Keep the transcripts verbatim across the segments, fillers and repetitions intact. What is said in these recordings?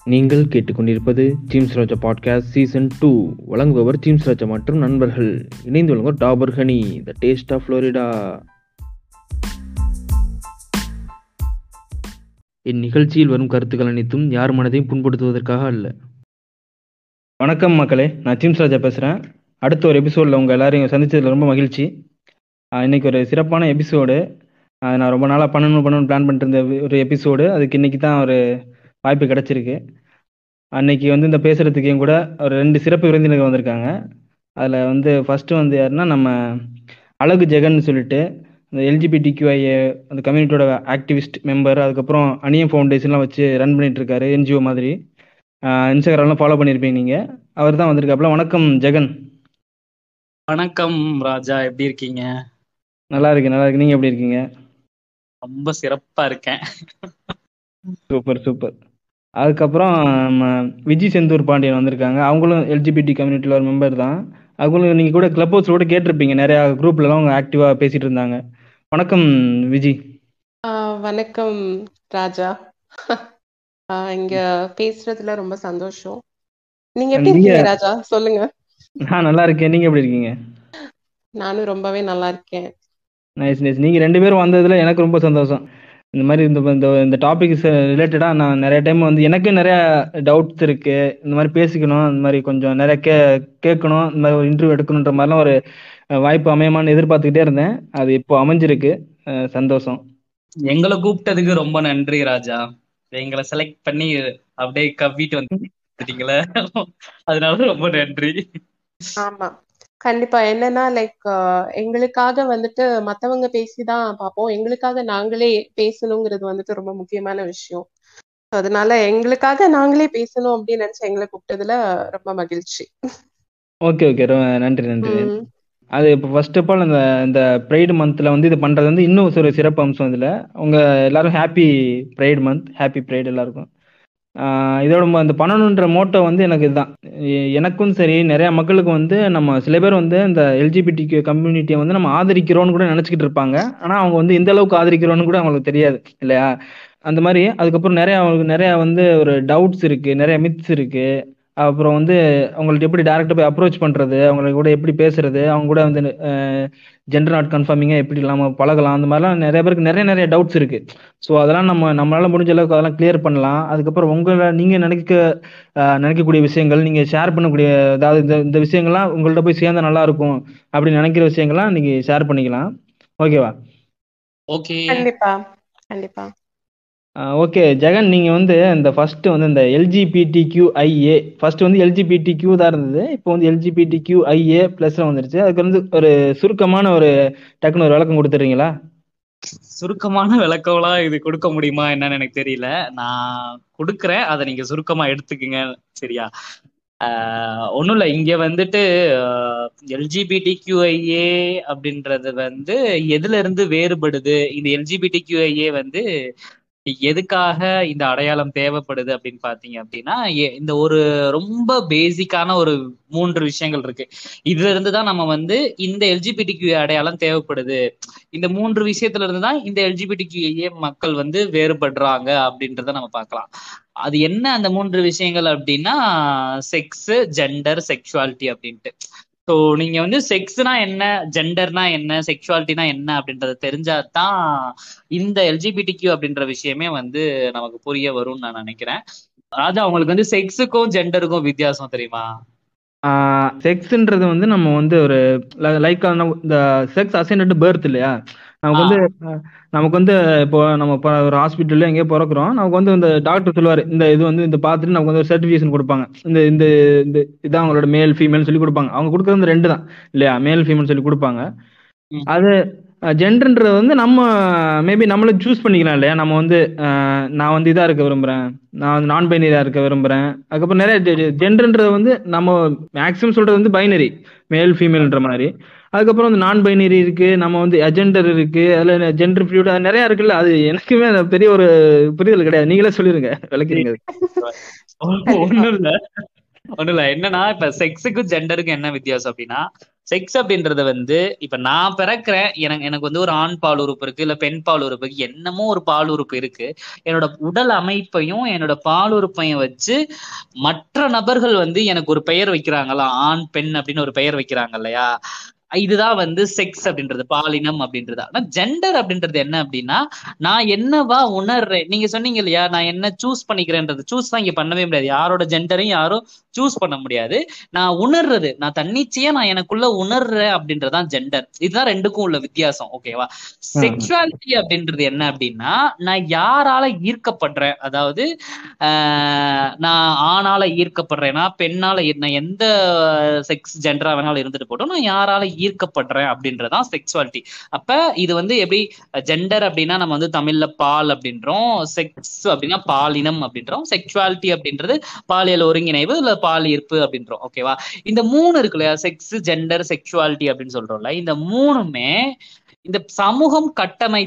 நீங்கள் கேட்டுக்கொண்டிருப்பது James Raja podcast season two. வழங்குபவர் ஜேம்ஸ் ராஜா மற்றும் நண்பர்கள். இணைந்து வழங்குவோர் Dabur honey, the taste of Florida. இந்நிகழ்ச்சியில் வரும் கருத்துக்கள் அனைத்தும் யார் மனதையும் புண்படுத்துவதற்காக அல்ல. வணக்கம் மக்களே, நான் ஜேம்ஸ் ராஜா பேசுகிறேன். அடுத்த ஒரு எபிசோடில் உங்கள் எல்லாரையும் சந்திச்சதில் ரொம்ப மகிழ்ச்சி. இன்றைக்கி ஒரு சிறப்பான எபிசோடு. நான் ரொம்ப நாளாக பண்ணணும் பண்ணணும்னு பிளான் பண்ணிட்டு இருந்த ஒரு எபிசோடு. அதுக்கு இன்றைக்கி தான் ஒரு வாய்ப்பு கிடச்சிருக்கு. அன்னைக்கு வந்து இந்த பேசுகிறதுக்கு என் கூட ஒரு ரெண்டு சிறப்பு விருந்தினர்கள் வந்திருக்காங்க. அதில் வந்து ஃபஸ்ட்டு வந்து யாருன்னா நம்ம அழகு ஜெகன் சொல்லிட்டு இந்த எல்ஜிபிடிக்யூஐஏ அந்த கம்யூனிட்டியோட ஆக்டிவிஸ்ட் மெம்பர். அதுக்கப்புறம் அனியம் ஃபவுண்டேஷன்லாம் வச்சு ரன் பண்ணிட்டு இருக்காரு, என்ஜிஓ மாதிரி. இன்ஸ்டாகிராம்லாம் ஃபாலோ பண்ணியிருப்பீங்க நீங்கள். அவர் தான் வந்திருக்காப்புல. வணக்கம் ஜெகன். வணக்கம் ராஜா, எப்படி இருக்கீங்க? நல்லா இருக்கு நல்லா இருக்கு. நீங்கள் எப்படி இருக்கீங்க? ரொம்ப சிறப்பாக இருக்கேன். Super super. அதுக்கப்புறம் நம்ம விஜய் செந்தூர் பாண்டியன் வந்திருக்காங்க. அவங்களும் எல்ஜிபிடி கம்யூனிட்டியில் ஒரு மெம்பர் தான். அவங்களும் நீங்கள் கூட கிளப் ஹவுஸில் கூட கேட்டிருப்பீங்க, நிறையா குரூப்லலாம் அவங்க ஆக்டிவாக பேசிகிட்டு இருந்தாங்க. வணக்கம் விஜி. வணக்கம் ராஜா. இங்கே பேசுறதுல ரொம்ப சந்தோஷம். நீங்க எப்படி இருக்கீங்க ராஜா? சொல்லுங்க. நான் நல்லா இருக்கேன். நீங்கள் எப்படி இருக்கீங்க? நானும் ரொம்பவே நல்லா இருக்கேன். Nice nice. நீங்கள் ரெண்டு பேரும் வந்ததில் எனக்கு ரொம்ப சந்தோஷம். இந்த மாதிரி இந்த இந்த டாபிக்ஸ் ரிலேட்டடாக நான் நிறைய டைம் வந்து எனக்கு நிறையா டவுட்ஸ் இருக்குது. இந்த மாதிரி பேசிக்கணும், இந்த மாதிரி கொஞ்சம் நிறைய கே கேட்கணும் இந்த மாதிரி ஒரு இன்டர்வியூ எடுக்கணுன்ற மாதிரிலாம் ஒரு வாய்ப்பு அமையமான்னு எதிர்பார்த்துக்கிட்டே இருந்தேன். அது இப்போ அமைஞ்சிருக்கு. சந்தோஷம். எங்களை கூப்பிட்டதுக்கு ரொம்ப நன்றி ராஜா. எங்களை செலக்ட் பண்ணி அப்படியே கவ்விட்டு வந்துட்டீங்களே, அதனால ரொம்ப நன்றி. ஆமா, கண்டிப்பா. என்னன்னா லைக் எங்களுக்காக வந்துட்டு மத்தவங்க பேசிதான் பார்ப்போம், எங்களுக்காக நாங்களே பேசணுங்கிறது வந்துட்டு ரொம்ப முக்கியமான விஷயம். அதனால எங்களுக்காக நாங்களே பேசணும் அப்படின்னு நினைச்சு எங்களை கூப்பிட்டதுல ரொம்ப மகிழ்ச்சி. ஓகே ஓகே, நன்றி நன்றி. அது இப்போ ஃபர்ஸ்ட் ஆஃப் ஆல் இந்த இந்த ப்ரைடு மந்த்தில் வந்து இது பண்ணுறது வந்து இன்னும் ஒரு சிறப்பு அம்சம். இதில் உங்கள் எல்லாரும் happy pride month, happy pride எல்லாருக்கும். இதோட இந்த பண்ணணுன்ற மோட்டோ வந்து எனக்கு இதுதான். எனக்கும் சரி நிறையா மக்களுக்கு வந்து நம்ம சில பேர் வந்து இந்த எல்ஜிபிடி கம்யூனிட்டியை வந்து நம்ம ஆதரிக்கிறோன்னு கூட நினச்சிக்கிட்டு இருப்பாங்க. ஆனால் அவங்க வந்து எந்த அளவுக்கு ஆதரிக்கிறோன்னு கூட அவங்களுக்கு தெரியாது இல்லையா? அந்த மாதிரி அதுக்கப்புறம் நிறையா அவங்களுக்கு நிறையா வந்து ஒரு டவுட்ஸ் இருக்குது, நிறைய மித்ஸ் இருக்குது. அப்புறம் வந்து அவங்கள்ட்ட எப்படி டேரெக்டாக போய் அப்ரோச் பண்ணுறது, அவங்களுக்கு கூட எப்படி பேசுறது, அவங்க கூட வந்து ஜெண்டர் நாட் கன்ஃபார்மிங்காக எப்படி இல்லாமல் பழகலாம், அந்த மாதிரிலாம் நிறைய பேருக்கு நிறைய நிறைய டவுட்ஸ் இருக்குது. ஸோ அதெல்லாம் நம்ம நம்மளால் முடிஞ்ச அளவுக்கு அதெல்லாம் கிளியர் பண்ணலாம். அதுக்கப்புறம் உங்களை நீங்கள் நினைக்க நினைக்கக்கூடிய விஷயங்கள், நீங்கள் ஷேர் பண்ணக்கூடிய அதாவது இந்த இந்த விஷயங்கள்லாம் உங்கள்கிட்ட போய் சேர்ந்தா நல்லா இருக்கும் அப்படின்னு நினைக்கிற விஷயங்கள்லாம் நீங்கள் ஷேர் பண்ணிக்கலாம். ஓகேவா? ஓகே, கண்டிப்பா கண்டிப்பா. ஓகே ஜெகன், நீங்கள் வந்து இந்த ஃபஸ்ட்டு வந்து இந்த எல்ஜிபிடிக்யூஐஏ ஃபஸ்ட்டு வந்து எல்ஜிபிடிக்யூ தான் இருந்தது. இப்போ வந்து எல்ஜிபிடிக்யூஐஏ ப்ளஸ்ல வந்துருச்சு. அதுக்கு வந்து ஒரு சுருக்கமான ஒரு டக்குன்னு ஒரு விளக்கம் கொடுத்துட்றீங்களா? சுருக்கமான விளக்கம்லாம் இது கொடுக்க முடியுமா என்னன்னு எனக்கு தெரியல. நான் கொடுக்குறேன், அதை நீங்க சுருக்கமா எடுத்துக்குங்க, சரியா? ஒன்றும் இல்லை, இங்கே வந்துட்டு எல்ஜிபிடிக்யூஐஏ அப்படின்றது வந்து எதுல இருந்து வேறுபடுது, இந்த எல்ஜிபிடிக்யூஐஏ வந்து எதுக்காக இந்த அடையாளம் தேவைப்படுது அப்படின்னு பாத்தீங்க அப்படின்னா, இந்த ஒரு ரொம்ப பேசிக்கான ஒரு மூன்று விஷயங்கள் இருக்கு. இதுல இருந்துதான் நம்ம வந்து இந்த எல்ஜிபிடிக்யூ அடையாளம் தேவைப்படுது. இந்த மூன்று விஷயத்துல இருந்துதான் இந்த எல்ஜிபிடிக்யூஏ மக்கள் வந்து வேறுபடுறாங்க அப்படின்றத நம்ம பார்க்கலாம். அது என்ன அந்த மூன்று விஷயங்கள் அப்படின்னா, செக்ஸ், ஜெண்டர், செக்ஷுவாலிட்டி அப்படின்ட்டு. ஸோ நீங்க வந்து செக்ஸ்னா என்ன, ஜெண்டர்னா என்ன, செக்ஷுவாலிட்டினா என்ன அப்படின்றத தெரிஞ்சாதான் இந்த எல்ஜிபிடிக்யூ அப்படின்ற விஷயமே வந்து நமக்கு புரிய வரும்னு நான் நினைக்கிறேன். அதாவது அவங்களுக்கு வந்து செக்ஸுக்கும் ஜெண்டருக்கும் வித்தியாசம் தெரியுமா? செக்ஸ்ன்றது வந்து நம்ம வந்து ஒரு லைக் இந்த செக்ஸ் அசைன்ட் பர்த் இல்லையா? நமக்கு வந்து நமக்கு வந்து இப்போ நம்ம ஒரு ஹாஸ்பிட்டல்ல எங்கேயோ பிறக்கிறோம், நமக்கு வந்து இந்த டாக்டர் சொல்லுவார், இந்த இது வந்து இந்த பார்த்துட்டு நமக்கு வந்து ஒரு சர்டிஃபிகேஷன் கொடுப்பாங்க. இந்த இந்த இந்த இதான் அவங்களோட மேல் ஃபீமேல் சொல்லி கொடுப்பாங்க. அவங்க கொடுக்குறது வந்து ரெண்டு தான் இல்லையா? மேல் ஃபீமேல் சொல்லி கொடுப்பாங்க. அது ஜெண்டர்ன்றது வந்து நம்ம மேபி நம்மளே சூஸ் பண்ணிக்கலாம் இல்லையா? நம்ம வந்து நான் வந்து இதாக இருக்க விரும்புகிறேன், நான் வந்து நான் பைனரியாக இருக்க விரும்புகிறேன். அதுக்கப்புறம் நிறைய ஜெண்டர்ன்றது வந்து நம்ம மேக்ஸிமம் சொல்கிறது வந்து பைனரி, மேல் ஃபீமேல்ன்ற மாதிரி. அதுக்கப்புறம் வந்து நான் பைனரி இருக்கு, நம்ம வந்து அஜெண்டர் இருக்கு, அதில் ஜெண்டர் ஃப்ளூயிட் அது நிறையா இருக்குல்ல. அது எனக்குமே பெரிய ஒரு புரிதல் கிடையாது. நீங்களே சொல்லிருங்க, விளக்குறீங்க. ஒன்றும் இல்லை ஒன்றும் இல்லை என்னன்னா, இப்ப செக்ஸுக்கும் ஜெண்டருக்கும் என்ன வித்தியாசம் அப்படின்னா, செக்ஸ் அப்படின்றது வந்து இப்ப நான் பிறக்கிறேன், எனக்கு எனக்கு வந்து ஒரு ஆண் பால் உறுப்பு இருக்கு, இல்ல பெண் பால் உறுப்பு இருக்கு, என்னமோ ஒரு பால் உறுப்பு இருக்கு. என்னோட உடல் அமைப்பையும் என்னோட பால் உறுப்பையும் வச்சு மற்ற நபர்கள் வந்து எனக்கு ஒரு பெயர் வைக்கிறாங்களா, ஆண் பெண் அப்படின்னு ஒரு பெயர் வைக்கிறாங்க இல்லையா, இதுதான் வந்து செக்ஸ் அப்படின்றது, பாலினம் அப்படின்றது. ஆனா ஜெண்டர் அப்படின்றது என்ன அப்படின்னா, நான் என்னவா உணர்றேன். நீங்க சொன்னீங்க இல்லையா, நான் என்ன சூஸ் பண்ணிக்கிறேன்றது, சூஸ் தான் இங்க பண்ணவே முடியாது. யாரோட ஜெண்டரையும் யாரும் சூஸ் பண்ண முடியாது. நான் உணர்றது, நான் தன்னிச்சையா நான் எனக்குள்ள உணர்றேன் அப்படின்றதான் ஜெண்டர். இதுதான் ரெண்டுக்கும் உள்ள வித்தியாசம். ஓகேவா? செக்ஷுவாலிட்டி அப்படின்றது என்ன அப்படின்னா, நான் யாரால ஈர்க்கப்படுறேன், அதாவது ஆஹ் நான் ஆணால ஈர்க்கப்படுறேன்னா, பெண்ணால நான் எந்த செக்ஸ் ஜெண்டரா வேணாலும் இருந்துட்டு போட்டோம், நான் யாரால ஈர்க்கப்படுறேன் அப்படின்றதான் செக்ஸுவாலிட்டி. அப்ப இது வந்து எப்படி ஜெண்டர் அப்படின்னா நம்ம வந்து தமிழ்ல பால் அப்படின்றோம், செக்ஸ் அப்படின்னா பாலினம் அப்படின்றோம், செக்ஷுவாலிட்டி அப்படின்றது பாலியல் ஒருங்கிணைவு இல்ல பால் ஈர்ப்பு அப்படின்றோம். ஓகேவா? இந்த மூணு இருக்கு இல்லையா, செக்ஸ், ஜெண்டர், செக்ஷுவாலிட்டி அப்படின்னு சொல்றோம்ல, இந்த மூணுமே இந்த சமூகம் கட்டமை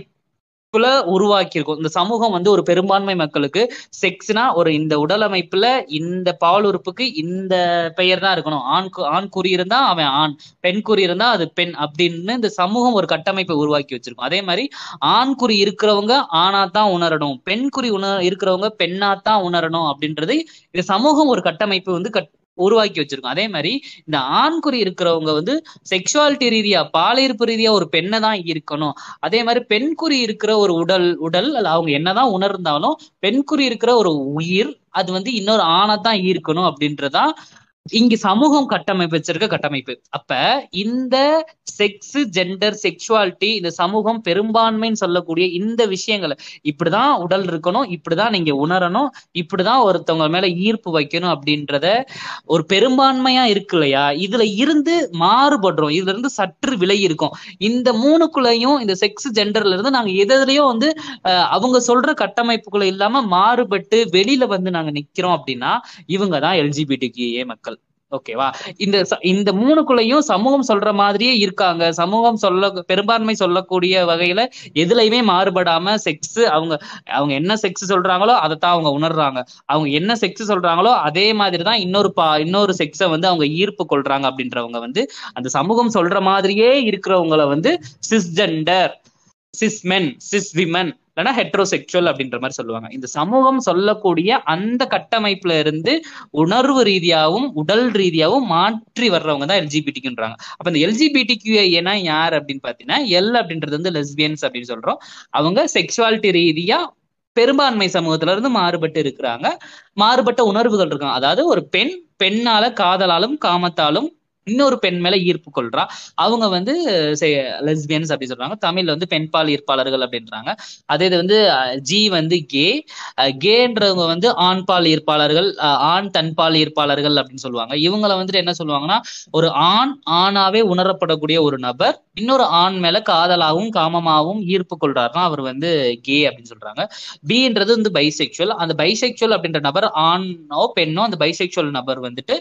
உருவாக்கி இருக்கும். இந்த சமூகம் வந்து ஒரு பெரும்பான்மை மக்களுக்கு செக்ஸ்னா ஒரு இந்த உடல் அமைப்புல இந்த பால் உறுப்புக்கு இந்த பெயர் தான் இருக்கணும், ஆண் ஆண் குறி இருந்தா அவன் ஆண், பெண் குறி இருந்தா அது பெண் அப்படின்னு இந்த சமூகம் ஒரு கட்டமைப்பை உருவாக்கி வச்சிருக்கும். அதே மாதிரி ஆண் குறி இருக்கிறவங்க ஆணா தான் உணரணும், பெண் குறி உண இருக்கிறவங்க பெண்ணா தான் உணரணும் அப்படின்றது இந்த சமூகம் ஒரு கட்டமைப்பு வந்து கட் உருவாக்கி வச்சிருக்கும். அதே மாதிரி இந்த ஆண்குறி இருக்கிறவங்க வந்து செக்ஷுவாலிட்டி ரீதியா பாலியற்பு ரீதியா ஒரு பெண்ணை தான் இருக்கணும். அதே மாதிரி பெண்குறி இருக்கிற ஒரு உடல் உடல் அவங்க என்னதான் உணர்ந்தாலும் பெண்குறி இருக்கிற ஒரு உயிர் அது வந்து இன்னொரு ஆணைத்தான் ஈர்க்கணும் அப்படின்றதா இங்க சமூகம் கட்டமைப்பு வச்சிருக்க கட்டமைப்பு. அப்ப இந்த செக்ஸ், ஜெண்டர், செக்ஷுவாலிட்டி இந்த சமூகம் பெரும்பான்மைன்னு சொல்லக்கூடிய இந்த விஷயங்களை இப்படிதான் உடல் இருக்கணும், இப்படிதான் நீங்க உணரணும், இப்படிதான் ஒருத்தவங்க மேல ஈர்ப்பு வைக்கணும் அப்படின்றத ஒரு பெரும்பான்மையா இருக்கு இல்லையா, இதுல இருந்து மாறுபடுறோம், இதுல இருந்து சற்று விலகி இருக்கும். இந்த மூணுக்குள்ளையும் இந்த செக்ஸ் ஜெண்டர்ல இருந்து நாங்க எதிலையும் வந்து அஹ் அவங்க சொல்ற கட்டமைப்புக்குள்ள இல்லாம மாறுபட்டு வெளியில வந்து நாங்க நிக்கிறோம் அப்படின்னா இவங்கதான் எல்ஜிபிடிக்யூஏ மக்கள். ஓகேவா? இந்த இந்த மூணுக்குள்ளையும் சமூகம் சொல்ற மாதிரியே இருக்காங்க. சமூகம் சொல்ல பெரும்பான்மை சொல்லக்கூடிய வகையில எதுலையுமே மாறுபடாம செக்ஸ் அவங்க அவங்க என்ன செக்ஸ் சொல்றாங்களோ அதைத்தான் அவங்க உணர்றாங்க. அவங்க என்ன செக்ஸ் சொல்றாங்களோ அதே மாதிரிதான் இன்னொரு பா இன்னொரு செக்ஸை வந்து அவங்க ஈர்ப்பு கொள்றாங்க அப்படின்றவங்க வந்து அந்த சமூகம் சொல்ற மாதிரியே இருக்கிறவங்களை வந்து cisgender, cis men, cis women இல்லைன்னா ஹெட்ரோசெக்சுவல் அப்படின்ற மாதிரி சொல்லுவாங்க. இந்த சமூகம் சொல்லக்கூடிய அந்த கட்டமைப்புல இருந்து உணர்வு ரீதியாகவும் உடல் ரீதியாகவும் மாற்றி வர்றவங்க தான் எல்ஜிபிடிக்குன்றாங்க. அப்ப இந்த எல்ஜிபிடிக்யூஏனா யார் அப்படின்னு பாத்தீங்கன்னா, எல் அப்படின்றது வந்து லெஸ்பியன்ஸ் அப்படின்னு சொல்றோம். அவங்க செக்ஷுவாலிட்டி ரீதியா பெரும்பான்மை சமூகத்துல இருந்து மாறுபட்டு இருக்கிறாங்க, மாறுபட்ட உணர்வுகள் இருக்காங்க. அதாவது ஒரு பெண் பெண்ணால காதலாலும் காமத்தாலும் இன்னொரு பெண் மேல ஈர்ப்பு கொள்றா, அவங்க வந்து லெஸ்பியன்ஸ் அப்படி சொல்றாங்க. தமிழ்ல வந்து பெண்பால் ஈர்ப்பாளர்கள் அப்படின்றாங்க. அதே இது வந்து ஜி வந்து கே, கேன்றவங்க வந்து ஆண்பால் ஈர்ப்பாளர்கள், ஆண் தன்பால் ஈர்ப்பாளர்கள் அப்படின்னு சொல்லுவாங்க. இவங்களை வந்துட்டு என்ன சொல்லுவாங்கன்னா, ஒரு ஆண் ஆணாவே உணரப்படக்கூடிய ஒரு நபர் இன்னொரு ஆண் மேல காதலாகவும் காமமாகவும் ஈர்ப்பு கொள்றாருன்னா அவர் வந்து கே அப்படின்னு சொல்றாங்க. பின்றது வந்து பைசெக்சுவல். அந்த பைசெக்சுவல் அப்படின்ற நபர் ஆணோ பெண்ணோ அந்த பைசெக்சுவல் நபர் வந்துட்டு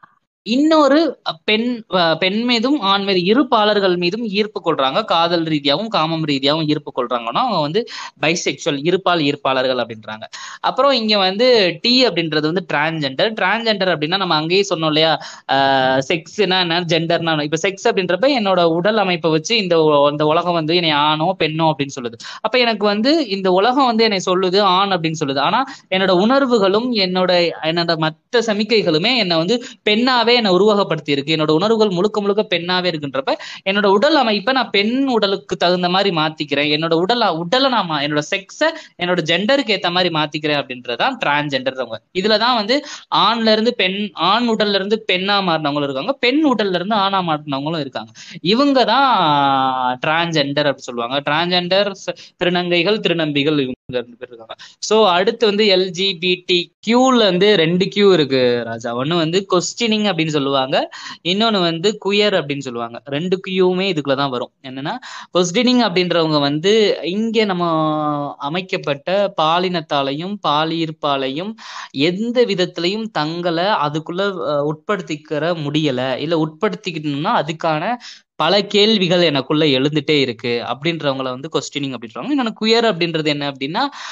இன்னொரு பெண் பெண் மீதும் ஆண் மீது இரு பாலர்கள் மீதும் ஈர்ப்பு கொள்றாங்க, காதல் ரீதியாகவும் காமம் ரீதியாகவும் ஈர்ப்பு கொள்றாங்கன்னா அவங்க வந்து பைசெக்சுவல், இருபால் ஈர்ப்பாளர்கள் அப்படின்றாங்க. அப்புறம் இங்க வந்து டி அப்படின்றது வந்து டிரான்ஜெண்டர். டிரான்ஜெண்டர் அப்படின்னா நம்ம அங்கேயே சொன்னோம் இல்லையா, ஆஹ் செக்ஸ்னா என்ன, ஜெண்டர்னா இப்ப செக்ஸ் அப்படின்றப்ப என்னோட உடல் அமைப்பை வச்சு இந்த இந்த உலகம் வந்து என்னை ஆணோ பெண்ணோ அப்படின்னு சொல்லுது. அப்ப எனக்கு வந்து இந்த உலகம் வந்து என்னை சொல்லுது ஆண் அப்படின்னு சொல்லுது. ஆனா என்னோட உணர்வுகளும் என்னோட என்னோட மற்ற சமிக்கைகளுமே என்னை வந்து பெண்ணாவே என்னை உருவகப்படுத்தி இருக்கு. என்னோட உணர்வுகள் முழுக்க முழுக்க பெண்ணாவே இருக்குன்றப்ப என்னோட உடல் அமைப்பை நான் பெண் உடலுக்கு தகுந்த மாதிரி மாத்திக்கிறேன், என்னோட உடல் உடலை நான் என்னோட செக்ஸை என்னோட ஜெண்டருக்கு ஏத்த மாதிரி மாத்திக்கிறேன் அப்படின்றதான் டிரான்ஜெண்டர்வங்க. இதுலதான் வந்து ஆண்ல இருந்து பெண், ஆண் உடல்ல இருந்து பெண்ணா மாறினவங்களும் இருக்காங்க, பெண் உடல்ல இருந்து ஆணா மாறினவங்களும் இருக்காங்க. இவங்கதான் டிரான்ஜெண்டர் அப்படி சொல்லுவாங்க. டிரான்ஜெண்டர் திருநங்கைகள், திருநம்பிகள் இவங்க ரெண்டு பேர் இருக்காங்க. சோ அடுத்து வந்து எல்ஜிபிடி கியூல வந்து ரெண்டு கியூ இருக்கு ராஜா. ஒண்ணு வந்து கொஸ்டினிங் அப்படின்னு சொல்லுவாங்க, இன்னொன்னு வந்து குயர் அப்படின்னு சொல்லுவாங்க. ரெண்டு கியூமே இதுக்குள்ளதான் வரும். என்னன்னா கொஸ்டினிங் அப்படின்றவங்க வந்து இங்க நம்ம அமைக்கப்பட்ட பாலினத்தாலையும் பாலியற்பாலையும் எந்த விதத்திலையும் தங்களை அதுக்குள்ள உட்படுத்திக்கிற முடியல, இல்ல உட்படுத்திக்கணும்னா அதுக்கான பல கேள்விகள் எனக்குள்ள எழுந்துட்டே இருக்கு அப்படின்றவங்கள வந்து கொஸ்டினிங் அப்படின்றவங்க. இன்னொன்னு குயர் அப்படின்றது என்ன அப்படின்னா,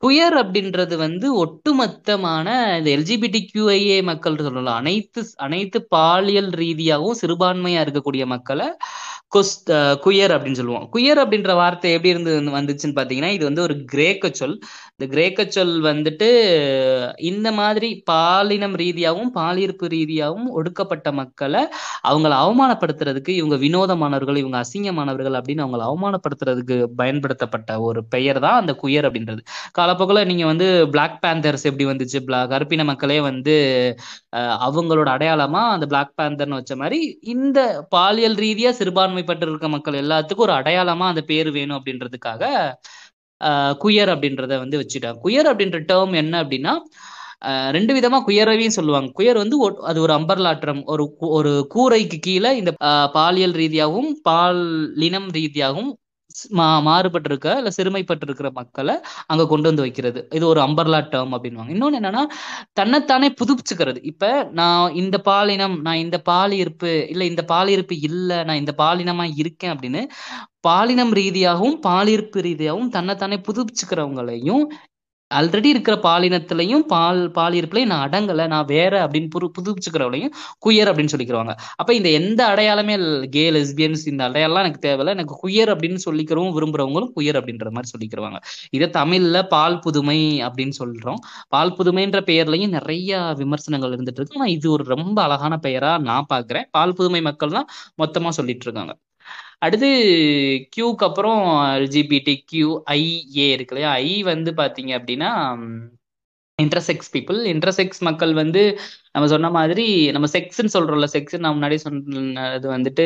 குயர் அப்படின்றது வந்து ஒட்டுமொத்தமான இந்த எல்ஜிபிடி கியூஐஏ மக்கள் சொல்லலாம், அனைத்து அனைத்து பாலியல் ரீதியாகவும் சிறுபான்மையா இருக்கக்கூடிய மக்களை கொஸ் குயர் அப்படின்னு சொல்லுவோம். குயர் அப்படின்ற வார்த்தை எப்படி இருந்து வந்துச்சுன்னு பாத்தீங்கன்னா, இது வந்து ஒரு கிரேக்க சொல். இந்த கிரேக்க சொல் வந்துட்டு இந்த மாதிரி பாலினம் ரீதியாகவும் பாலியற்பு ரீதியாகவும் ஒடுக்கப்பட்ட மக்களை அவங்களை அவமானப்படுத்துறதுக்கு, இவங்க வினோதமானவர்கள், இவங்க அசிங்கமானவர்கள் அப்படின்னு அவங்களை அவமானப்படுத்துறதுக்கு பயன்படுத்தப்பட்ட ஒரு பெயர் தான் அந்த குயர் அப்படின்றது. காலப்போக்கில் நீங்க வந்து பிளாக் பேந்தர்ஸ் எப்படி வந்துச்சு, கருப்பின மக்களே வந்து அவங்களோட அடையாளமா அந்த பிளாக் பேந்தர்னு வச்ச மாதிரி இந்த பாலியல் ரீதியா சிறுபான்மைப்பட்டு இருக்க மக்கள் எல்லாத்துக்கும் ஒரு அடையாளமா அந்த பேர் வேணும் அப்படின்றதுக்காக அஹ் குயர் அப்படின்றத வந்து வச்சுட்டாங்க. குயர் அப்படின்ற டேர்ம் என்ன அப்படின்னா, ரெண்டு விதமா குயரவையும் சொல்லுவாங்க. குயர் வந்து அது ஒரு அம்பர்லாற்றம், ஒரு ஒரு கூரைக்கு கீழே இந்த பாலியல் ரீதியாகவும் பாலினம் ரீதியாகவும் மா மாறுபட்டிருக்க இல்ல சிறுமைப்பட்டிருக்கிற மக்களை அங்க கொண்டு வந்து வைக்கிறது. இது ஒரு அம்பர்லா டேர்ம் அப்படின்வாங்க. இன்னொன்னு என்னன்னா, தன்னைத்தானே புதுப்பிச்சுக்கிறது. இப்ப நான் இந்த பாலினம், நான் இந்த பாலியிருப்பு இல்ல இந்த பாலியிருப்பு இல்ல நான் இந்த பாலினமா இருக்கேன் அப்படின்னு பாலினம் ரீதியாகவும் பாலியிருப்பு ரீதியாகவும் தன்னைத்தானே புதுப்பிச்சுக்கிறவங்களையும், ஆல்ரெடி இருக்கிற பாலினத்திலையும் பால் பாலியிருப்புலையும் நான் அடங்கலை, நான் வேற அப்படின்னு புது புதுப்பிச்சுக்கிறவளையும் குயர் அப்படின்னு சொல்லிக்கிறவாங்க. அப்ப இந்த எந்த அடையாளமே கே லெஸ்பியன்ஸ் இந்த அடையாளம் எனக்கு தேவையில்லை, எனக்கு குயர் அப்படின்னு சொல்லிக்கிறவும் விரும்புறவங்களும் குயர் அப்படின்ற மாதிரி சொல்லிக்கிறவாங்க. இதை தமிழ்ல பால் புதுமை அப்படின்னு சொல்றோம். பால் புதுமைன்ற பெயர்லையும் நிறைய விமர்சனங்கள் இருந்துட்டு இருக்கு. ஆனா இது ஒரு ரொம்ப அழகான பெயரா நான் பாக்குறேன். பால் புதுமை மக்கள் தான் மொத்தமா சொல்லிட்டு இருக்காங்க. அடுத்து கியூக்கு அப்புறம் எல்ஜிபிடி கியூ ஐஏ இருக்கு இல்லையா. ஐ வந்து பாத்தீங்க அப்படின்னா இன்டர்செக்ஸ் பீப்புள். இன்டர்செக்ஸ் மக்கள் வந்து நம்ம சொன்ன மாதிரி நம்ம செக்ஸ்ன்னு சொல்றோம்ல, செக்ஸ் நான் முன்னாடி சொன்னது வந்துட்டு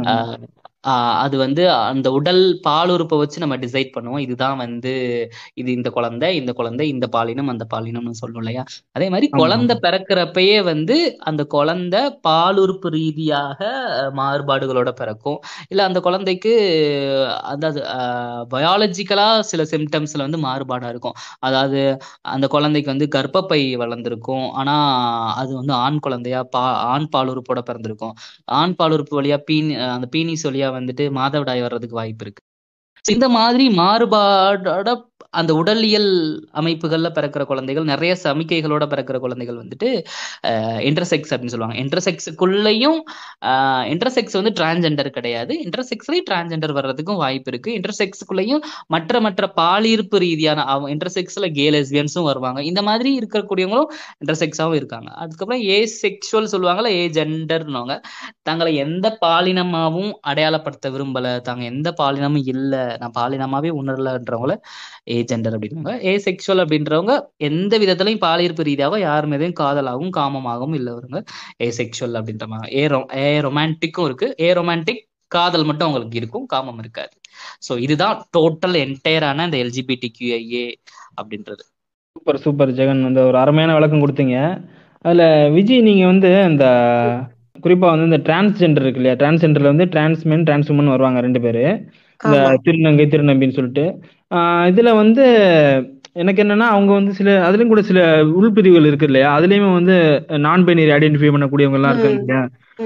ஆஹ் அது வந்து அந்த உடல் பாலுறுப்பை வச்சு நம்ம டிசைட் பண்ணுவோம். இதுதான் வந்து இது இந்த குழந்தை, இந்த குழந்தை இந்த பாலினம் அந்த பாலினம்னு சொல்லுவோம் இல்லையா. அதே மாதிரி குழந்தை பிறக்கிறப்பயே வந்து அந்த குழந்தை பாலுறுப்பு ரீதியாக மாறுபாடுகளோட பிறக்கும். இல்ல அந்த குழந்தைக்கு அதாவது பயாலஜிக்கலா சில சிம்டம்ஸ்ல வந்து மாறுபாடா இருக்கும். அதாவது அந்த குழந்தைக்கு வந்து கர்ப்பப்பை வளர்ந்துருக்கும், ஆனா அது வந்து ஆண் குழந்தையா பா ஆண் பாலுறுப்போட பிறந்திருக்கும். ஆண் பாலுறுப்பு வழியா பீனி அந்த பீனிஸ் வழியா வந்துட்டு மாதவிடாய் வர்றதுக்கு வாய்ப்பு இருக்கு. இந்த மாதிரி மாறுபாடோட அந்த உடலியல் அமைப்புகள்ல பிறக்கிற குழந்தைகள், நிறைய சமிக்கைகளோட பிறக்கிற குழந்தைகள் வந்துட்டு இன்டர்செக்ஸ் அப்படின்னு சொல்லுவாங்க. இன்டர்செக்ஸுக்குள்ளேயும் இன்டர்செக்ஸ் வந்து டிரான்ஜெண்டர் கிடையாது, இன்டர்செக்ஸ்லயும் டிரான்ஜெண்டர் வர்றதுக்கும் வாய்ப்பு இருக்கு. இன்டர்செக்ஸுக்குள்ளேயும் மற்ற மற்ற பாலியிருப்பு ரீதியான இன்டர்செக்ஸ்ல கே லெஸ்பியன்ஸும் வருவாங்க. இந்த மாதிரி இருக்கக்கூடியவங்களும் இன்டர்செக்ஸாவும் இருக்காங்க. அதுக்கப்புறம் ஏ செக்ஷுவல் சொல்லுவாங்கல்ல, ஏ ஜெண்டர்னுவாங்க. தங்களை எந்த பாலினமாவும் அடையாளப்படுத்த விரும்பல, தாங்க எந்த பாலினமும் இல்லை, நான் பாலினமாவே உணரலன்றவங்கள ஏ ஜெண்டர் அப்படின்வாங்க. ஏ செக்ஷுவல் அப்படின்றவங்க எந்த விதத்திலையும் பாலியற்பு ரீதியாக யார் மீதையும் காதலாகவும் காமமாகவும் இல்லவங்க ஏ செக்ஷுவல் அப்படின்றவாங்க. ஏ ரொ ஏ ரொமான்டிக்கும் இருக்கு. ஏ ரொமான்டிக் காதல் மட்டும் அவங்களுக்கு இருக்கும், காமம் இருக்காது. ஸோ இதுதான் டோட்டல் என்டையரான இந்த எல்ஜிபிடி கியூஐஏ அப்படின்றது. சூப்பர் சூப்பர் ஜெகன், வந்து ஒரு அருமையான விளக்கம் கொடுத்தீங்க. அதுல விஜய் நீங்க வந்து இந்த குறிப்பா வந்து இந்த டிரான்ஸ்ஜெண்டர் இருக்கு இல்லையா, டிரான்ஸ்ஜெண்டர்ல வந்து டிரான்ஸ்மென் டிரான்ஸ்வுமன் வருவாங்க ரெண்டு பேரு, இந்த திருநங்கை திருநம்பின்னு சொல்லிட்டு. ஆஹ் இதுல வந்து எனக்கு என்னன்னா, அவங்க வந்து சில அதுலயும் கூட சில உள்பிரிவுகள் இருக்கு இல்லையா, அதுலயுமே வந்து நான் பைனரி ஐடென்டிஃபை பண்ணக்கூடியவங்க எல்லாம் இருக்காங்க இல்லையா.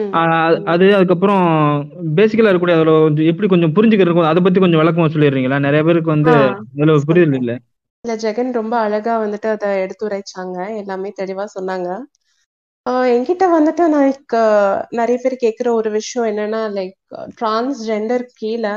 அது அதுக்கப்புறம் பேசிக்கலா இருக்கக்கூடிய அதுல எப்படி கொஞ்சம் புரிஞ்சுக்கிறதுக்கும் அதை பத்தி கொஞ்சம் விளக்கமா சொல்லிடுறீங்களா? நிறைய பேருக்கு வந்து அதுல புரிதல் இல்ல. இல்ல, ஜெகன் ரொம்ப அழகா வந்துட்டு அதை எடுத்துரைச்சாங்க, எல்லாமே தெளிவா சொன்னாங்க. ஆஹ் என்கிட்ட வந்துட்டு லைக் நிறைய பேர் கேட்குற ஒரு விஷயம் என்னன்னா, லைக் டிரான்ஸ்ஜெண்டர் கீழே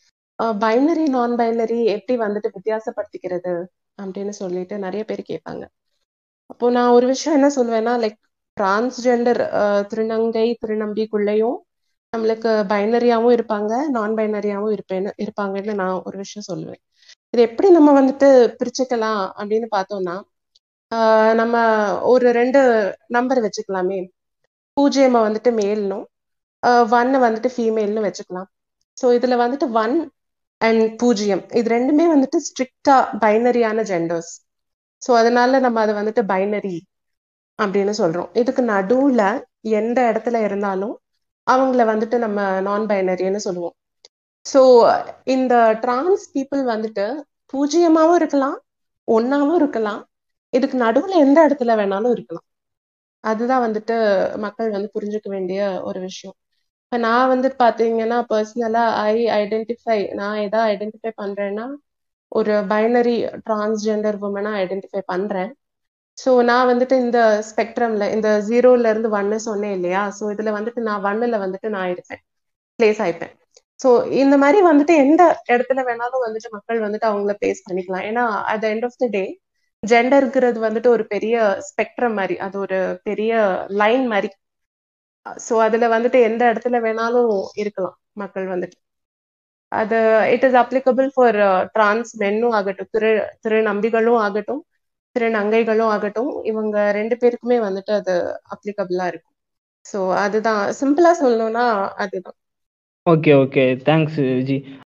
பைனரி நான் பைனரி எப்படி வந்துட்டு வித்தியாசப்படுத்திக்கிறது அப்படின்னு சொல்லிட்டு நிறைய பேர் கேட்பாங்க. அப்போ நான் ஒரு விஷயம் என்ன சொல்வேன்னா, லைக் டிரான்ஸ்ஜெண்டர் திருநங்கை திருநம்பிக்குள்ளேயும் நம்மளுக்கு பைனரியாவும் இருப்பாங்க, நான் பைனரியாவும் இருப்பேன்னு இருப்பாங்கன்னு நான் ஒரு விஷயம் சொல்லுவேன். இது எப்படி நம்ம வந்துட்டு பிரிச்சுக்கலாம் அப்படின்னு பார்த்தோம்னா, ஆஹ் நம்ம ஒரு ரெண்டு நம்பர் வச்சுக்கலாமே. பூஜ்ஜியமா வந்துட்டு மேல்னும் ஒன்னு வந்துட்டு ஃபீமேல்னு வச்சுக்கலாம். ஸோ இதுல வந்துட்டு ஒன் அண்ட் பூஜ்ஜியம் இது ரெண்டுமே வந்துட்டு ஸ்ட்ரிக்டா பைனரியான ஜெண்டர்ஸ். ஸோ அதனால நம்ம அதை வந்துட்டு பைனரி அப்படின்னு சொல்றோம். இதுக்கு நடுவுல எந்த இடத்துல இருந்தாலும் அவங்கள வந்துட்டு நம்ம நான் பைனரின்னு சொல்லுவோம். ஸோ இந்த டிரான்ஸ் பீப்புள் வந்துட்டு பூஜ்ஜியமாவும் இருக்கலாம், ஒன்னாவும் இருக்கலாம், இதுக்கு நடுவுல எந்த இடத்துல வேணாலும் இருக்கலாம். அதுதான் வந்துட்டு மக்கள் வந்து புரிஞ்சுக்க வேண்டிய ஒரு விஷயம். இப்ப நான் வந்துட்டு பாத்தீங்கன்னா பர்சனலா ஐ ஐடென்டிஃபை நான் எதா ஐடென்டிஃபை பண்றேன்னா ஒரு பைனரி டிரான்ஸ்ஜெண்டர் உமனா ஐடென்டிஃபை பண்றேன். ஸோ நான் வந்துட்டு இந்த ஸ்பெக்ட்ரம்ல இந்த ஜீரோல இருந்து ஒன்னு சொன்னேன் இல்லையா? ஸோ இதுல வந்துட்டு நான் ஒன்னுல வந்துட்டு நான் இருப்பேன், பிளேஸ் ஆயிப்பேன். ஸோ இந்த மாதிரி வந்துட்டு எந்த இடத்துல வேணாலும் வந்துட்டு மக்கள் வந்துட்டு அவங்கள பிளேஸ் பண்ணிக்கலாம். ஏன்னா at end of the day ஜெண்டர்ங்கிறது வந்துட்டு ஒரு பெரிய ஸ்பெக்ட்ரம் மாதிரி, அது ஒரு பெரிய லைன் மாதிரி. ஸோ அதுல வந்துட்டு எந்த இடத்துல வேணாலும் இருக்கலாம் மக்கள் வந்துட்டு. அது it is applicable for trans மென்னும் ஆகட்டும், திரு திரு நம்பிகளும் ஆகட்டும், திரு நங்கைகளும் ஆகட்டும், இவங்க ரெண்டு பேருக்குமே வந்துட்டு அது அப்ளிகபிளா இருக்கும். ஸோ அதுதான் சிம்பிளா சொல்லணும்னா அதுதான். Okay okay thanks Viji.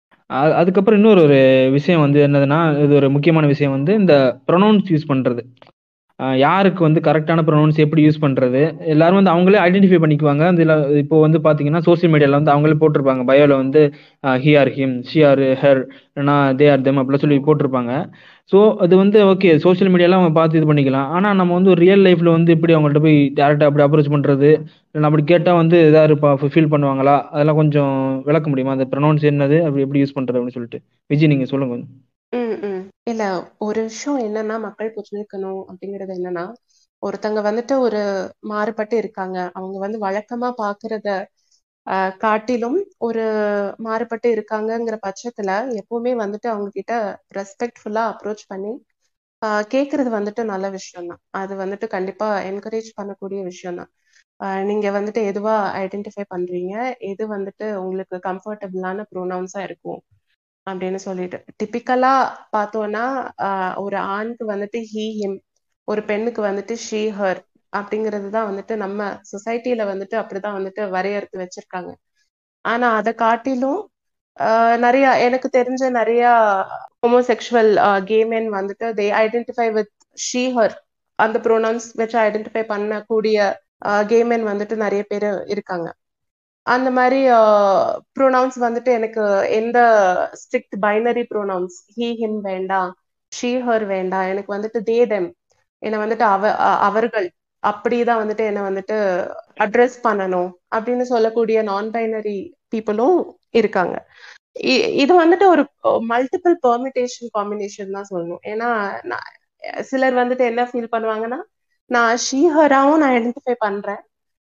அ- அதுக்கப்புறம் இன்னொரு ஒரு விஷயம் வந்து என்னதுன்னா, இது ஒரு முக்கியமான விஷயம் வந்து இந்த ப்ரொனவுன்ஸ் யூஸ் பண்றது. அஹ் யாருக்கு வந்து கரெக்டான ப்ரொனவுன்ஸ் எப்படி யூஸ் பண்றது, எல்லாரும் வந்து அவங்களே ஐடென்டிஃபை பண்ணிக்குவாங்க. அதுல இப்போ வந்து பாத்தீங்கன்னா சோசியல் மீடியால வந்து அவங்களே போட்டிருப்பாங்க பயோல வந்து he or him, she or her, இல்லைனா தே ஆர் தெம் அப்படிலாம் சொல்லி போட்டிருப்பாங்க. ஸோ அது வந்து ஓகே, சோஷியல் மீடியாலாம் அவங்க பார்த்து இது பண்ணிக்கலாம். ஆனா நம்ம வந்து ஒரு ரியல் லைஃப்ல வந்து இப்படி அவங்கள்ட்ட போய் டேரக்டா அப்படி அப்ரோச் பண்றது, இல்லை அப்படி கேட்டா வந்து ஏதாவது இருப்பா ஃபீல் பண்ணுவாங்களா, அதெல்லாம் கொஞ்சம் விளக்க முடியுமா? அந்த ப்ரொனவுன்ஸ் என்னது, அப்படி எப்படி யூஸ் பண்றது அப்படின்னு சொல்லிட்டு விஜய் நீங்க சொல்லுங்க. ம் ம் இல்ல, ஒரு விஷயம் என்னன்னா மக்கள் புரிஞ்சுக்கணும் அப்படிங்கிறது என்னன்னா, ஒருத்தங்க வந்துட்டு ஒரு மாறுபட்டு இருக்காங்க, அவங்க வந்து வழக்கமா பாக்குறத ஆஹ் காட்டிலும் ஒரு மாறுபட்டு இருக்காங்கங்கிற பட்சத்துல எப்பவுமே வந்துட்டு அவங்க கிட்ட ரெஸ்பெக்ட்ஃபுல்லா அப்ரோச் பண்ணி ஆஹ் கேக்குறது வந்துட்டு நல்ல விஷயம் தான். அது வந்துட்டு கண்டிப்பா என்கரேஜ் பண்ணக்கூடிய விஷயம் தான். ஆஹ் நீங்க வந்துட்டு எதுவா ஐடென்டிஃபை பண்றீங்க, எது வந்துட்டு உங்களுக்கு கம்ஃபர்டபுளான ப்ரோனவுன்ஸா இருக்கும் அப்படின்னு சொல்லிட்டு டிபிக்கலா பார்த்தோம்னா, ஆஹ் ஒரு ஆணுக்கு வந்துட்டு ஹீ ஹிம், ஒரு பெண்ணுக்கு வந்துட்டு ஷீ ஹர் அப்படிங்கிறது தான் வந்துட்டு நம்ம சொசைட்டில வந்துட்டு அப்படிதான் வந்துட்டு வரையறுத்து வச்சிருக்காங்க. ஆனா அதை காட்டிலும் ஆஹ் நிறைய எனக்கு தெரிஞ்ச நிறைய ஹோமோசெக்சுவல் கே மென் வந்துட்டு they identify with she her, அந்த ப்ரோனவுன்ஸ் வச்சு ஐடென்டிஃபை பண்ணக்கூடிய கே மென் வந்துட்டு நிறைய பேர் இருக்காங்க. அந்த மாதிரி ப்ரோனவுன்ஸ் வந்துட்டு எனக்கு எந்த strict binary pronouns he him வேண்டாம், ஷீ ஹர் வேண்டாம், எனக்கு வந்துட்டு தே தெம், என்னை வந்துட்டு அவ அ- அவர்கள் அப்படிதான் வந்துட்டு என்னை வந்துட்டு அட்ரஸ் பண்ணணும் அப்படின்னு சொல்லக்கூடிய நான் பைனரி பீப்புளும் இருக்காங்க. இ- இது வந்துட்டு ஒரு மல்டிபிள் பெர்மிட்டேஷன் காம்பினேஷன் தான் சொல்லணும். ஏன்னா நான் சிலர் வந்துட்டு என்ன ஃபீல் பண்ணுவாங்கன்னா, நான் ஷீ ஹராவும் நான் ஐடென்டிஃபை பண்றேன்,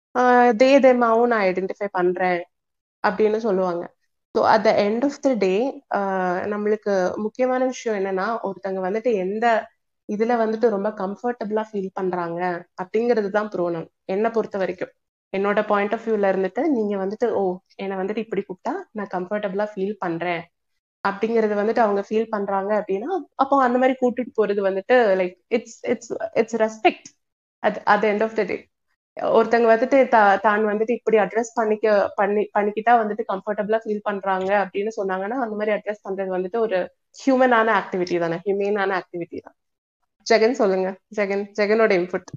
தே தெம்மாவும் நான் ஐடென்டிஃபை பண்றேன் அப்படின்னு சொல்லுவாங்க. So at the end of the day நம்மளுக்கு முக்கியமான விஷயம் என்னன்னா, ஒருத்தங்க வந்துட்டு எந்த இதுல வந்துட்டு ரொம்ப கம்ஃபர்டபுளா ஃபீல் பண்றாங்க அப்படிங்கிறது தான் ப்ரோனம் என்னை பொறுத்த வரைக்கும். என்னோட பாயிண்ட் ஆஃப் வியூல இருந்துட்டு நீங்க வந்துட்டு ஓ என்னை வந்துட்டு இப்படி கூப்பிட்டா நான் கம்ஃபர்டபுளா ஃபீல் பண்றேன் அப்படிங்கறது வந்துட்டு அவங்க ஃபீல் பண்றாங்க அப்படின்னா, அப்போ அந்த மாதிரி கூட்டிட்டு போறது வந்துட்டு like it's it's it's respect. At at end of the day ஒருத்தங்க வந்துட்டு தா- தான் வந்துட்டு இப்படி அட்ரஸ் பண்ணிக்க பண்ணி பண்ணிக்கிட்டா வந்துட்டு கம்ஃபர்டபுளா ஃபீல் பண்றாங்க அப்படின்னு சொன்னாங்கன்னா, அந்த மாதிரி அட்ரஸ் பண்றது வந்துட்டு ஒரு ஹியூமனான ஆக்டிவிட்டி தானே, ஹியூமேனான ஆக்டிவிட்டி தான். ஜெகன் சொல்லுங்க, ஜெகன் ஜெகனோட இன்புட்.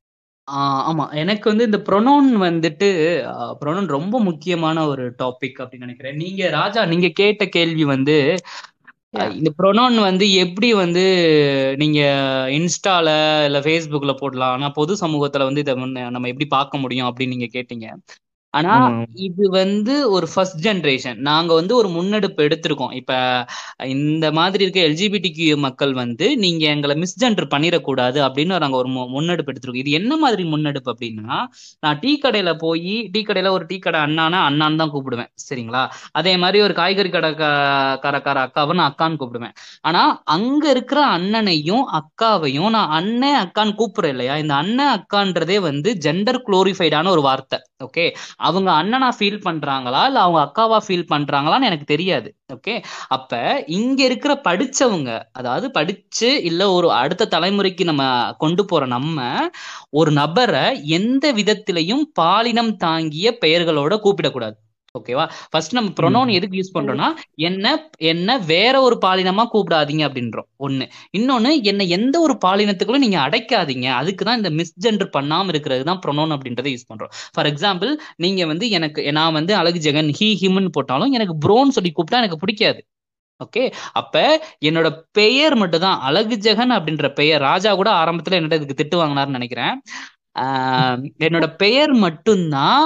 ஆஹ் ஆமா, எனக்கு வந்து இந்த ப்ரொனவுன் வந்துட்டு ப்ரொனவுன் ரொம்ப முக்கியமான ஒரு டாபிக் அப்படின்னு நினைக்கிறேன். நீங்க ராஜா நீங்க கேட்ட கேள்வி வந்து யா அஹ் இந்த ப்ரொனவுன் வந்து எப்படி வந்து நீங்க இன்ஸ்டால இல்ல ஃபேஸ்புக்ல போடலாம், ஆனா பொது சமூகத்துல வந்து இதை முன்ன- நம்ம எப்படி பார்க்க முடியும் அப்படின்னு நீங்க கேட்டீங்க. ஆனா ஆமா. இது வந்து ஒரு ஃபர்ஸ்ட் ஜெனரேஷன், நாங்க வந்து ஒரு முன்னெடுப்பு எடுத்திருக்கோம். இப்ப இந்த மாதிரி இருக்க எல்ஜிபிடிக்யூ மக்கள் வந்து நீங்க எங்களை மிஸ்ஜெண்டர் பண்ணிடக்கூடாது அப்படின்னு நாங்க ஒரு மு- முன்னெடுப்பு எடுத்திருக்கோம். இது என்ன மாதிரி முன்னெடுப்பு அப்படின்னா, நான் டீ கடையில போய் டீ கடையில ஒரு டீ கடை அண்ணானா அண்ணான்னு தான் கூப்பிடுவேன், சரிங்களா? அதே மாதிரி ஒரு காய்கறி கடை க- கடைக்கார அக்காவை நான் அக்கான்னு கூப்பிடுவேன். ஆனா அங்க இருக்கிற அண்ணனையும் அக்காவையும் நான் அண்ணன் அக்கான்னு கூப்பிடுறேன் இல்லையா, இந்த அண்ணன் அக்கான்றதே வந்து ஜெண்டர் குளோரிஃபைடான ஒரு வார்த்தை. ஓகே, அவங்க அண்ணனா ஃபீல் பண்றாங்களா இல்ல அவங்க அக்காவா ஃபீல் பண்றாங்களான்னு எனக்கு தெரியாது. ஓகே, அப்ப இங்க இருக்கிற படிச்சவங்க, அதாவது படிச்சு இல்ல ஒரு அடுத்த தலைமுறைக்கு நம்ம கொண்டு போற நம்ம ஒரு நபரை எந்த விதத்திலையும் பாலினம் தாங்கிய பெயர்களோட கூப்பிடக்கூடாது. ஓகேவா? ஃபர்ஸ்ட் நம்ம ப்ரொனவுன் ம். எதுக்கு யூஸ் பண்றோம்னா, என்ன என்ன வேற ஒரு பாலினமா கூப்பிடாதீங்க அப்படின்றோம் ஒண்ணு. இன்னொன்னு, என்ன எந்த ஒரு பாலினத்துக்குள்ள நீங்க அடைக்காதீங்க, அதுக்கு தான் இந்த மிஸ்ஜெண்டர் பண்ணாம இருக்கிறது தான் ப்ரொனவுன் அப்படின்றத யூஸ் பண்றோம். ஃபார் எக்ஸாம்பிள், நீங்க வந்து எனக்கு நான் வந்து அழகு ஜெகன் ஹீ ஹிம்னு போட்டாலும் எனக்கு ப்ரோன்னு சொல்லி கூப்பிட்டா எனக்கு பிடிக்காது. ஓகே, அப்ப என்னோட பெயர் மட்டும் தான் அழகு ஜெகன் அப்படின்ற பெயர். ராஜா கூட ஆரம்பத்துல என்னோட இதுக்கு திட்டு வாங்கினாருன்னு நினைக்கிறேன். ஆஹ் என்னோட பெயர் மட்டும்தான்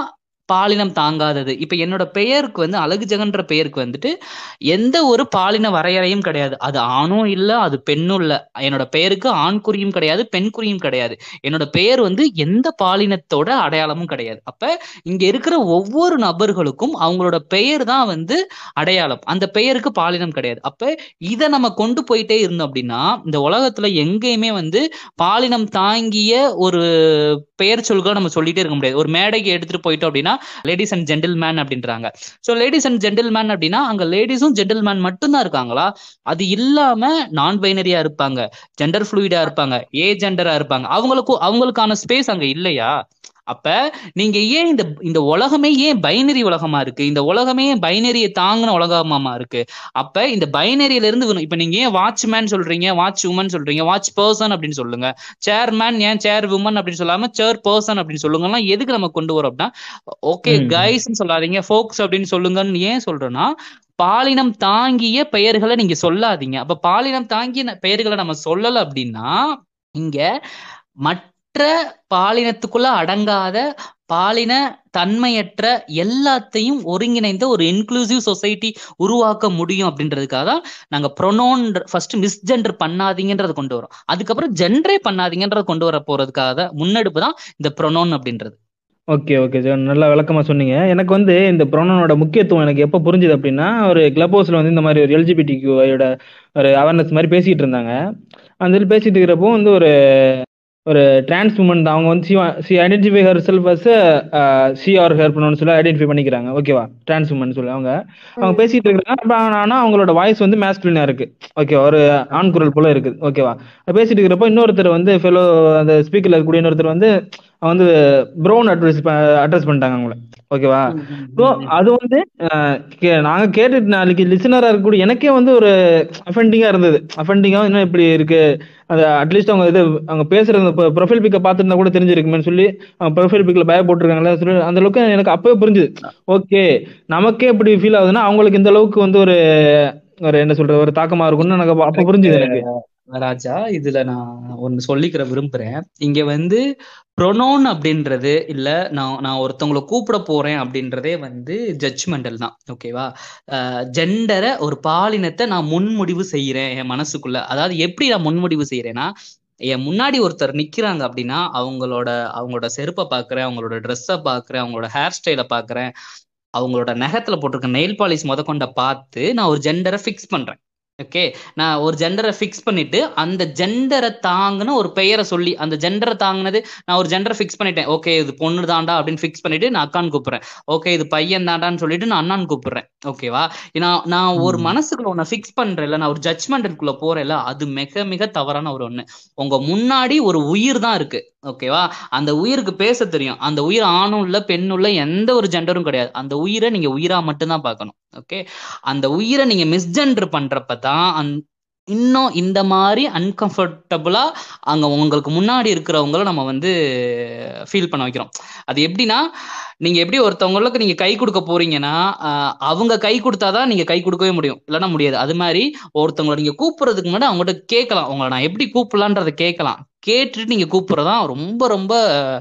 பாலினம் தாங்காதது. இப்ப என்னோட பெயருக்கு வந்து அழகு ஜெகன்ற பெயருக்கு வந்துட்டு எந்த ஒரு பாலின வரையறையும் கிடையாது. அது ஆணும் இல்ல, அது பெண்ணும் இல்ல. என்னோட பெயருக்கு ஆண் குறியும் கிடையாது, பெண் குறியும் கிடையாது. என்னோட பெயர் வந்து எந்த பாலினத்தோட அடையாளமும் கிடையாது. அப்ப இங்க இருக்கிற ஒவ்வொரு நபர்களுக்கும் அவங்களோட பெயர் தான் வந்து அடையாளம். அந்த பெயருக்கு பாலினம் கிடையாது. அப்ப இதை நம்ம கொண்டு போயிட்டே இருந்தோம் அப்படின்னா இந்த உலகத்துல எங்கேயுமே வந்து பாலினம் தாங்கிய ஒரு பெயர் சொல்களை நம்ம சொல்லிட்டே இருக்க முடியாது. ஒரு மேடைக்கு எடுத்துட்டு போயிட்டோம் அப்படின்னா லேடிஸ் அண்ட் ஜென்டில்மேன் அப்படின்றாங்க. ஸோ லேடிஸ் அண்ட் ஜென்டில்மேன் அப்படின்னா அங்க லேடிஸும் ஜென்டில்மேன் மட்டும்தான் இருக்காங்களா? அது இல்லாம நான் பைனரியா இருப்பாங்க, ஜெண்டர் ஃப்ளூயிடா இருப்பாங்க, ஏ ஜெண்டரா இருப்பாங்க. அவங்களுக்கு அவங்களுக்கான ஸ்பேஸ் அங்க இல்லையா? அப்ப நீங்க ஏன் இந்த இந்த உலகமே ஏன் பைனரி உலகமா இருக்கு? இந்த உலகமே பைனரியை தாங்கின உலகமா இருக்கு? அப்ப இந்த பைனரியில இருந்து இப்ப நீங்க ஏன் வாட்ச்மேன் சொல்றீங்க, வாட்ச் உமன் சொல்றீங்க, வாட்ச் பர்சன் அப்படின்னு சொல்லுங்க. சேர்மேன் ஏன் சேர் உமன் அப்படின்னு சொல்லாம சேர் பர்சன் அப்படின்னு சொல்லுங்கன்னா எதுக்கு நம்ம கொண்டு வரோம் அப்படின்னா, ஓகே கைஸ்ன்னு சொல்லாதீங்க, ஃபோக்ஸ் அப்படின்னு சொல்லுங்கன்னு ஏன் சொல்றேன்னா, பாலினம் தாங்கிய பெயர்களை நீங்க சொல்லாதீங்க. அப்ப பாலினம் தாங்கிய பெயர்களை நம்ம சொல்லல அப்படின்னா இங்க மற்ற பாலினத்துக்குள்ள அடங்காத பாலின தன்மையற்ற எல்லாத்தையும் ஒருங்கிணைந்த ஒரு இன்க்ளூசிவ் சொசைட்டி உருவாக்க முடியும் அப்படின்றதுக்காக தான் நாங்க ப்ரொனோன் ஃபர்ஸ்ட் மிஸ்ஜெண்டர் பண்ணாதீங்கன்றதை கொண்டு வரோம். அதுக்கப்புறம் ஜென்ரே பண்ணாதீங்கன்றதை கொண்டு வர போறதுக்காக முன்னெடுப்பு தான் இந்த ப்ரொனோன் அப்படின்றது. ஓகே ஓகே சார், நல்லா விளக்கமா சொன்னீங்க. எனக்கு வந்து இந்த ப்ரொனோனோட முக்கியத்துவம் எனக்கு எப்போ புரிஞ்சுது அப்படின்னா, ஒரு கிளப் ஹவுஸ்ல வந்து இந்த மாதிரி ஒரு எல்ஜிபிடி கியூயோட ஒரு அவேர்னஸ் மாதிரி பேசிட்டு இருந்தாங்க. அந்த இதில் பேசிட்டு இருக்கிறப்போ வந்து ஒரு ஒரு டிரான்ஸ் உமன் தான். அவங்க வந்து she she identify herself as she or her pronoun சொல்லி ஐடென்டிஃபை பண்ணிக்கிறாங்க. ஓகேவா, டிரான்ஸ் உமன் சொல்லி அவங்க அவங்க பேசிட்டு இருக்காங்க. ஆனால் அவங்களோட வாய்ஸ் வந்து மேஸ்குலினா இருக்கு. ஓகேவா, ஒரு ஆண் குரல் போல இருக்குது. ஓகேவா, பேசிட்டு இருக்கிறப்போ இன்னொருத்தர் வந்து ஃபெலோ அந்த ஸ்பீக்கர்ல இருக்கக்கூடிய இன்னொருத்தர் வந்து வந்து ப்ரௌன் அட்ரஸ் அட்ரஸ் பண்ணிட்டாங்க அவங்கள. ஓகேவா, ஸோ அது வந்து நாங்க கேட்டுட்டு நாளைக்கு லிசனரா இருக்கக்கூடிய எனக்கே வந்து ஒரு அஃபெண்டிங்கா இருந்தது. அஃபெண்டிங்கா இன்னும் இப்படி இருக்கு, அது அட்லீஸ்ட் அவங்க இது அவங்க பேசுறது ப்ரொஃபைல் பிக்கை பார்த்துருந்தா கூட தெரிஞ்சிருக்குமே சொல்லி அவங்க ப்ரொஃபைல் பிக்ல பய போட்டிருக்காங்களே சொல்லி அந்த அளவுக்கு எனக்கு அப்பவே புரிஞ்சுது. ஓகே, நமக்கே இப்படி ஃபீல் ஆகுதுன்னா அவங்களுக்கு இந்த அளவுக்கு வந்து ஒரு ஒரு என்ன சொல்றது ஒரு தாக்கமா இருக்கும்னு எனக்கு அப்ப புரிஞ்சுது எனக்கு. ராஜா, இதுல நான் ஒன்னு சொல்லிக்கிற விரும்புறேன். இங்க வந்து ப்ரொனோன் அப்படின்றது இல்ல, நான் நான் ஒருத்தவங்களை கூப்பிட போறேன் அப்படின்றதே வந்து ஜட்ஜ்மெண்டல் தான். ஓகேவா, ஜெண்டரை ஒரு பாலினத்தை நான் முன்முடிவு செய்யறேன் என் மனசுக்குள்ள. அதாவது எப்படி நான் முன்முடிவு செய்யறேன்னா, என் முன்னாடி ஒருத்தர் நிக்கிறாங்க அப்படின்னா அவங்களோட அவங்களோட செருப்பை பாக்குறேன், அவங்களோட ட்ரெஸ்ஸை பாக்குறேன், அவங்களோட ஹேர் ஸ்டைலை பாக்குறேன், அவங்களோட நகத்துல போட்டிருக்க நெயில் பாலிஷ் முத கொண்ட பார்த்து நான் ஒரு ஜெண்டரை ஃபிக்ஸ் பண்றேன். ஓகே, நான் ஒரு ஜெண்டரை ஃபிக்ஸ் பண்ணிட்டு அந்த ஜெண்டரை தாங்கின ஒரு பெயரை சொல்லி அந்த ஜெண்டரை தாங்கினது நான் ஒரு ஜெண்டரை ஃபிக்ஸ் பண்ணிட்டேன். ஓகே, இது பொண்ணு தாண்டா அப்படின்னு ஃபிக்ஸ் பண்ணிட்டு நான் அக்கான்னு கூப்பிடுறேன். ஓகே, இது பையன் தாண்டான்னு சொல்லிட்டு நான் அண்ணான்னு கூப்பிடுறேன். ஓகேவா, நான் நான் ஒரு மனசுக்குள்ள ஒன்னு ஃபிக்ஸ் பண்றேன்ல, நான் ஒரு ஜட்ஜ்மெண்ட்டுக்குள்ள போறேன்ல, அது மிக மிக தவறான ஒரு ஒண்ணு. உங்க முன்னாடி ஒரு உயிர் தான் இருக்கு. ஓகேவா, அந்த உயிருக்கு பேச தெரியும். அந்த உயிர் ஆணும் இல்ல பெண்ணும் இல்ல, எந்த ஒரு ஜெண்டரும் கிடையாது. அந்த உயிரை நீங்க உயிரா மட்டும்தான் பார்க்கணும். ஓகே, அந்த உயிரை நீங்க மிஸ்ஜெண்டர் பண்றப்பதான் இன்னும் இந்த மாதிரி அன்கம்ஃபர்டபுளா அங்க உங்களுக்கு முன்னாடி இருக்கிறவங்கள நம்ம வந்து ஃபீல் பண்ண வைக்கிறோம். அது எப்படின்னா, நீங்க எப்படி ஒருத்தவங்களுக்கு நீங்க கை கொடுக்க போறீங்கன்னா அவங்க கை கொடுத்தாதான் நீங்க கை கொடுக்கவே முடியும், இல்லைன்னா முடியாது. அது மாதிரி ஒருத்தவங்களை நீங்க கூப்பிடுறதுக்கு முன்னாடி அவங்ககிட்ட கேட்கலாம், உங்களை நான் எப்படி கூப்பிடலான்றதை கேட்கலாம். கேட்டுட்டு நீங்க கூப்பிடுறதான் ரொம்ப ரொம்ப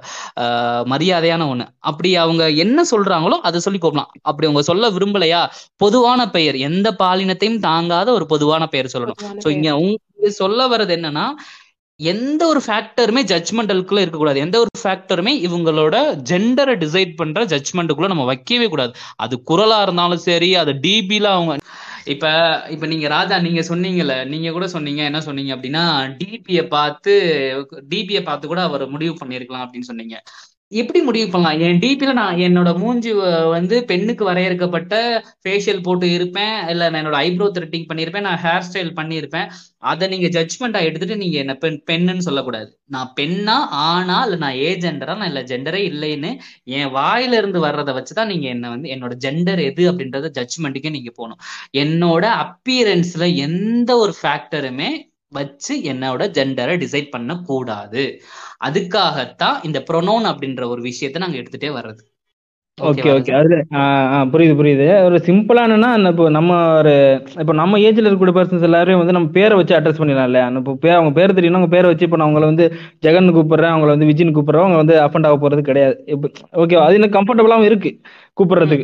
அஹ் மரியாதையான ஒண்ணு. அப்படி அவங்க என்ன சொல்றாங்களோ அதை சொல்லி கூப்பிடலாம். அப்படி அவங்க சொல்ல விரும்பலையா, பொதுவான பெயர், எந்த பாலினத்தையும் தாங்காத ஒரு பொதுவான பெயர் சொல்லணும். சோ இங்க உங்க சொல்ல வர்றது என்னன்னா, எந்த ஒரு ஃபேக்டருமே ஜட்ஜ்மெண்டலுக்குள்ள இருக்கக்கூடாது. எந்த ஒரு ஃபேக்டருமே இவங்களோட ஜெண்டரை டிசைட் பண்ற ஜட்ஜ்மெண்ட்டுக்குள்ள நம்ம வைக்கவே கூடாது. அது குரலா இருந்தாலும் சரி, அது டிபில அவங்க இப்ப இப்ப நீங்க ராஜா நீங்க சொன்னீங்கல்ல, நீங்க கூட சொன்னீங்க, என்ன சொன்னீங்க அப்படின்னா, டிபியை பார்த்து டிபியை பார்த்து கூட அவர் முடிவு பண்ணிருக்கலாம் அப்படின்னு சொன்னீங்க. எப்படி முடிவு பண்ணலாம்? என் டிபில நான் என்னோட மூஞ்சி வந்து பெண்ணுக்கு வரையறுக்கப்பட்ட ஃபேஷியல் போட்டு இருப்பேன், இல்ல நான் என்னோட ஐப்ரோ த்ரெட்டிங் பண்ணியிருப்பேன், நான் ஹேர் ஸ்டைல் பண்ணியிருப்பேன். அதை நீங்க ஜட்ஜ்மெண்டா எடுத்துட்டு நீங்க என்ன பெண் பெண்ணுன்னு சொல்லக்கூடாது. நான் பெண்ணா ஆனா இல்ல நான் ஏ ஜெண்டரா, நான் இல்ல ஜெண்டரே இல்லைன்னு என் வாயில இருந்து வர்றதை வச்சுதான் நீங்க என்ன வந்து என்னோட ஜெண்டர் எது அப்படின்றத ஜட்ஜ்மெண்ட்டுக்கே நீங்க போகணும். என்னோட அப்பியரன்ஸ்ல எந்த ஒரு ஃபேக்டருமே வச்சு என்னோட ஜெண்டரை டிசைட் பண்ண கூடாது. அதுக்காகத்தான் இந்த ப்ரொனோன் அப்படின்ற ஒரு விஷயத்த நாங்க எடுத்துட்டே வர்றது. ஓகே ஓகேவா ஓகே ராஜா? அதுல ஆ, ஆ, புரியுது புரியுது. ஒரு சிம்பிளா என்னன்னா அந்த இப்போ நம்ம ஒரு இப்போ நம்ம ஏஜ்ல இருக்கக்கூடிய பர்சன்ஸ் எல்லாரையும் வந்து நம்ம பேரை வச்சு அட்ரஸ் பண்ணிடலாம் இல்லையா? இப்போ பேர் அவங்க பேர் தெரியும்னா அவங்க பேரை வச்சு இப்போ நான் அவங்கள வந்து ஜெகன் கூப்பிடுறேன், அவங்கள வந்து விஜின் கூப்பிடுறோம், அவங்க வந்து அஃபண்ட் ஆக போறது கிடையாது. இப்போ ஓகே அது எனக்கு கம்ஃபர்டபுளாகவும் இருக்கு கூப்பிடுறதுக்கு.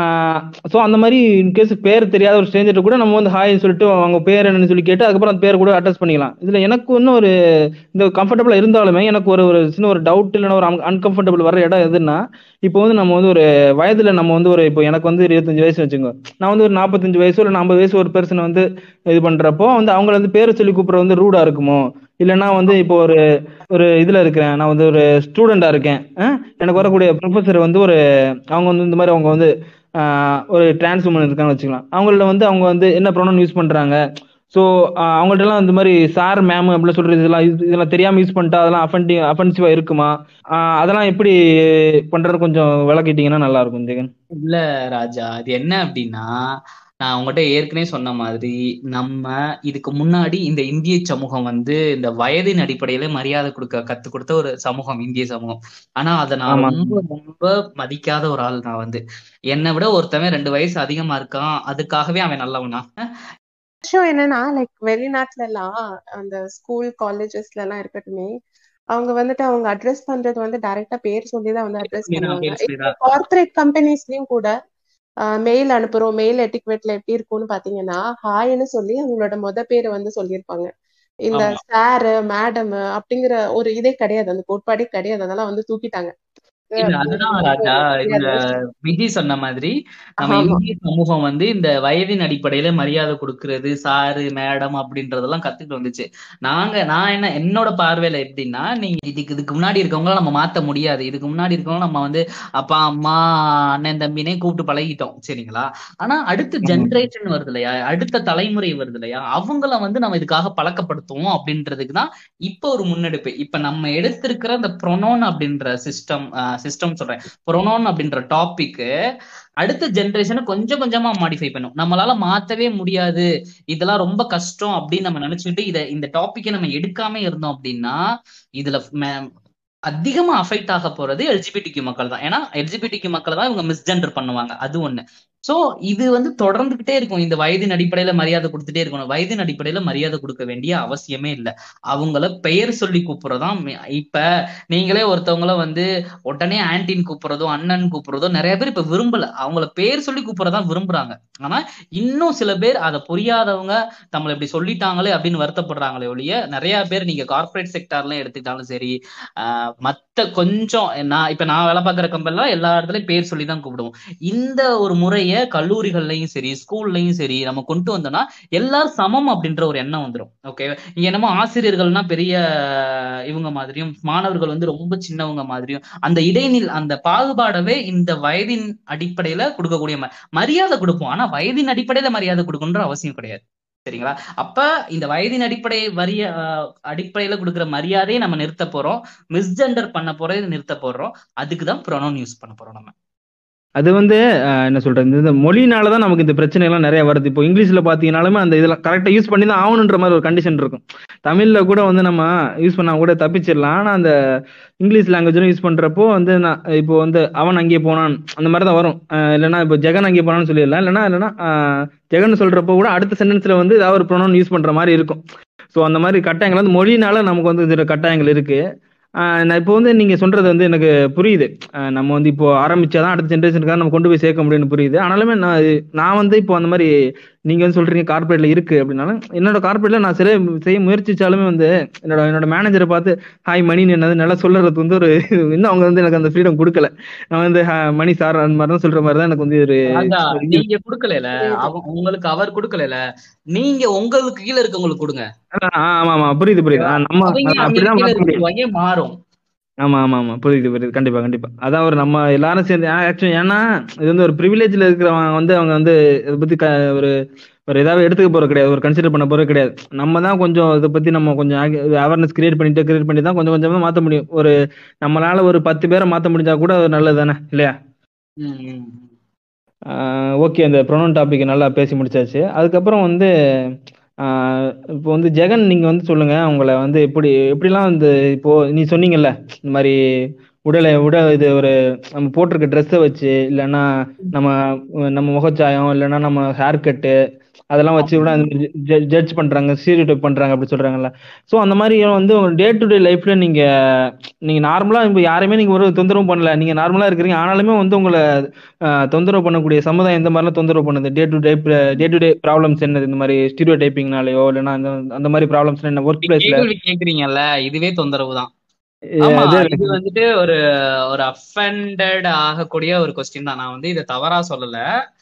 ஸோ அந்த மாதிரி இன்கேஸ் பேர் தெரியாத ஒரு ஸ்ட்ரேஞ்சர் கூட நம்ம வந்து ஹாய்னு சொல்லிட்டு அவங்க பேர் என்னன்னு சொல்லி கேட்டு அதுக்கப்புறம் அந்த பேர் கூட அட்ரஸ் பண்ணிக்கலாம். இதுல எனக்கு இன்னும் ஒரு இந்த கம்ஃபர்டபுளா இருந்தாலுமே எனக்கு ஒரு ஒரு சின்ன ஒரு டவுட் இல்லைன்னா ஒரு அன்கம்ஃபர்டபுள் வர இடம் எதுன்னா, இப்போ வந்து நம்ம வந்து ஒரு வயதுல நம்ம வந்து ஒரு இப்போ எனக்கு வந்து இருபத்தஞ்சு வயசு வச்சுக்கோ, நான் வந்து ஒரு நாற்பத்தஞ்சு வயசு இல்லை ஐம்பது வயசு ஒரு பர்சனை வந்து இது பண்றப்போ வந்து அவங்கள வந்து பேரை சொல்லி கூப்பிடுறது வந்து ரூடா இருக்குமோ, இல்லைன்னா வந்து இப்போ ஒரு ஒரு இதுல இருக்கிறேன், நான் வந்து ஒரு ஸ்டூடெண்டா இருக்கேன், அஹ், எனக்கு வரக்கூடிய ப்ரொஃபஸர் வந்து ஒரு அவங்க வந்து இந்த மாதிரி அவங்க வந்து ஆஹ், ஒரு டிரான்ஸ் உமன் இருக்கான்னு வச்சுக்கலாம், அவங்கள வந்து அவங்க வந்து என்ன ப்ரொனவுன் யூஸ் பண்றாங்க. ஸோ அவங்கள்ட்ட எல்லாம் இந்த மாதிரி சார் மேம் அப்படின்னு சொல்றது இதெல்லாம் இது- இதெல்லாம் தெரியாம யூஸ் பண்ணிட்டா அதெல்லாம் அஃபென்டி அஃபென்சிவா இருக்குமா? ஆஹ் அதெல்லாம் எப்படி பண்றது கொஞ்சம் விளக்கிட்டீங்கன்னா நல்லா இருக்கும் ஜெகன். இல்ல ராஜா, அது என்ன அப்படின்னா, நான் உங்ககிட்ட ஏற்கனவே சொன்ன மாதிரி நம்ம இதுக்கு முன்னாடி இந்த இந்திய சமூகம் வந்து இந்த வயதின் அடிப்படையில மரியாதை கொடுக்க கத்து கொடுத்த ஒரு சமூகம் இந்திய சமூகம். ஆனா அதை நான் ஆமா ரொம்ப ரொம்ப மதிக்காத ஒரு ஆள். நான் வந்து என்னை விட ஒருத்தவன் ரெண்டு வயசு அதிகமா இருக்கான், அதுக்காகவே அவன் நல்லவனா? விஷயம் என்னன்னா லைக் வெளிநாட்டுல எல்லாம் அந்த ஸ்கூல் காலேஜஸ்ல எல்லாம் இருக்கட்டுமே, அவங்க வந்துட்டு அவங்க அட்ரஸ் பண்றது வந்து டைரக்டா பேர் சொல்லிதான் வந்து அட்ரஸ் சொல்லிதான் பண்ணுவாங்க. பேர் சொல்லிதான். கார்பரேட் கம்பெனிஸ்லயும் கூட மெயில் அனுப்புறோம், மெயில் எட்டிக்வெட்ல எப்படி இருக்கும்னு பாத்தீங்கன்னா ஹாய்னு சொல்லி அவங்களோட மொத பேரை வந்து சொல்லியிருப்பாங்க. இந்த ஆமா சாரு மேடம் அப்படிங்கிற ஒரு இதே கிடையாது, அந்த கோட்பாடே கிடையாது, அதெல்லாம் வந்து தூக்கிட்டாங்க. இல்ல அது அதுதான் ரொம்ப ராஜா, இந்த தெரியாத விஷயம். விஜி சொன்ன மாதிரி நம்ம ஆமா இந்திய சமூகம் வந்து இந்த வயதின் அடிப்படையில மரியாதை கொடுக்கறது, சாரு மேடம் அப்படின்றதெல்லாம் கத்துட்டு வந்துச்சு. நாங்க நான் என்ன என்னோட பார்வையில எப்படின்னா, நீங்க இதுக்கு இதுக்கு முன்னாடி இருக்கவங்கள நம்ம மாத்த முடியாது. இதுக்கு முன்னாடி இருக்கவங்க நம்ம வந்து அப்பா அம்மா அண்ணன் தம்பினே கூப்பிட்டு பழகிட்டோம், சரிங்களா? ஆனா அடுத்த ஆமா ஜென்ரேஷன் வருது இல்லையா, அடுத்த தலைமுறை வருது இல்லையா, அவங்கள வந்து நம்ம இதுக்காக பழக்கப்படுத்துவோம் அப்படின்றதுக்கு தான் இப்ப ஒரு முன்னெடுப்பு. இப்ப நம்ம எடுத்திருக்கிற இந்த ப்ரொனோன் அப்படின்ற சிஸ்டம் சிஸ்டம் சொல்றேன், ப்ரொனோன் அப்படின்ற டாபிக் அடுத்த ஜென்ரேஷனை கொஞ்சம் கொஞ்சமா மாடிஃபை பண்ணும். நம்மளால மாத்தவே முடியாது, இதெல்லாம் ரொம்ப கஷ்டம் அப்படின்னு நம்ம நினைச்சுக்கிட்டு இதை இந்த டாபிக்கை நம்ம எடுக்காம இருந்தோம் அப்படின்னா, இதுல ம- அதிகமா அஃபெக்ட் ஆக போறது எல்ஜிபிடிக்கு மக்கள் தான். ஏன்னா எல்ஜிபிடிக்கு மக்கள் தான் இவங்க மிஸ்ஜெண்டர் பண்ணுவாங்க, அது ஒண்ணு. சோ இது வந்து தொடர்ந்துகிட்டே இருக்கும். இந்த வயதின் அடிப்படையில மரியாதை கொடுத்துட்டே இருக்கணும். வயதின் அடிப்படையில மரியாதை கொடுக்க வேண்டிய அவசியமே இல்லை. அவங்கள பெயர் சொல்லி கூப்பிடுறதுதான் மே- இப்ப நீங்களே ஒருத்தவங்கள வந்து உடனே ஆன்டின்னு கூப்பிடுறதோ அண்ணன் கூப்பிடுறதோ நிறைய பேர் இப்ப விரும்பல, அவங்கள பேர் சொல்லி கூப்பிடுறதான் விரும்புறாங்க. ஆனா இன்னும் சில பேர் அதை புரியாதவங்க நம்மளை இப்படி சொல்லிட்டாங்களே அப்படின்னு வருத்தப்படுறாங்களே ஒழிய, நிறைய பேர் நீங்க கார்பரேட் செக்டார்லாம் எடுத்துக்கிட்டாலும் சரி, ஆஹ் மத்த கொஞ்சம் நான் இப்ப நான் வேலை பார்க்குற கம்பெனிலாம் எல்லா இடத்துலயும் பேர் சொல்லி தான் கூப்பிடுவோம். இந்த ஒரு முறைய கல்லூரிகள்லயும் சரி ஸ்கூல்லையும் சரி நம்ம கொண்டு வந்தோம்னா எல்லாரும் சமம் அப்படின்ற ஒரு எண்ணம் வந்துடும். ஓகே, இங்க என்னமோ ஆசிரியர்கள்னா பெரிய இவங்க மாதிரியும் மாணவர்கள் வந்து ரொம்ப சின்னவங்க மாதிரியும் அந்த இடைநில் அந்த பாகுபாடவே இந்த வயதின் அடிப்படையில கொடுக்கக்கூடிய ம- மரியாதை கொடுப்போம். ஆனா வயதின் அடிப்படையில மரியாதை கொடுக்கணுன்ற அவசியம் கிடையாது, சரிங்களா? அப்ப இந்த வயதின் அடிப்படை வரிய அஹ், அடிப்படையில கொடுக்குற மரியாதையை நம்ம நிறுத்த போறோம், மிஸ்ஜெண்டர் பண்ண போறதை நிறுத்த போறோம். அதுக்குதான் ப்ரொனவுன் யூஸ் பண்ண போறோம் நம்ம. அது வந்து அஹ், என்ன சொல்றது, இந்த மொழினால தான் நமக்கு இந்த பிரச்சனை எல்லாம் நிறைய வருது. இப்போ இங்கிலீஷ்ல பாத்தீங்கன்னாலுமே அந்த இதெல்லாம் கரெக்டா யூஸ் பண்ணி தான் ஆகணுன்ற மாதிரி ஒரு கண்டிஷன் இருக்கும். தமிழ்ல கூட வந்து நம்ம யூஸ் பண்ணா கூட தப்பிச்சிடலாம். ஆனா அந்த இங்கிலீஷ் லாங்குவேஜ்ல யூஸ் பண்றப்போ வந்து நான் இப்போ வந்து அவன் அங்கே போனான் அந்த மாதிரி தான் வரும். அஹ், இல்லைன்னா இப்போ ஜெகன் அங்கே போனான்னு சொல்லிடலாம். இல்லைன்னா இல்லைன்னா அஹ், ஜெகன் சொல்றப்போ கூட அடுத்த சென்டென்ஸ்ல வந்து ஏதாவது ஒரு ப்ரொனவுன் யூஸ் பண்ற மாதிரி இருக்கும். ஸோ அந்த மாதிரி கட்டாயங்கள் வந்து மொழினால நமக்கு வந்து இதுல கட்டாயங்கள் இருக்கு. ஆஹ் நான் இப்போ வந்து நீங்க சொல்றது வந்து எனக்கு புரியுது. ஆஹ் நம்ம வந்து இப்போ ஆரம்பிச்சாதான் அடுத்த ஜென்ரேஷனுக்காக நம்ம கொண்டு போய் சேர்க்க முடியும்னு புரியுது. ஆனாலுமே நான் இது- நான் வந்து இப்போ அந்த மாதிரி நீங்க வந்து சொல்றீங்க கார்பரேட்ல இருக்கு அப்படின்னாலும் என்னோட கார்பரேட்ல நான் சில செய்ய முயற்சிச்சாலுமே வந்து என்னோட என்னோட மேனேஜரை பார்த்து ஹாய் மணின்னு என்னது நல்லா சொல்றது வந்து ஒரு இன்னும் அவங்க வந்து எனக்கு அந்த ஃப்ரீடம் கொடுக்கல. நான் வந்து "ஹா, மணி சார் அந்த மாதிரி தான் சொல்ற மாதிரி தான் எனக்கு வந்து ஒரு ராஜா, ஒரு இது நீங்க குடுக்கல, புரியுது. அவ உங்களுக்கு அவர் குடுக்கல, நீங்க உங்களுக்கு கீழ இருக்கவங்களுக்கு கொடுங்க. ஆஹ் ஆமா ஆமா புரியுது புரியுது. ஓகேவா? ஆஹ் நம்ம அவங்க நம்ம அவங்க அப்படிதான் கீழ மாத்த முடியும். இருக்கிறவங்க மாறும். ஆமா ஆமா ஆமா புரியுது புரியுது கண்டிப்பா கண்டிப்பா. அதான் ஒரு நம்ம எல்லாரும் சேர்ந்து ஆக்சுவலி ஏன்னா இது வந்து ஒரு ப்ரிவிலேஜ்ல இருக்கிறவங்க வந்து அவங்க வந்து இதை பத்தி க- ஒரு ஒரு ஏதாவது எடுத்துக்க போறது கிடையாது, ஒரு கன்சிடர் பண்ண போறது கிடையாது. நம்ம தான் கொஞ்சம் இதை பத்தி நம்ம கொஞ்சம் அவேர்னஸ் கிரியேட் பண்ணிட்டு கிரியேட் பண்ணி தான் கொஞ்சம் கொஞ்சமா மாத்த முடியும். ஒரு நம்மளால ஒரு பத்து பேரை மாத்த முடிஞ்சா கூட அது நல்லது தானே இல்லையா? ம், ம், ம். ஓகே, அந்த ப்ரொனவுன் டாபிக் நல்லா பேசி முடிச்சாச்சு. அதுக்கப்புறம் வந்து ஆஹ் இப்போ வந்து ஜெகன் நீங்க வந்து சொல்லுங்க, உங்களை வந்து எப்படி எப்படிலாம் வந்து இப்போ நீ சொன்னீங்கல்ல இந்த மாதிரி உடலை உட இது ஒரு நம்ம போட்டிருக்க ட்ரெஸ்ஸை வச்சு, இல்லைன்னா நம்ம நம்ம முகச்சாயம், இல்லைன்னா நம்ம ஹேர் கட்டு, அதெல்லாம் வச்சு கூட ஜட்ஜ் பண்றாங்க, ஸ்டீரியோடைப் பண்றாங்க அப்படி சொல்றாங்கல்ல. ஸோ அந்த மாதிரி வந்து டே டு டே லைஃப்ல நீங்க நீங்க நார்மலா இப்போ யாரையுமே நீங்க ஒரு தொந்தரவு பண்ணல, நீங்க நார்மலா இருக்கிறீங்க, ஆனாலுமே வந்து உங்களை அஹ், தொந்தரவு பண்ணக்கூடிய சமுதாயம் இந்த மாதிரிலாம் தொந்தரவு பண்ணுது. Day to day day to day problems என்னது? இந்த மாதிரி ஸ்டீரியோ டைப்பிங்னாலயோ இல்லைன்னா அந்த அந்த மாதிரி ப்ராப்ளம்ஸ் என்ன ஒர்க் பிளேஸ்ல கேள்வி கேக்குறீங்கல்ல, இதுவே தொந்தரவு தான். ஆமா, இது இது வந்துட்டு ஒரு ஒரு அஃபெண்டட் ஆகக்கூடிய ஒரு கொஸ்டின் தான். நான் வந்து இதை தவறா சொல்லல,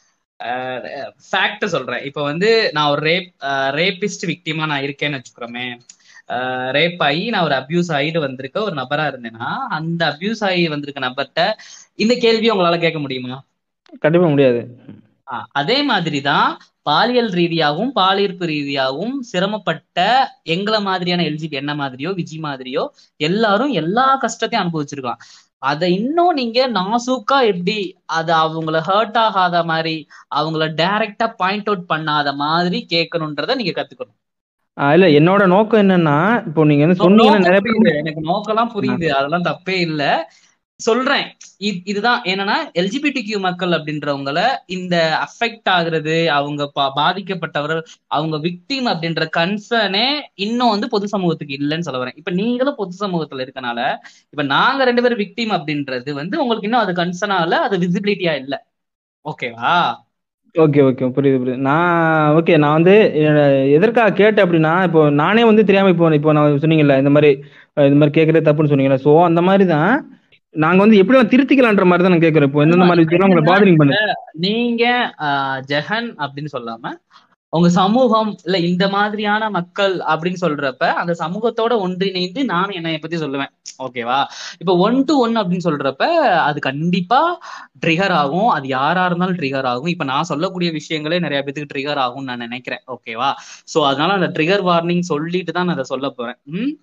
ஃபேக்ட் சொல்றேன். இப்ப வந்து நான் ஒரு ரேப் ரேபிஸ்ட் விக்டிமா நான் இருக்கேன்னு வச்சுக்கிறோமே, ரேப் ஆகி நான் ஒரு அபியூஸ் ஆகிட்டு வந்திருக்க ஒரு நபரா இருந்தேன்னா, அந்த அபியூஸ் ஆகி வந்திருக்க நபர்கிட்ட இந்த கேள்வி உங்களால கேட்க முடியுமா? கண்டிப்பா முடியாது. ஆஹ் அதே மாதிரிதான் பாலியல் ரீதியாகவும் பாலியற்பு ரீதியாகவும் சிரமப்பட்ட எங்களை மாதிரியான எல்ஜிபி என்ன மாதிரியோ விஜி மாதிரியோ எல்லாரும் எல்லா கஷ்டத்தையும் அனுபவிச்சிருக்கலாம். அதை இன்னும் நீங்க நாசூக்கா எப்படி அது அவங்கள ஹர்ட் ஆகாத மாதிரி, அவங்கள டைரக்டா பாயிண்ட் அவுட் பண்ணாத மாதிரி கேட்கணுன்றத நீங்க கத்துக்கணும். ஆஹ் இல்ல, என்னோட நோக்கம் என்னன்னா, இப்போ நீங்க வந்து நோ- சொன்னீங்கன்னா நோக்கம் நிறைய புரியுது, பேர் எனக்கு நோக்கம்லாம் புரியுது, அதெல்லாம் தப்பே இல்ல. சொல்றேன், இ- இதுதான் என்னன்னா எல்ஜிபிடிக்யூ மக்கள் அப்படின்றவங்கள இந்த அஃபெக்ட் ஆகுறது, அவங்க பா- பாதிக்கப்பட்டவர்கள், அவங்க விக்டிம் அப்படின்ற கன்சர்னே இன்னும் வந்து பொது சமூகத்துக்கு இல்லைன்னு சொல்ல வரேன். இப்ப நீங்களும் பொது சமூகத்துல இருக்கனால, இப்ப நாங்க ரெண்டு பேரும் விக்டிம் அப்படின்றது வந்து உங்களுக்கு இன்னும் அது கன்சர்னா இல்ல, அது விசிபிலிட்டியா இல்ல. ஓகேவா? ஓகே ஓகே புரியுது புரியுது. நான் ஓகே நான் வந்து அஹ், எதற்காக கேட்டேன் அப்படின்னா, இப்போ நானே வந்து தெரியாம இப்போ இப்போ நான் சொன்னீங்கல்ல இந்த மாதிரி அஹ், இந்த மாதிரி கேட்கறது தப்புன்னு சொன்னீங்கல்ல. ஸோ அந்த மாதிரி தான் நாங்க வந்து எப்படி திருத்திக்கலான்ற மாதிரி தான் நான் கேட்கறேன். இப்போ ஆமா, எந்தெந்த மாதிரி இப்ப விஷயம் உங்களை என்னன்னா பாதரிங் இப்ப பண்ணுது? நீங்க ஆஹ், ஜெகன் அப்படின்னு சொல்லாம உங்க சமூகம் இல்ல இந்த மாதிரியான மக்கள் அப்படின்னு சொல்றப்ப அந்த சமூகத்தோட ஒன்றிணைந்து நானும் என்னைய பத்தி சொல்லுவேன். ஓகேவா? இப்ப ஒன் டு ஒன் அப்படின்னு சொல்றப்ப அது கண்டிப்பா ட்ரிகர் ஆகும், அது யாரா இருந்தாலும் ட்ரிகர் ஆகும். இப்ப நான் சொல்லக்கூடிய விஷயங்களே நிறைய பேத்துக்கு ட்ரிகர் ஆகும்னு நான் நினைக்கிறேன். ஓகேவா? சோ அதனால அந்த ட்ரிகர் வார்னிங் சொல்லிட்டு தான் நான் அதை சொல்ல போறேன். ம்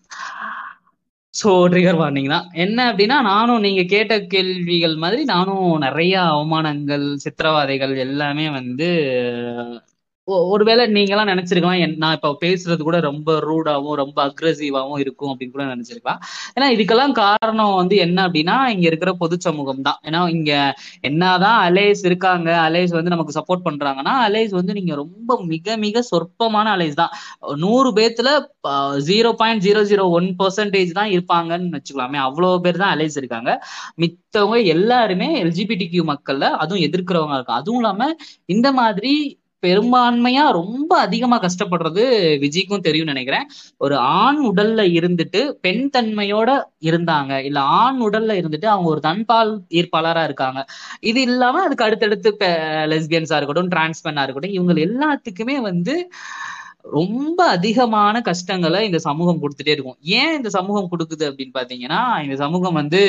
ஸோ ட்ரிகர் வார்னிங் தான். என்ன அப்படின்னா, நானும் நீங்க கேட்ட கேள்விகள் மாதிரி நானும் நிறைய அவமானங்கள், சித்திரவதைகள் எல்லாமே வந்து ஒ- ஒருவேளை நீங்க எல்லாம் நினைச்சிருக்கலாம், என்- நான் இப்ப பேசுறது கூட ரொம்ப ரூடாவும் ரொம்ப அக்ரெசிவாவும் இருக்கும் அப்படின்னு கூட நினைச்சிருக்கலாம். ஏன்னா இதுக்கெல்லாம் காரணம் வந்து என்ன அப்படின்னா, இங்க இருக்கிற பொது சமூகம் தான். ஏன்னா இங்க என்னதான் அலைஸ் இருக்காங்க, அலைஸ் வந்து நமக்கு சப்போர்ட் பண்றாங்கன்னா, அலைஸ் வந்து நீங்க ரொம்ப மிக மிக சொற்பமான அலைஸ் தான். நூறு பேத்துல zero point zero zero one percentage தான் இருப்பாங்கன்னு வச்சுக்கலாமே, அவ்வளவு பேர் தான் அலைஸ் இருக்காங்க. மித்தவங்க எல்லாருமே எல்ஜிபிடி கியூ மக்கள்ல அதுவும் எதிர்க்கிறவங்க இருக்காங்க. அதுவும் இல்லாம இந்த மாதிரி பெரும்பான்மையா ரொம்ப அதிகமா கஷ்டப்படுறது விஜய்க்கும் தெரியும்னு நினைக்கிறேன். ஒரு ஆண் உடல்ல இருந்துட்டு பெண் தன்மையோட இருந்தாங்க, இல்ல ஆண் உடல்ல இருந்துட்டு அவங்க ஒரு தன்பால் ஈர்ப்பாளரா இருக்காங்க. இது இல்லாம அதுக்கு அடுத்தடுத்து லெஸ்பியன்ஸா இருக்கட்டும், டிரான்ஸ்மென்னா இருக்கட்டும், இவங்க எல்லாத்துக்குமே வந்து ரொம்ப அதிகமான கஷ்டங்களை இந்த சமூகம் கொடுத்துட்டே இருக்கும். ஏன் இந்த சமூகம் கொடுக்குது அப்படின்னு பாத்தீங்கன்னா, இந்த சமூகம் வந்து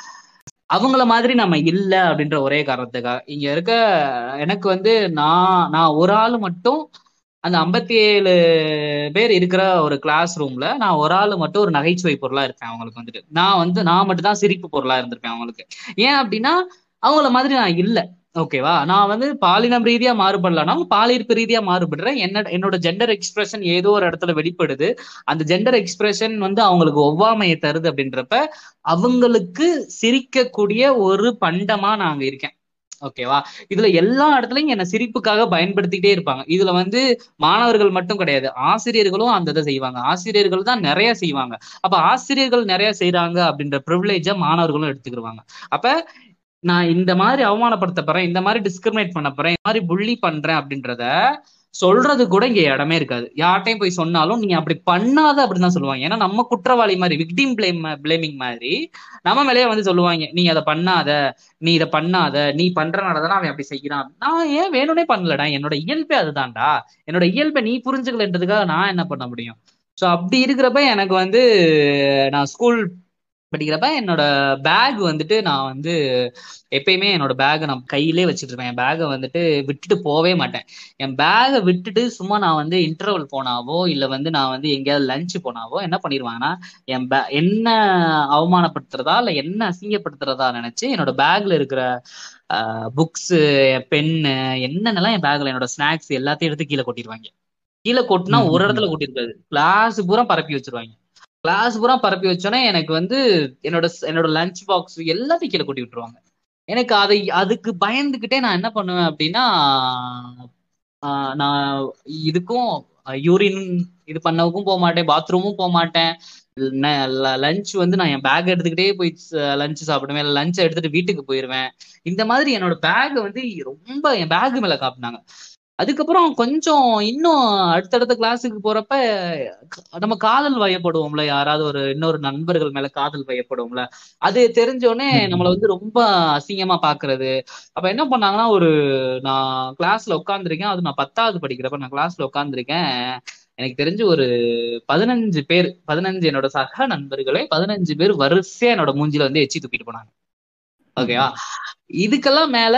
அவங்கள மாதிரி நம்ம இல்ல அப்படின்ற ஒரே காரணத்துக்காக இங்க இருக்க எனக்கு வந்து நான் நான் ஒரு ஆள் மட்டும் அந்த ஐம்பத்தி ஏழு பேர் இருக்கிற ஒரு கிளாஸ் ரூம்ல நான் ஒரு ஆள் மட்டும் ஒரு நகைச்சுவை பொருளா இருப்பேன். அவங்களுக்கு வந்துட்டு நான் வந்து நான் மட்டும் தான் சிரிப்பு பொருளா இருந்திருப்பேன் அவங்களுக்கு. ஏன் அப்படின்னா அவங்கள மாதிரி நான் இல்ல. ஓகேவா? நான் வந்து பாலினம் ரீதியா மாறுபடலாம், பாலியற்பு ரீதியா மாறுபடுறேன். என்ன என்னோட ஜெண்டர் எக்ஸ்பிரஷன் ஏதோ ஒரு இடத்துல வெளிப்படுது. அந்த ஜெண்டர் எக்ஸ்பிரஷன் வந்து அவங்களுக்கு ஒவ்வாமையை தருது அப்படின்றப்ப அவங்களுக்கு சிரிக்கக்கூடிய ஒரு பண்டமா நாங்க இருக்கேன். ஓகேவா? இதுல எல்லா இடத்துலயும் என்ன சிரிப்புக்காக பயன்படுத்திக்கிட்டே இருப்பாங்க. இதுல வந்து மாணவர்கள் மட்டும் கிடையாது, ஆசிரியர்களும் அந்த இதை செய்வாங்க. ஆசிரியர்கள் தான் நிறைய செய்வாங்க. அப்ப ஆசிரியர்கள் நிறைய செய்யறாங்க அப்படின்ற ப்ரிவிலேஜ மாணவர்களும் எடுத்துக்கிடுவாங்க. அப்ப நான் இந்த மாதிரி அவமானப்படுத்த போறேன், இந்த மாதிரி டிஸ்கிரிமினேட் பண்ண போறேன், இந்த மாதிரி புள்ளி பண்றேன் அப்படின்றத சொல்றது கூட இங்க இடமே இருக்காது. யார்ட்டையும் போய் சொன்னாலும் நீங்க அப்படி பண்ணாத அப்படின்னு தான் சொல்லுவாங்க. ஏன்னா நம்ம குற்றவாளி மாதிரி, விக்டிம் பிளேம் பிளேமிங் மாதிரி நம்ம மேலேயே வந்து சொல்லுவாங்க, நீ அதை பண்ணாத, நீ இதை பண்ணாத, நீ பண்றனாலதானே அவன் அப்படி செய்யறான். நான் ஏன் வேணும்னே பண்ணலடா, என்னோட இயல்பே அதுதான்டா, என்னோட இயல்பை நீ புரிஞ்சுக்கலன்றதுக்காக நான் என்ன பண்ண முடியும்? ஸோ அப்படி இருக்கிறப்ப எனக்கு வந்து நான் ஸ்கூல் படிக்கிறப்ப என்னோட பேக் வந்துட்டு நான் வந்து எப்பயுமே என்னோட பேக்கை நான் கையிலே வச்சுட்டு இருப்பேன். என் பேக்கை வந்துட்டு விட்டுட்டு போவே மாட்டேன். என் பேக்கை விட்டுட்டு சும்மா நான் வந்து இன்டர்வல் போனாவோ இல்லை வந்து நான் வந்து எங்கேயாவது லஞ்சு போனாவோ என்ன பண்ணிடுவாங்கன்னா, என் பே என்ன அவமானப்படுத்துறதா இல்லை என்ன அசிங்கப்படுத்துறதா நினைச்சு என்னோட பேக்ல இருக்கிற புக்ஸு, பென்னு, என்னென்னலாம் என் பேக்ல என்னோட ஸ்நாக்ஸ் எல்லாத்தையும் எடுத்து கீழே கொட்டிடுவாங்க. கீழே கொட்டினா ஒரு இடத்துல கொட்டிருக்காது, கிளாஸ் பூரா பரப்பி வச்சிருவாங்க. கிளாஸ் பூரா பரப்பி வச்சோன்னே எனக்கு வந்து என்னோட என்னோட லஞ்ச் பாக்ஸ் எல்லாத்தையும் கீழே கொட்டி விட்டுருவாங்க. எனக்கு அதை அதுக்கு பயந்துகிட்டே நான் என்ன பண்ணுவேன் அப்படின்னா, ஆஹ் நான் இதுக்கும் யூரின் இது பண்ணவுக்கும் போக மாட்டேன், பாத்ரூமும் போக மாட்டேன். லஞ்ச் வந்து நான் என் பேக் எடுத்துக்கிட்டே போய் லஞ்ச் சாப்பிடுவேன், லஞ்ச் எடுத்துட்டு வீட்டுக்கு போயிருவேன். இந்த மாதிரி என்னோட பேக் வந்து ரொம்ப என் பேக் மேல காப்பினாங்க. அதுக்கப்புறம் கொஞ்சம் இன்னும் அடுத்தடுத்த கிளாஸுக்கு போறப்ப நம்ம காதல் வயப்படுவோம்ல, யாராவது ஒரு இன்னொரு நண்பர்கள் மேல காதல் வயப்படுவோம்ல, அது தெரிஞ்சோடனே நம்மள வந்து ரொம்ப அசிங்கமா பாக்குறது. அப்ப என்ன பண்ணாங்கன்னா, ஒரு நான் கிளாஸ்ல உட்காந்துருக்கேன், அது நான் பத்தாவது படிக்கிறப்ப நான் கிளாஸ்ல உட்காந்துருக்கேன். எனக்கு தெரிஞ்சு ஒரு பதினஞ்சு பேர் பதினஞ்சு என்னோட சக நண்பர்களே பதினஞ்சு பேர் வரிசையா என்னோட மூஞ்சில வந்து எச்சி துப்பிட்டு போனாங்க. ஓகேவா? இதுக்கெல்லாம் மேல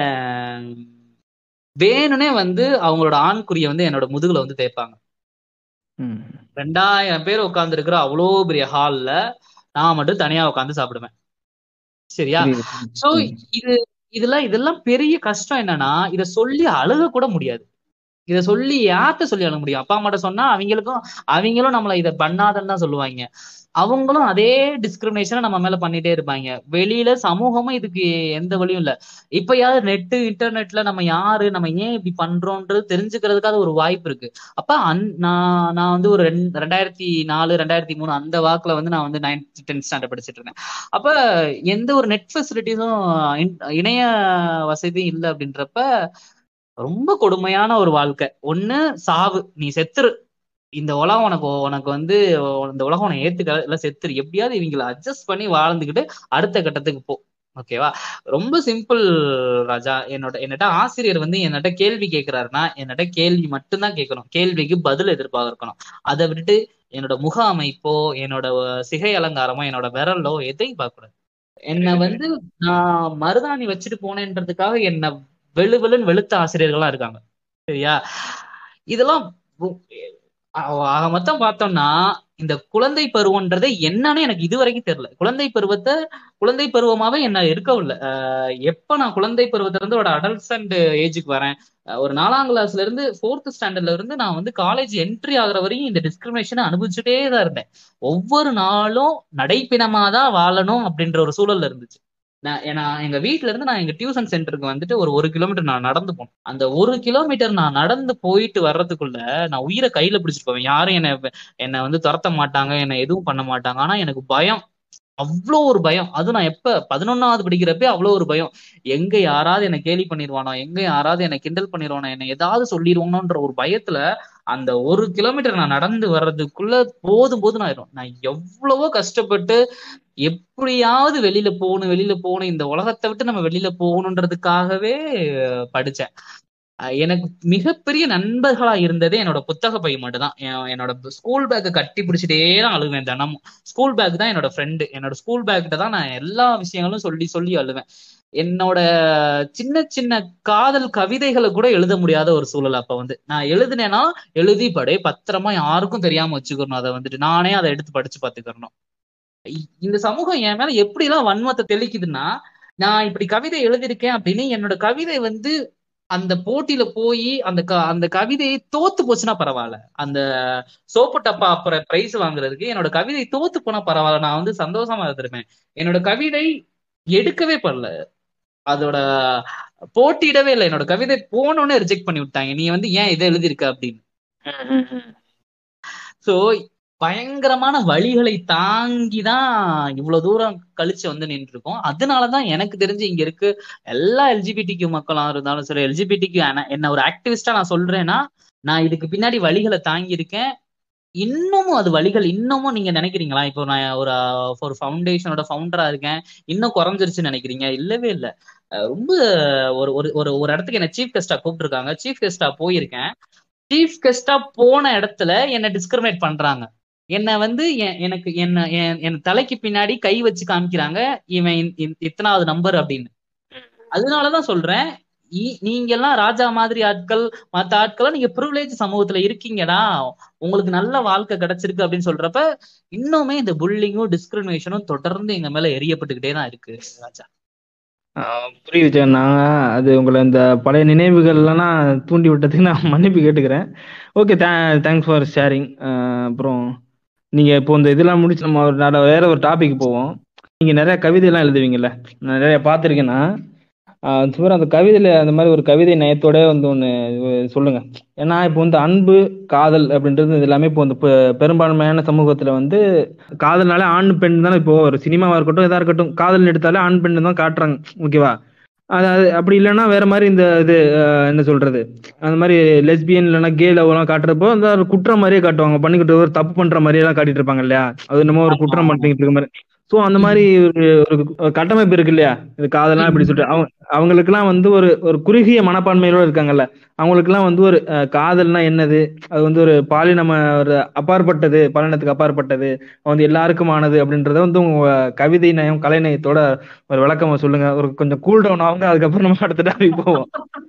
வேணுனே வந்து அவங்களோட ஆண்குறிய வந்து என்னோட முதுகுல வந்து தேய்ப்பாங்க. ரெண்டாயிரம் பேர் உட்கார்ந்து இருக்கிற அவ்வளோ பெரிய ஹால்ல நான் மட்டும் தனியா உட்காந்து சாப்பிடுவேன். சரியா? சோ இது இதெல்லாம் இதெல்லாம் பெரிய கஷ்டம். என்னன்னா, இத சொல்லி அழுக கூட முடியாது. இத சொல்லி யார்கிட்ட சொல்லி அழுக முடியும்? அப்பா அம்மாட்ட சொன்னா அவங்களுக்கும் அவங்களும் நம்மள இதை பண்ணாதன்னு தான் சொல்லுவாங்க. அவங்களும் அதே டிஸ்கிரிமினேஷனை நம்ம மேல பண்ணிட்டே இருப்பாங்க. வெளியில சமூகமும் இதுக்கு எந்த வழியும் இல்ல. இப்பயாவது நெட்டு இன்டர்நெட்ல நம்ம யாரு, நம்ம ஏன் இப்படி பண்றோன்றது தெரிஞ்சுக்கிறதுக்காக ஒரு வாய்ப்பு இருக்கு. அப்ப அந் நான் நான் வந்து ஒரு ரெண்டு ரெண்டாயிரத்தி நாலு ரெண்டாயிரத்தி மூணு அந்த வாக்குல வந்து நான் வந்து நைன்த் டென்த் ஸ்டாண்டர்ட் படிச்சுட்டு இருந்தேன். அப்ப எந்த ஒரு நெட் ஃபெசிலிட்டிஸும் இணைய வசதியும் இல்லை. அப்படின்றப்ப ரொம்ப கொடுமையான ஒரு வாழ்க்கை. ஒண்ணு சாவு, நீ செத்துரு, இந்த உலகம் உனக்கு உனக்கு வந்து இந்த உலகம் உனக்கு ஏத்துக்கல, இல்ல செத்துரு, எப்படியாவது இவங்களை அட்ஜஸ்ட் பண்ணி வாழ்ந்துக்கிட்டு அடுத்த கட்டத்துக்கு போ. ஓகேவா? ரொம்ப சிம்பிள் ராஜா. என்னோட என்னட்ட ஆசிரியர் வந்து என்னட்ட கேள்வி கேட்கிறாருன்னா என்னட்ட கேள்வி மட்டும்தான் கேட்கணும், கேள்விக்கு பதில் எதிர்பார்க்கணும். அதை விட்டுட்டு என்னோட முக அமைப்போ என்னோட சிகை அலங்காரமோ என்னோட விரலோ எதையும் பார்க்கக்கூடாது. என்னை வந்து நான் மருதாணி வச்சுட்டு போனேன்றதுக்காக என்ன வெளு வெளுன்னு வெளுத்த ஆசிரியர்கள்லாம் இருக்காங்க. சரியா? இதெல்லாம் ஆக மொத்தம் பார்த்தோம்னா இந்த குழந்தை பருவம்ன்றது என்னன்னு எனக்கு இது வரைக்கும் தெரியல. குழந்தை பருவத்தை குழந்தை பருவமாவே என்ன இருக்கவும் இல்லை. அஹ் எப்ப நான் குழந்தை பருவத்துல இருந்து ஒரு அடல்சன்ட் ஏஜுக்கு வரேன், ஒரு நாலாம் கிளாஸ்ல இருந்து ஃபோர்த் ஸ்டாண்டர்ட்ல இருந்து நான் வந்து காலேஜ் என்ட்ரி ஆகுற வரையும் இந்த டிஸ்கிரிமினேஷனை அனுபவிச்சுட்டே தான் இருந்தேன். ஒவ்வொரு நாளும் நடைப்பிணமாதான் வாழணும் அப்படின்ற ஒரு சூழல்ல இருந்துச்சு. நான் நான் எங்க வீட்டுல இருந்து நான் எங்க டியூஷன் சென்டருக்கு வந்துட்டு ஒரு ஒரு கிலோமீட்டர் நான் நடந்து போனேன். அந்த ஒரு கிலோமீட்டர் நான் நடந்து போயிட்டு வர்றதுக்குள்ள நான் உயிரை கையில பிடிச்சிட்டு போவேன். யாரும் என்ன என்னை வந்து துரத்த மாட்டாங்க, என்னை எதுவும் பண்ண மாட்டாங்க. ஆனா எனக்கு பயம், அவ்வளோ ஒரு பயம். அது நான் எப்ப பதினொன்னாவது படிக்கிறப்ப அவ்வளோ ஒரு பயம். எங்க யாராவது என்னை கேலி பண்ணிடுவானோ, எங்க யாராவது என்னை கிண்டல் பண்ணிடுவானோ, என்னை ஏதாவது சொல்லிடுவானோன்ற ஒரு பயத்துல அந்த ஒரு கிலோமீட்டர் நான் நடந்து வர்றதுக்குள்ள போதும் போதும் ஆயிரும். நான் எவ்வளவோ கஷ்டப்பட்டு எப்படியாவது வெளியில போகணும் வெளியில போகணும் இந்த உலகத்தை விட்டு நம்ம வெளியில போகணுன்றதுக்காகவே படிச்சேன். எனக்கு மிகப்பெரிய நண்பர்களா இருந்ததே என்னோட புத்தக பை மட்டும் தான். என்னோட ஸ்கூல் பேக்கை கட்டி பிடிச்சிட்டே தான் அழுவேன் தினமும். ஸ்கூல் பேக் தான் என்னோட ஃப்ரெண்டு. என்னோட ஸ்கூல் பேக்கிட்ட தான் நான் எல்லா விஷயங்களும் சொல்லி சொல்லி அழுவேன். என்னோட சின்ன சின்ன காதல் கவிதைகளை கூட எழுத முடியாத ஒரு சூழல். அப்ப வந்து நான் எழுதினேன்னா எழுதி படே பத்திரமா யாருக்கும் தெரியாம வச்சுக்கணும். அதை வந்துட்டு நானே அதை எடுத்து படிச்சு பார்த்துக்கிறணும். இந்த சமூகம் என் மேல எப்படி எல்லாம் வன்மத்தை தெளிக்குதுன்னா, நான் இப்படி கவிதை எழுதியிருக்கேன் அப்படின்னு என்னோட கவிதை வந்து அந்த போட்டியில போய் அந்த க அந்த கவிதையை தோத்து போச்சுன்னா பரவாயில்ல, அந்த சோப்பு டப்பா அப்புறம் பிரைஸ் வாங்குறதுக்கு என்னோட கவிதை தோத்து போனா பரவாயில்ல, நான் வந்து சந்தோஷமா இருந்திருப்பேன். என்னோட கவிதை எடுக்கவே படல, அதோட போட்டியிடவே இல்லை. என்னோட கவிதை போனோன்னு ரிஜெக்ட் பண்ணி விட்டாங்க, நீ வந்து ஏன் இதை எழுதியிருக்க அப்படின்னு. சோ பயங்கரமான வழிகளை தாங்கிதான் இவ்வளவு தூரம் கழிச்சு வந்து நின்று இருக்கோம். அதனாலதான் எனக்கு தெரிஞ்சு இங்க இருக்கு எல்லா எல்ஜிபிடிக்யூ மக்களா இருந்தாலும் சரி, எல்ஜிபிடிக்யூ என்ன ஒரு ஆக்டிவிஸ்டா நான் சொல்றேன்னா, நான் இதுக்கு பின்னாடி வழிகளை தாங்கி இருக்கேன். இன்னமும் அது வழிகள் இன்னமும் நீங்க நினைக்கிறீங்களா? இப்போ நான் ஒரு ஒரு ஃபவுண்டேஷனோட ஃபவுண்டரா இருக்கேன், இன்னும் குறைஞ்சிருச்சுன்னு நினைக்கிறீங்க? இல்லவே இல்லை. ரொம்ப ஒரு ஒரு ஒரு இடத்துக்கு என்ன சீஃப் கெஸ்டா கூப்பிட்டுருக்காங்க, சீஃப் கெஸ்டா போயிருக்கேன். சீஃப் கெஸ்டா போன இடத்துல என்ன டிஸ்கிரிமினேட் பண்றாங்க. என்ன வந்து எனக்கு என்ன என் தலைக்கு பின்னாடி கை வச்சு காமிக்கிறாங்க, இவன் இத்தனாவது நம்பர் அப்படின்னு. அதனாலதான் சொல்றேன், நீங்க எல்லாம் ராஜா மாதிரி ஆட்கள், மற்ற ஆட்கள் நீங்க ப்ரிவிலேஜ் சமூகத்துல இருக்கீங்கடா, உங்களுக்கு நல்ல வாழ்க்கை கிடைச்சிருக்கு அப்படின்னு சொல்றப்ப இன்னுமே இந்த புல்லிங்கும் டிஸ்கிரிமினேஷனும் தொடர்ந்து எங்க மேல எரியப்பட்டுக்கிட்டே தான் இருக்கு ராஜா. புரியுது. நான் அது உங்களை இந்த பழைய நினைவுகள்லாம் தூண்டி விட்டதுக்கு நான் மன்னிப்பு கேட்டுக்கிறேன். Okay, thanks for sharing. அப்புறம் நீங்க இப்போ இந்த இதெல்லாம் முடிச்சு நம்ம ஒரு நட- வேற ஒரு டாபிக் போவோம். நீங்க நிறைய கவிதையெல்லாம் எழுதுவீங்கல்ல, நான் நிறைய பார்த்துருக்கேன்னா சுமார் அந்த கவிதையில அந்த மாதிரி ஒரு கவிதை நயத்தோட வந்து ஒன்று சொல்லுங்க. ஏன்னா இப்போ வந்து அன்பு காதல் அப்படின்றது இது எல்லாமே இப்போ வந்து பெ- பெரும்பான்மையான சமூகத்துல வந்து காதல்னாலே ஆண் பெண் தானே. இப்போ ஒரு சினிமாவா இருக்கட்டும் எதா இருக்கட்டும், காதல் எடுத்தாலே ஆண் பெண் தான் காட்டுறாங்க. ஓகேவா? அது அது அப்படி இல்லைன்னா வேற மாதிரி இந்த இது அஹ், என்ன சொல்றது, அந்த மாதிரி லெஸ்பியன் இல்லைன்னா கே லவ் எல்லாம் காட்டுறப்போ அந்த ஒரு குற்றம் மாதிரியே காட்டுவாங்க, பண்ணிக்கிட்டு ஒரு தப்பு பண்ற மாதிரியே எல்லாம் காட்டிட்டு இருப்பாங்க இல்லையா, அது என்னமோ ஒரு ஆமா குற்றம் ஆமா. பண்ணிட்டு இருக்க மாதிரி. ஸோ அந்த மாதிரி ம், ஒரு ஒரு கட்டமைப்பு இருக்கு இல்லையா, இது காதலாம் இப்படி ம். சொல்லிட்டு அவங்க அவங்களுக்குலாம் வந்து ஒரு ஒரு குறுகிய மனப்பான்மையோட இருக்காங்கல்ல, அவங்களுக்குலாம் வந்து ஒரு அஹ், காதல்னா என்னது, அது வந்து ஒரு பாலினம ஒரு அப்பாற்பட்டது, பாலினத்துக்கு அப்பாற்பட்டது, அது வந்து எல்லாருக்குமானது அப்படின்றத வந்து உங்க கவிதை நயம் கலை நயத்தோட ஒரு விளக்கமா சொல்லுங்க. ஒரு கொஞ்சம் கூல் டவுன் ஆகுங்க, அதுக்கப்புறம் நம்ம அடுத்த டாபிக் போவோம்.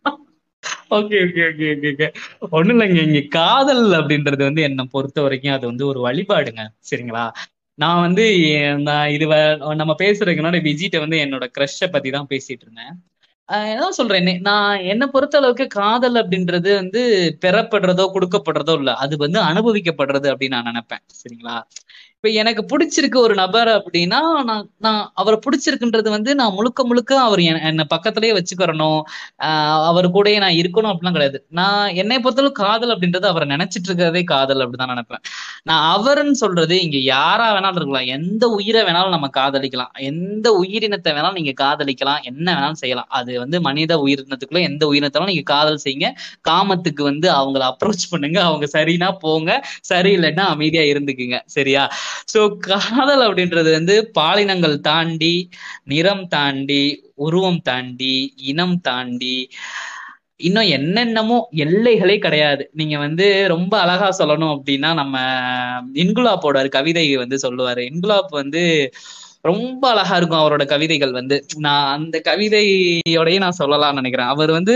Okay okay okay okay okay. ஒண்ணும் இல்லைங்க, இங்க காதல் அப்படின்றது வந்து என்னை பொறுத்த வரைக்கும் அது வந்து ஒரு வழிபாடுங்க. சரிங்களா? நான் வந்து எ- நான் இது வ- நம்ம பேசுறதுக்கு முன்னாடி விஜிட்ட வந்து என்னோட க்ரஷை பத்தி தான் பேசிட்டு இருந்தேன். ஆஹ் என்ன சொல்றேன், நே- நான் என்ன பொறுத்த அளவுக்கு காதல் அப்படின்றது வந்து பெறப்படுறதோ கொடுக்கப்படுறதோ இல்ல, அது வந்து அனுபவிக்கப்படுறது அப்படின்னு நான் நினைப்பேன். சரிங்களா? இப்ப எனக்கு பிடிச்சிருக்கு ஒரு நபர் அப்படின்னா, நான் நான் அவரை பிடிச்சிருக்குன்றது வந்து நான் முழுக்க முழுக்க அவர் என்- என்னை பக்கத்திலேயே வச்சுக்கிறணும், ஆஹ் அவர் கூடயே நான் இருக்கணும் அப்படிலாம் கிடையாது. நான் என்னை பொறுத்தளவு காதல் அப்படின்றது அவரை நினைச்சிட்டு இருக்கிறதே காதல் அப்படிதான் நினைப்பேன். நான் அவருன்னு சொல்றது இங்க யாரா வேணாலும் இருக்கலாம், எந்த உயிரை வேணாலும் நம்ம காதலிக்கலாம், எந்த உயிரினத்தை வேணாலும் நீங்க காதலிக்கலாம், என்ன வேணாலும் செய்யலாம். அது வந்து மனித உயிரினத்துக்குள்ள எந்த உயிரினத்தாலும் நீங்க காதல் செய்யுங்க. காமத்துக்கு வந்து அவங்கள அப்ரோச் பண்ணுங்க, அவங்க சரினா போங்க, சரியில்லைன்னா அமைதியா இருந்துக்குங்க. சரியா? சோ காதல் அப்படின்றது வந்து பாலினங்கள் தாண்டி, நிறம் தாண்டி, உருவம் தாண்டி, இனம் தாண்டி, இன்னும் என்னென்னமோ, எல்லைகளே கிடையாது. நீங்க வந்து ரொம்ப அழகா சொல்லணும் அப்படின்னா, நம்ம இன்குலாப்போட ஒரு கவிதை வந்து சொல்லுவாரு. இன்குலாப் வந்து ரொம்ப அழகா இருக்கும் அவரோட கவிதைகள் வந்து. நான் அந்த கவிதையோடய நான் சொல்லலாம்னு நினைக்கிறேன். அவர் வந்து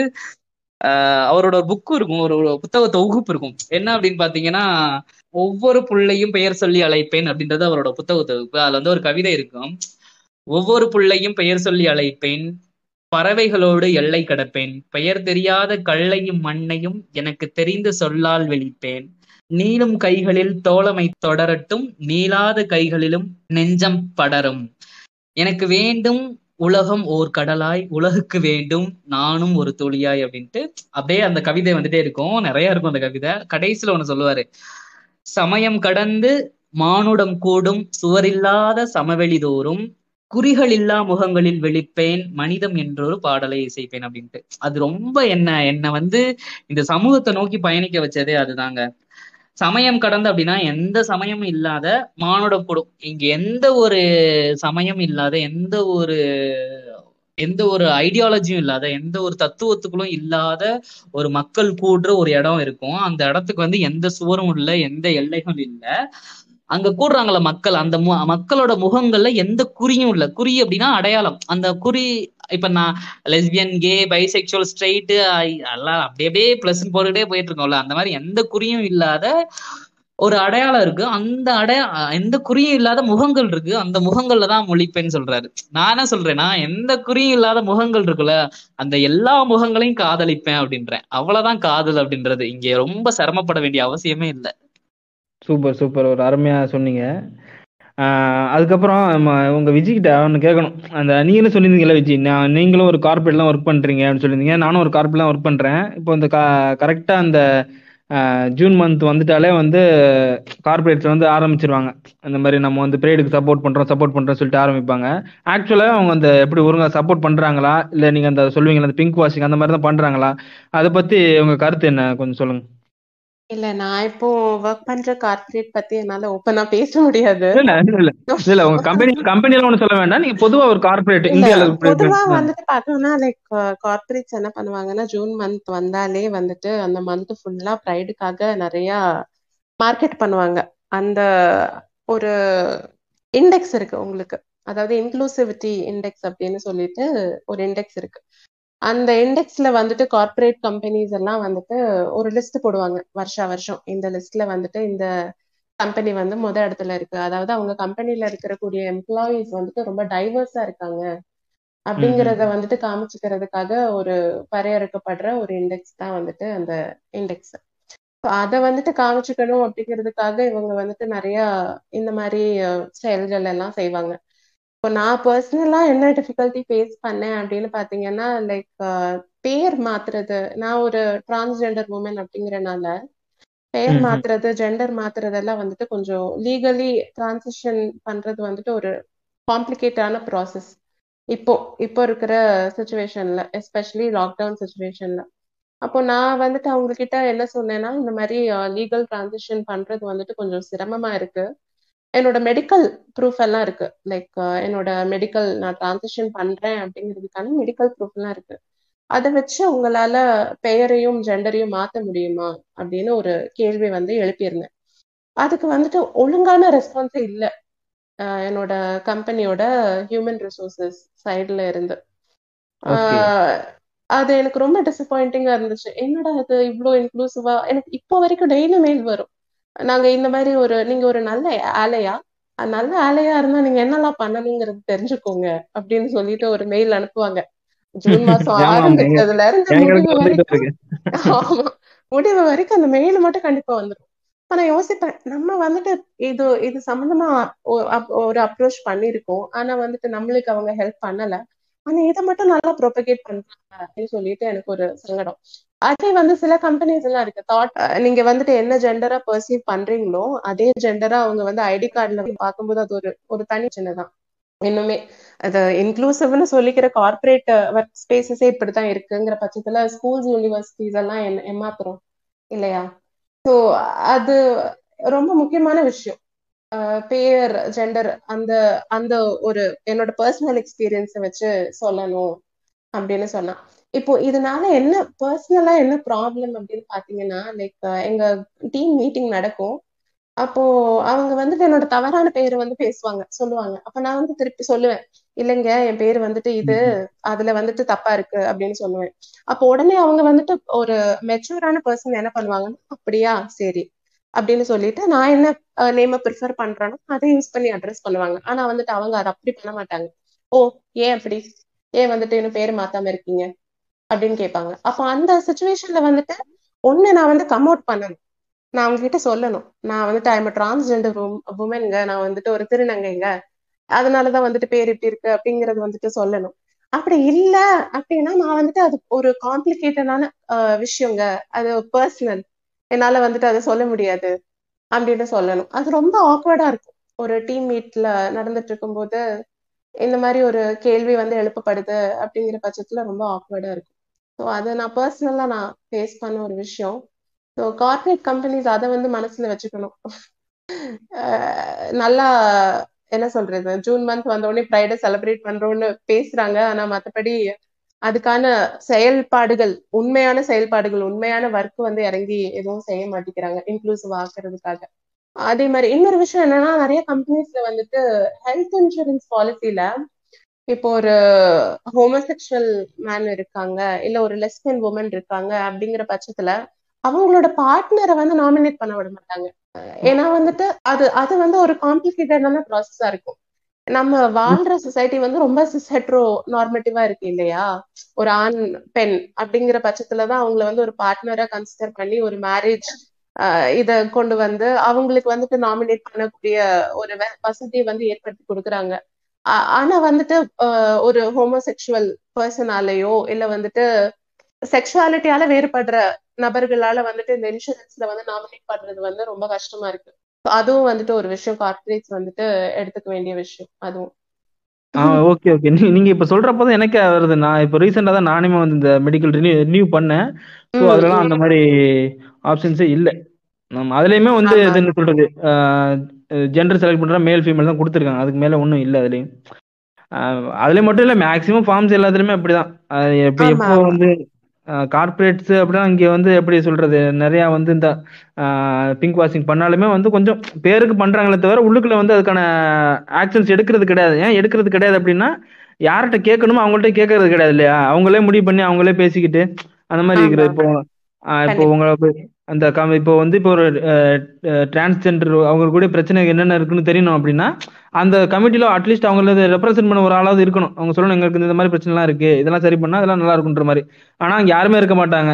ஆஹ் அவரோட ஒரு புக்கு இருக்கும், ஒரு ஒரு புத்தக தொகுப்பு இருக்கும். என்ன அப்படின்னு பாத்தீங்கன்னா, ஒவ்வொரு புள்ளையும் பெயர் சொல்லி அழைப்பேன் அப்படின்றது அவரோட புத்தக தொகுப்பு. அதுல வந்து ஒரு கவிதை இருக்கும். ஒவ்வொரு புள்ளையும் பெயர் சொல்லி அழைப்பேன், பறவைகளோடு எல்லை கடப்பேன், பெயர் தெரியாத கல்லையும் மண்ணையும் எனக்கு தெரிந்த சொல்லால் வெளிப்பேன், நீளும் கைகளில் தோழமை தொடரட்டும், நீளாத கைகளிலும் நெஞ்சம் படரும், எனக்கு வேண்டும் உலகம் ஓர் கடலாய், உலகுக்கு வேண்டும் நானும் ஒரு துளியாய் அப்படின்ட்டு அப்படியே அந்த கவிதை வந்துட்டே இருக்கும். நிறைய இருக்கும் அந்த கவிதை. கடைசியில ஒண்ணு சொல்லுவாரு, சமயம் கடந்து மானுடம் கூடும் சுவரில்லாத சமவெளி தோறும், குறிகள் இல்லா முகங்களில் விழிப்பேன், மனிதம் என்றொரு பாடலை இசைப்பேன் அப்படின்ட்டு. அது ரொம்ப என்ன என்ன வந்து இந்த சமூகத்தை நோக்கி பயணிக்க வச்சதே அதுதாங்க. சமயம் கடந்து அப்படின்னா எந்த சமயமும் இல்லாத மானுட கூடும், இங்க எந்த ஒரு சமயம் இல்லாத, எந்த ஒரு எந்த ஒரு ஐடியாலஜியும் இல்லாத, எந்த ஒரு தத்துவத்துக்களும் இல்லாத ஒரு மக்கள் கூடுற ஒரு இடம் இருக்கும். அந்த இடத்துக்கு வந்து எந்த சுவரும் இல்லை, எந்த எல்லைகளும் இல்லை. அங்க கூடுறாங்கள மக்கள், அந்த மு மக்களோட முகங்கள்ல எந்த குறியும் இல்லை. குறி அப்படின்னா அடையாளம். அந்த குறி இப்ப நான் லெஸ்பியன், கே, பைசெக்சுவல், ஸ்ட்ரெயிட்டு எல்லாம் அப்படி அப்படியே பிளஸ் போட்டுக்கிட்டே போயிட்டு இருக்கோம்ல, அந்த மாதிரி எந்த குறியும் இல்லாத ஒரு அடையாளம் இருக்கு. அந்த அடையா எந்த குறியும் இல்லாத முகங்கள் இருக்கு, அந்த முகங்கள்ல தான் மொழிப்பேன்னு சொல்றாரு. நான் என்ன சொல்றேன்னா, எந்த குறியும் இல்லாத முகங்கள் இருக்குல்ல, அந்த எல்லா முகங்களையும் காதலிப்பேன் அப்படின்றேன். அவ்வளவுதான் காதல் அப்படின்றது. இங்க ரொம்ப சிரமப்பட வேண்டிய அவசியமே இல்லை. சூப்பர் சூப்பர், ஒரு அருமையா சொன்னீங்க. ஆஹ் அதுக்கப்புறம் நம்ம உங்க விஜய் கிட்ட ஒன்று கேட்கணும். அந்த நீங்களும் சொல்லியிருந்தீங்கல்ல விஜய், நான் நீங்களும் ஒரு கார்பரேட்லாம் ஒர்க் பண்றீங்க அப்படின்னு சொல்லியிருந்தீங்க. நானும் ஒரு கார்பரேட்லாம் ஒர்க் பண்றேன். இப்போ இந்த கா கரெக்டாக அந்த ஆஹ் ஜூன் மந்த் வந்துட்டாலே வந்து கார்பரேட்ஸ் வந்து ஆரம்பிச்சிருவாங்க. அந்த மாதிரி நம்ம வந்து பிரேடுக்கு சப்போர்ட் பண்றோம் சப்போர்ட் பண்றோம்னு சொல்லிட்டு ஆரம்பிப்பாங்க. ஆக்சுவலா அவங்க அந்த எப்படி ஒழுங்கா சப்போர்ட் பண்றாங்களா, இல்ல நீங்க அந்த சொல்லுவீங்களா அந்த பிங்க் வாஷிங் அந்த மாதிரி தான் பண்றாங்களா, அதை பத்தி உங்க கருத்து என்ன கொஞ்சம் சொல்லுங்க. இல்ல நான் இப்போ ஒர்க் பண்ற கார்ப்பரேட் பத்தி என்னால ஓப்பனா பேச முடியாது. இல்ல இல்ல இல்ல இல்ல இல்ல உங்க கம்பெனி கம்பெனில ஒண்ணு சொல்ல வேண்டாம், நீங்க பொதுவா ஒரு கார்பரேட் இல்ல இந்தியால. பொதுவா வந்துட்டு பார்த்தோம்னா லைக் கார்ப்பரேட்ஸ் என்ன பண்ணுவாங்கன்னா, ஜூன் மந்த் வந்தாலே வந்துட்டு அந்த மந்த் ஃபுல்லா ப்ரைடுக்காக நிறைய மார்க்கெட் பண்ணுவாங்க. அந்த ஒரு இண்டெக்ஸ் இருக்கு உங்களுக்கு, அதாவது இன்க்ளூசிவிட்டி இண்டெக்ஸ் அப்படின்னு சொல்லிட்டு ஒரு இண்டெக்ஸ் இருக்கு. அந்த இண்டெக்ஸ்ல வந்துட்டு கார்ப்பரேட் கம்பெனிஸ் எல்லாம் வந்துட்டு ஒரு லிஸ்ட் போடுவாங்க வருஷா வருஷம். இந்த லிஸ்ட்ல வந்துட்டு இந்த கம்பெனி வந்து முத இடத்துல இருக்கு, அதாவது அவங்க கம்பெனில இருக்கக்கூடிய எம்ப்ளாயிஸ் வந்துட்டு ரொம்ப டைவர்ஸா இருக்காங்க அப்படிங்கறத வந்துட்டு காமிச்சுக்கிறதுக்காக ஒரு வரையறுக்கப்படுற ஒரு இண்டெக்ஸ் தான் வந்துட்டு அந்த இண்டெக்ஸ். அதை வந்துட்டு காமிச்சுக்கணும் அப்படிங்கிறதுக்காக இவங்க வந்துட்டு நிறைய இந்த மாதிரி அஹ், செயல்கள் எல்லாம் செய்வாங்க. இப்போ நான் பர்சனலா என்ன டிஃபிகல்ட்டி ஃபேஸ் பண்ணேன் அப்படின்னு பாத்தீங்கன்னா, லைக் பேர் மாத்துறது. நான் ஒரு டிரான்ஸ்ஜெண்டர் உமன் அப்படிங்கறனால பெயர் ம், ம். மாத்துறது, ஜெண்டர் மாத்துறதெல்லாம் வந்துட்டு கொஞ்சம் லீகலி டிரான்சிஷன் பண்றது வந்துட்டு ஒரு காம்ப்ளிகேட்டான ப்ராசஸ். இப்போ இப்போ இருக்கிற சுச்சுவேஷன்ல, எஸ்பெஷலி லாக்டவுன் சுச்சுவேஷன்ல. அப்போ நான் வந்துட்டு அவங்க கிட்ட என்ன சொன்னேன்னா, இந்த மாதிரி லீகல் டிரான்சிஷன் பண்றது வந்துட்டு கொஞ்சம் சிரமமா இருக்கு. என்னோட மெடிக்கல் ப்ரூஃப் எல்லாம் இருக்கு. லைக் என்னோட மெடிக்கல் நான் டிரான்சிஷன் பண்றேன் அப்படிங்கிறதுக்கான மெடிக்கல் ப்ரூஃப் எல்லாம் இருக்கு. அதை வச்சு உங்களால பெயரையும் ஜெண்டரையும் மாத்த முடியுமா அப்படின்னு ஒரு கேள்வி வந்து எழுப்பியிருந்தேன். அதுக்கு வந்துட்டு ஒழுங்கான ரெஸ்பான்ஸே இல்லை என்னோட கம்பெனியோட ஹியூமன் ரிசோர்சஸ் சைட்ல இருந்து. ஓகே. ஆஹ் அது எனக்கு ரொம்ப டிசப்பாயிண்டிங்கா இருந்துச்சு. என்னடா இது இவ்வளோ இன்க்ளூசிவா. எனக்கு இப்போ வரைக்கும் டெய்லி மெயில் வரும். நாங்க இந்த மாதிரி ஒரு நீங்க ஒரு நல்ல ஆலையா அஹ் நல்ல ஆலையா இருந்தா நீங்க என்னெல்லாம் பண்ணணுங்கிறது தெரிஞ்சுக்கோங்க அப்படின்னு சொல்லிட்டு ஒரு மெயில் அனுப்புவாங்க. ஜூன் மாசம் ஆமா ஆமா எங்க ஆரம்பிச்சதுல இருந்து முடிவு எங்களுக்கு வந்துகிட்டு வரைக்கும். இருக்கு. ஆமா, முடிவு வரைக்கும் அந்த மெயில் மட்டும் கண்டிப்பா வந்துடும். ஆனா யோசிப்பேன், நம்ம வந்துட்டு இது இது சம்பந்தமா ஒ- அப்- ஒரு அப்ரோச் பண்ணிருக்கோம். ஆனா வந்துட்டு நம்மளுக்கு அவங்க ஹெல்ப் பண்ணல. ஆனா இதை மட்டும் நல்லா ப்ரொபகேட் பண்றாங்க அப்படின்னு சொல்லிட்டு எனக்கு ஒரு சங்கடம். அதே வந்து சில கம்பெனிஸ் எல்லாம் இருக்கு. தாட் நீங்க வந்துட்டு என்ன ஜெண்டரா பர்சீவ் பண்றீங்களோ அதே ஜெண்டரா அவங்க வந்து ஐடி கார்டுல பார்க்கும்போது அது ஒரு ஒரு தனி சின்னதான். இன்னுமே அது இன்க்ளூசிவ்னு சொல்லிக்கிற கார்பரேட் ஒர்க் ஸ்பேசஸே இப்படித்தான் இருக்குங்கிற பட்சத்துல ஸ்கூல்ஸ் யூனிவர்சிட்டிஸ் எல்லாம் என்ன ஏமாத்துறோம் இல்லையா? ஸோ அது ரொம்ப முக்கியமான விஷயம். அஹ் பேர் ஜெண்டர் அந்த அந்த ஒரு என்னோட பர்சனல் எக்ஸ்பீரியன்ஸை வச்சு சொல்லணும் அப்படின்னு சொன்னா. இப்போ இதனால என்ன பர்சனலா என்ன ப்ராப்ளம் அப்படின்னு பாத்தீங்கன்னா, லைக் எங்க டீம் மீட்டிங் நடக்கும். அப்போ அவங்க வந்துட்டு என்னோட தவறான பேரை வந்து பேசுவாங்க, சொல்லுவாங்க. அப்ப நான் வந்து திருப்பி சொல்லுவேன், இல்லைங்க என் பேர் வந்துட்டு இது, ம், அதுல வந்துட்டு தப்பா இருக்கு அப்படின்னு சொல்லுவேன். அப்போ உடனே அவங்க வந்துட்டு ஒரு மெச்சூரான பர்சன் என்ன பண்ணுவாங்கன்னா, அப்படியா சரி அப்படின்னு சொல்லிட்டு நான் என்ன நேம ப்ரிஃபர் பண்றேனோ அதை யூஸ் பண்ணி அட்ரஸ் பண்ணுவாங்க. ஆனா வந்துட்டு அவங்க அதை அப்படி பண்ண மாட்டாங்க. ஓ, ஏன் அப்படி, ஏன் வந்துட்டு இன்னும் பேர் மாத்தாம இருக்கீங்க அப்படின்னு கேட்பாங்க. அப்போ அந்த சுச்சுவேஷன்ல வந்துட்டு ஒண்ணு நான் வந்து கம் அவுட் பண்ணணும். நான் அவங்க கிட்ட சொல்லணும், நான் வந்துட்டு ஐம் டிரான்ஸ்ஜெண்டர் உமன்ங்க, நான் வந்துட்டு ஒரு திருநங்கைங்க, அதனாலதான் வந்துட்டு பேர் இப்படி இருக்கு அப்படிங்கறது வந்துட்டு சொல்லணும். அப்படி இல்ல அப்படின்னா நான் வந்துட்டு அது ஒரு காம்ப்ளிகேட்டடான விஷயங்க, அது பர்சனல், என்னால வந்துட்டு அதை சொல்ல முடியாது அப்படின்னு சொல்லணும். அது ரொம்ப ஆக்வர்டா இருக்கும். ஒரு டீம் மீட்ல நடந்துட்டு இருக்கும்போது இந்த மாதிரி ஒரு கேள்வி வந்து எழுப்பப்படுது அப்படிங்கிற பட்சத்துல ரொம்ப ஆக்வர்டா இருக்கும். ஸோ அதை நான் பர்சனலா நான் ஃபேஸ் பண்ண ஒரு விஷயம். ஸோ கார்பரேட் கம்பெனிஸ் அதை வந்து மனசுல வச்சுக்கணும். அஹ் நல்லா என்ன சொல்றது, ஜூன் மந்த் வந்த உடனே ஃப்ரைடே செலிப்ரேட் பண்றோம்னு பேசுறாங்க. ஆனா மத்தபடி அதுக்கான செயல்பாடுகள், உண்மையான செயல்பாடுகள், உண்மையான ஒர்க் வந்து இறங்கி எதுவும் செய்ய மாட்டேங்கிறாங்க இன்க்ளூசிவ் ஆக்குறதுக்காக. அதே மாதிரி இன்னொரு விஷயம் என்னன்னா, நிறைய கம்பெனிஸ்ல வந்துட்டு ஹெல்த் இன்சூரன்ஸ் பாலிசில இப்போ ஒரு ஹோமோசெக்சுவல் மேன் இருக்காங்க, இல்ல ஒரு லெஸ்பியன் உமன் இருக்காங்க அப்படிங்கிற பட்சத்துல அவங்களோட பார்ட்னரை வந்து நாமினேட் பண்ண விட மாட்டாங்க. ஏன்னா வந்துட்டு அது அது வந்து ஒரு காம்ப்ளிகேட்டடான ப்ராசஸா இருக்கும். நம்ம ம். வாழ்ற சொசைட்டி வந்து ரொம்ப சிஸ்ஹெட்ரோ நார்மேட்டிவா இருக்கு இல்லையா? ஒரு ஆண் பெண் அப்படிங்கிற பட்சத்துலதான் அவங்கள வந்து ஒரு பார்ட்னரா கன்சிடர் பண்ணி ஒரு மேரேஜ் இத கொண்டு வந்து அவங்களுக்கு வந்துட்டு நாமினேட் பண்ணக்கூடிய ஒரு வ- வசதியை வந்து ஏற்படுத்தி கொடுக்குறாங்க. ஆ- ஆனா வந்துட்டு அஹ், ஒரு ஹோமோசெக்சுவல் பர்சனாலேயோ இல்ல வந்துட்டு செக்ஷுவாலிட்டியால வேறுபடுற நபர்களால வந்துட்டு இந்த இன்சூரன்ஸ்ல வந்து நாமினேட் பண்றது வந்து ரொம்ப கஷ்டமா இருக்கு. So அதுவும் வந்துட்டு ஒரு விஷயம் கார்பரேட்ஸ் வந்துட்டு எடுத்துக்க வேண்டிய விஷயம் அதுவும். ஆ ஓகே ஓகே. நீ நீங்க இப்ப சொல்றப்பதான் எனக்கே வருது. நான் இப்போ ரீசெண்டா தான் நானுமே வந்து இந்த மெடிக்கல் ரினியூ ரினியூ பண்ணேன். ஸோ உம் அதுலலாம் உம் அந்த மாதிரி ஆப்ஷன்ஸே இல்லை. நம்ம அதுலயுமே வந்து ஆமா எதுன்னு சொல்றது, ஜெண்டர் செலக்ட் பண்ற மேல் ஃபீமேல் தான் கொடுத்துருக்காங்க. அதுக்கு மேல ஒன்றும் இல்லை அதுலயும். ஆஹ் அதுல மட்டும் இல்ல, மேக்ஸிமம் ஃபார்ம்ஸ் எல்லாத்துலயுமே அப்படிதான். அது எப்ப ஆமா எப்போ ஆமா. வந்து கார்பரேட்ஸ் அப்படின்னா இங்க வந்து எப்படி சொல்றது, நிறைய வந்து இந்த பிங்க் வாஷிங் பண்ணாலுமே வந்து கொஞ்சம் பேருக்கு பண்றாங்களே தவிர உள்ளுக்குள்ள வந்து அதுக்கான ஆக்ஷன்ஸ் எடுக்கிறது கிடையாது. ஏன் எடுக்கிறது கிடையாது அப்படின்னா, யார்கிட்ட கேட்கணுமோ அவங்கள்ட்ட கேட்கறது கிடையாது இல்லையா? அவங்களே முடிவு பண்ணி அவங்களே பேசிக்கிட்டு அந்த மாதிரி ஆமா இருக்கிறது. இப்போ ஆஹ் இப்போ கண்டிப்பா. உங்களை அந்த கம் இப்போ வந்து இப்போ ஒரு டிரான்ஸ்ஜெண்டர் அவங்க கூட பிரச்சனை என்னென்ன இருக்குன்னு தெரியணும் அப்படின்னா, அந்த கமிட்டில அட்லீஸ்ட் அவங்கள ரெப்ரசென்ட் பண்ண ஒரு ஆளாவது இருக்கணும். அவங்க சொல்லணும், எங்களுக்கு இந்த மாதிரி பிரச்சனை எல்லாம் இருக்கு, இதெல்லாம் சரி பண்ணா இதெல்லாம் நல்லா இருக்குன்ற மாதிரி. ஆனா அங்க யாருமே இருக்க மாட்டாங்க.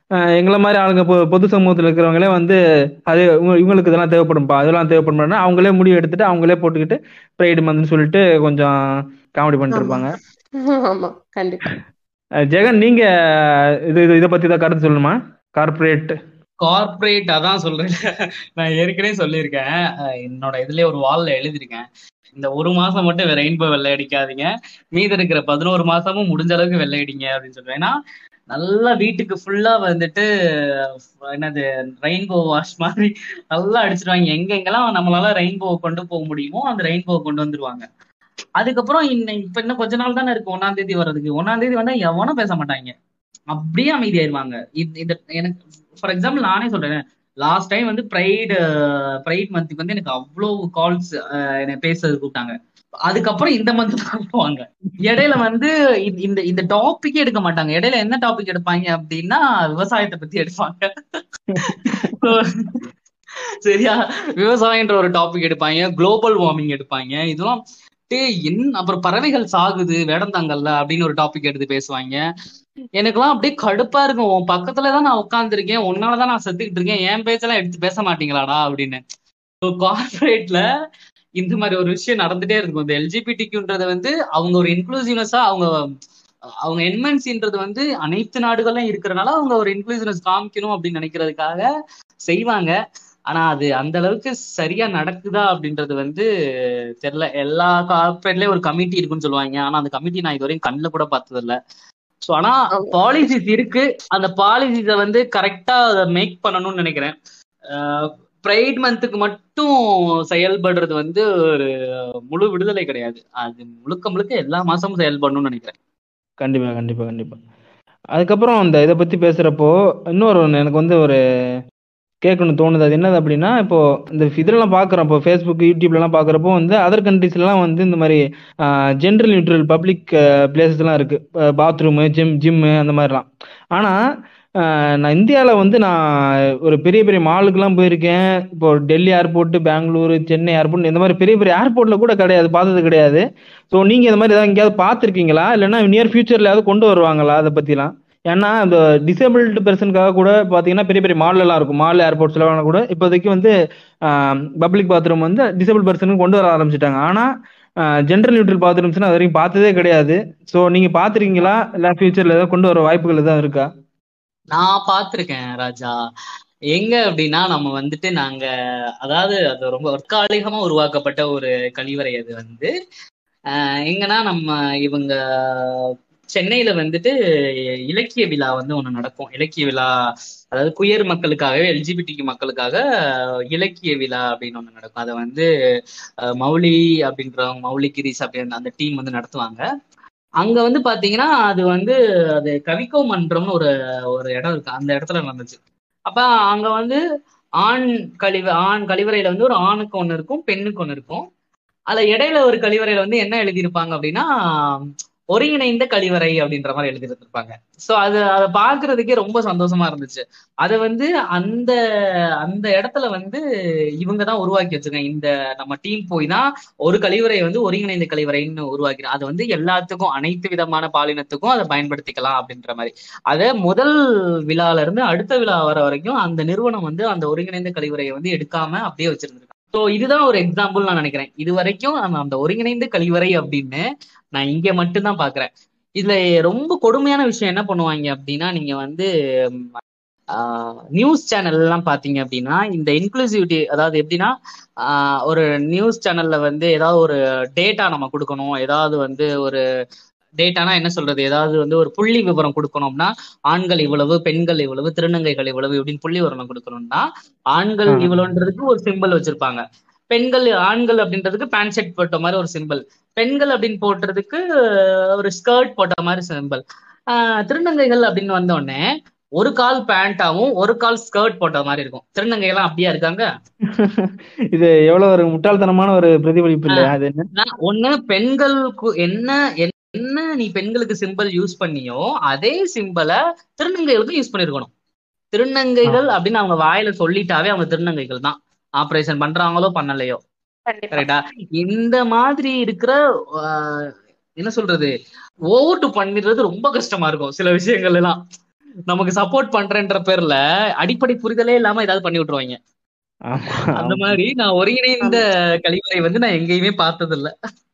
அஹ் எங்களை மாதிரி ஆளுங்க பொ பொது சமூகத்தில் இருக்கிறவங்களே வந்து அது இவங்க- இவங்களுக்கு இதெல்லாம் தேவைப்படும்பா இதெல்லாம் தேவைப்படும்னா அவங்களே முடிவு எடுத்துட்டு அவங்களே போட்டுக்கிட்டு ப்ரைடு மந்த்னு சொல்லிட்டு கொஞ்சம் காமெடி பண்ணிட்டு ஆமா இருப்பாங்க. ஆமா கண்டிப்பா. அஹ் ஜெகன், நீங்க இது இது- இதை பத்தி தான் கருத்து சொல்லணுமா? கார்ப்பரேட் கார்ப்பரேட் அதான் சொல்றேன். நான் ஏற்கனவே சொல்லியிருக்கேன். அஹ் என்னோட இதுலயே ஒரு வால்ல எழுதிருக்கேன். இந்த ஒரு மாசம் மட்டும் ரெயின்போ வெள்ளை அடிக்காதீங்க, மீதி இருக்கிற பதினோரு மாசமும் முடிஞ்ச அளவுக்கு வெள்ளை அடிங்க அப்படின்னு சொல்லுவேன். ஏன்னா நல்லா வீட்டுக்கு ஃபுல்லா வந்துட்டு அஹ் என்னது ரெயின்போ வாஷ் மாதிரி நல்லா அடிச்சிருவாங்க. எங்க எங்கெல்லாம் நம்மளால ரெயின்போ கொண்டு போக முடியுமோ அந்த ரெயின்போ கொண்டு வந்துருவாங்க. அதுக்கப்புறம் இன்னும் இப்ப இன்னும் கொஞ்ச நாள் தானே இருக்கு ஒன்னாம் தேதி வர்றதுக்கு. ஒன்னாம் தேதி வந்தா எவனும் பேச மாட்டாங்க, அப்படியே அமைதியாயிருவாங்க. இது இந்த எனக்கு ஃபார் எக்ஸாம்பிள் நானே சொல்றேன். லாஸ்ட் டைம் வந்து ப்ரைடு ப்ரைட் மந்த்துக்கு வந்து எனக்கு அவ்வளவு கால்ஸ் என்னை பேச கூப்பிட்டாங்க. அதுக்கப்புறம் இந்த மந்த் தான் போவாங்க. இடையில வந்து இந்த இந்த இந்த டாபிக்கே எடுக்க மாட்டாங்க. இடையில என்ன டாபிக் எடுப்பாங்க அப்படின்னா விவசாயத்தை பத்தி எடுப்பாங்க. So, சரியா, விவசாயன்ற ஒரு டாபிக் எடுப்பாங்க, குளோபல் வார்மிங் எடுப்பாங்க, இதெல்லாம் டே என் அப்புறம் பறவைகள் சாகுது வேடந்தாங்கல்ல அப்படின்னு ஒரு டாபிக் எடுத்து பேசுவாங்க. எனக்கெல்லாம் அப்படியே கடுப்பா இருக்கும். உன் பக்கத்துலதான் நான் உட்காந்துருக்கேன், உன்னாலதான் நான் செத்துக்கிட்டு இருக்கேன், என் பேச்செல்லாம் எடுத்து பேச மாட்டீங்களாடா அப்படின்னு. கார்பரேட்ல இந்த மாதிரி ஒரு விஷயம் நடந்துட்டே இருக்கும். இந்த எல்ஜிபிடிக்யூன்றது வந்து அவங்க ஒரு இன்க்ளூசிவ்னஸா அவங்க அவங்க என்மென்சின்றது வந்து அனைத்து நாடுகளும் இருக்கிறனால அவங்க ஒரு இன்க்ளூசிவ்னஸ் காமிக்கணும் அப்படின்னு நினைக்கிறதுக்காக செய்வாங்க. ஆனா அது அந்த அளவுக்கு சரியா நடக்குதா அப்படின்றது வந்து தெரியல. எல்லா கார்பரேட்லயும் ஒரு கமிட்டி இருக்குன்னு சொல்லுவாங்க, ஆனா அந்த கமிட்டி நான் இதுவரையும் கண்ணுல கூட பார்த்தது இல்ல. ஸோ ஆனா ஆமா. பாலிசிஸ் இருக்கு, அந்த பாலிசிஸை வந்து கரெக்டா அதை மேக் பண்ணணும்னு நினைக்கிறேன். ப்ரைட் மந்த்துக்கு மட்டும் செயல்படுறது வந்து ஒரு முழு விடுதலை கிடையாது, அது முழுக்க முழுக்க எல்லா மாசமும் செயல்படணும்னு நினைக்கிறேன். கண்டிப்பா கண்டிப்பா கண்டிப்பா. அதுக்கப்புறம் அந்த இதை பத்தி பேசுறப்போ இன்னொரு ஒண்ணு எனக்கு வந்து ஒரு கேட்கணும்னு தோணுது. அது என்னது அப்படின்னா, இப்போ இந்த இதெல்லாம் பார்க்குறோம், இப்போ ஃபேஸ்புக் யூடியூப்லலாம் பார்க்குறப்போ வந்து அதர் கண்ட்ரீஸ்லாம் வந்து இந்த மாதிரி ஜென்ரல் நியூட்ரல் பப்ளிக் பிளேசஸ்லாம் இருக்கு, பாத்ரூமு, ஜிம் ஜிம்மு அந்த மாதிரிலாம். ஆனால் நான் இந்தியாவில் வந்து நான் ஒரு பெரிய பெரிய மாலுக்கெல்லாம் போயிருக்கேன். இப்போ டெல்லி ஏர்போர்ட்டு, பெங்களூரு, சென்னை ஏர்போர்ட், இந்த மாதிரி பெரிய பெரிய ஏர்போர்ட்டில் கூட கிடையாது, பார்த்தது கிடையாது. ஸோ நீங்கள் இந்த மாதிரி ஏதாவது எங்கேயாவது பார்த்துருக்கீங்களா? இல்லைன்னா நியர் ஃபியூச்சரில் ஏதாவது கொண்டு வருவாங்களா அதை பற்றிலாம்? ஏன்னா இந்த டிசேபிள்டு பெர்சனுக்காக கூட பார்த்தீங்கன்னா பெரிய பெரிய மால்லாம் இருக்கும், மால் ஏர்போர்ட்ஸ்லாம் கூட இப்போதைக்கு வந்து பப்ளிக் பாத்ரூம் வந்து டிசேபிள் பெர்சனுக்கு கொண்டு வர ஆரம்பிச்சிட்டாங்க. ஆனால் ஜென்ரல் நியூட்ரல் பாத்ரூம்ஸ்னா அது வரைக்கும் பார்த்ததே கிடையாது. ஸோ நீங்கள் பார்த்துருக்கீங்களா? இல்லை ஃபியூச்சரில் ஏதாவது கொண்டு வர வாய்ப்புகள் எதாவது இருக்கா? நான் பார்த்திருக்கேன் ராஜா. எங்க அப்படின்னா நம்ம வந்துட்டு நாங்க அதாவது அது ரொம்ப தற்காலிகமா உருவாக்கப்பட்ட ஒரு கழிவறை. அது வந்து ஆஹ் எங்கன்னா நம்ம இவங்க சென்னையில வந்துட்டு இலக்கிய விழா வந்து ஒண்ணு நடக்கும். இலக்கிய விழா அதாவது குயர் மக்களுக்காகவே, எல்ஜிபிடிக்கு மக்களுக்காக இலக்கிய விழா அப்படின்னு ஒண்ணு நடக்கும். அதை வந்து அஹ் மௌலி அப்படின்றவங்க, மௌலி கிரீஸ் அப்படின்னு அந்த டீம் வந்து நடத்துவாங்க. அங்க வந்து பாத்தீங்கன்னா அது வந்து அது கவிக்கோ மன்றம்னு ஒரு ஒரு இடம் இருக்கு, அந்த இடத்துல நடந்துச்சு. அப்ப அங்க வந்து ஆண் கழிவு ஆண் கழிவறையில வந்து ஒரு ஆணுக்கு ஒண்ணு இருக்கும், பெண்ணுக்கு ஒண்ணு இருக்கும். அதுல இடையில ஒரு கழிவறையில வந்து என்ன எழுதியிருப்பாங்க அப்படின்னா ஒருங்கிணைந்த கழிவறை அப்படின்ற மாதிரி எழுதி இருந்திருப்பாங்க. சோ அது அதை பாக்குறதுக்கே ரொம்ப சந்தோஷமா இருந்துச்சு. அதை வந்து அந்த அந்த இடத்துல வந்து இவங்க தான் உருவாக்கி வச்சிருக்காங்க. இந்த நம்ம டீம் போய் தான் ஒரு கழிவறை வந்து ஒருங்கிணைந்த கழிவறைன்னு உருவாக்கிறோம். அது வந்து எல்லாத்துக்கும், அனைத்து விதமான பாலினத்துக்கும் அதை பயன்படுத்திக்கலாம் அப்படின்ற மாதிரி. அதை முதல் விழால இருந்து அடுத்த விழா வர வரைக்கும் அந்த நிறுவனம் வந்து அந்த ஒருங்கிணைந்த கழிவறையை வந்து எடுக்காம அப்படியே வச்சிருந்திருக்காங்க. ஸோ இதுதான் ஒரு எக்ஸாம்பிள் நான் நினைக்கிறேன். இது வரைக்கும் நம்ம அந்த ஒருங்கிணைந்த கழிவறை அப்படின்னு நான் இங்க மட்டும்தான் பாக்குறேன். இதுல ரொம்ப கொடுமையான விஷயம் என்ன பண்ணுவாங்க அப்படின்னா, நீங்க வந்து நியூஸ் சேனல் எல்லாம் பாத்தீங்க அப்படின்னா இந்த இன்க்ளூசிவிட்டி, அதாவது எப்படின்னா ஆஹ் ஒரு நியூஸ் சேனல்ல வந்து ஏதாவது ஒரு டேட்டா நம்ம கொடுக்கணும், ஏதாவது வந்து ஒரு டேட்டானா என்ன சொல்றது, ஏதாவது வந்து ஒரு புள்ளி விவரம் கொடுக்கணும்னா ஆண்கள் இவ்வளவு, பெண்கள் இவ்வளவு, திருநங்கைகள் இவ்வளவு இப்படின்னு புள்ளி விவரம் கொடுக்கணும்னா ஆண்கள் இவ்வளவுன்றதுக்கு ஒரு சிம்பிள் வச்சிருப்பாங்க, பெண்கள் ஆண்கள் அப்படின்றதுக்கு பேண்ட் ஷர்ட் போட்ட மாதிரி ஒரு சிம்பிள், பெண்கள் அப்படின்னு போட்டுறதுக்கு ஒரு ஸ்கர்ட் போட்ட மாதிரி சிம்பிள். ஆஹ் திருநங்கைகள் அப்படின்னு வந்த உடனே ஒரு கால் பேண்டாவும் ஒரு கால் ஸ்கர்ட் போட்ட மாதிரி இருக்கும். திருநங்கை எல்லாம் அப்படியா இருக்காங்க? இது எவ்வளவு ஒரு முட்டாள்தனமான ஒரு பிரதிபலிப்பு இல்லையா? அது என்ன ஒண்ணு பெண்களுக்கு என்ன என்ன நீ பெண்களுக்கு சிம்பிள் யூஸ் பண்ணியோ அதே சிம்பிளை திருநங்கைகளுக்கும் யூஸ் பண்ணிருக்கணும். திருநங்கைகள் அப்படின்னு அவங்க வாயில சொல்லிட்டாவே அவங்க திருநங்கைகள் தான், ஆபரேஷன் பண்றாங்களோ பண்ணலையோ. கரெக்டா? இந்த மாதிரி இருக்கிற என்ன சொல்றது, ஓட்டு பண்ணிடுறது ரொம்ப கஷ்டமா இருக்கும் சில விஷயங்கள் எல்லாம். நமக்கு சப்போர்ட் பண்றேன்ற பேர்ல அடிப்படை புரிதலே இல்லாம ஏதாவது பண்ணி விட்டுருவாங்க. ஆமா அந்த ஆமா மாதிரி நான் ஒருங்கிணைந்த ஆமா. கழிவறை வந்து நான் எங்கேயுமே பார்த்தது இல்ல.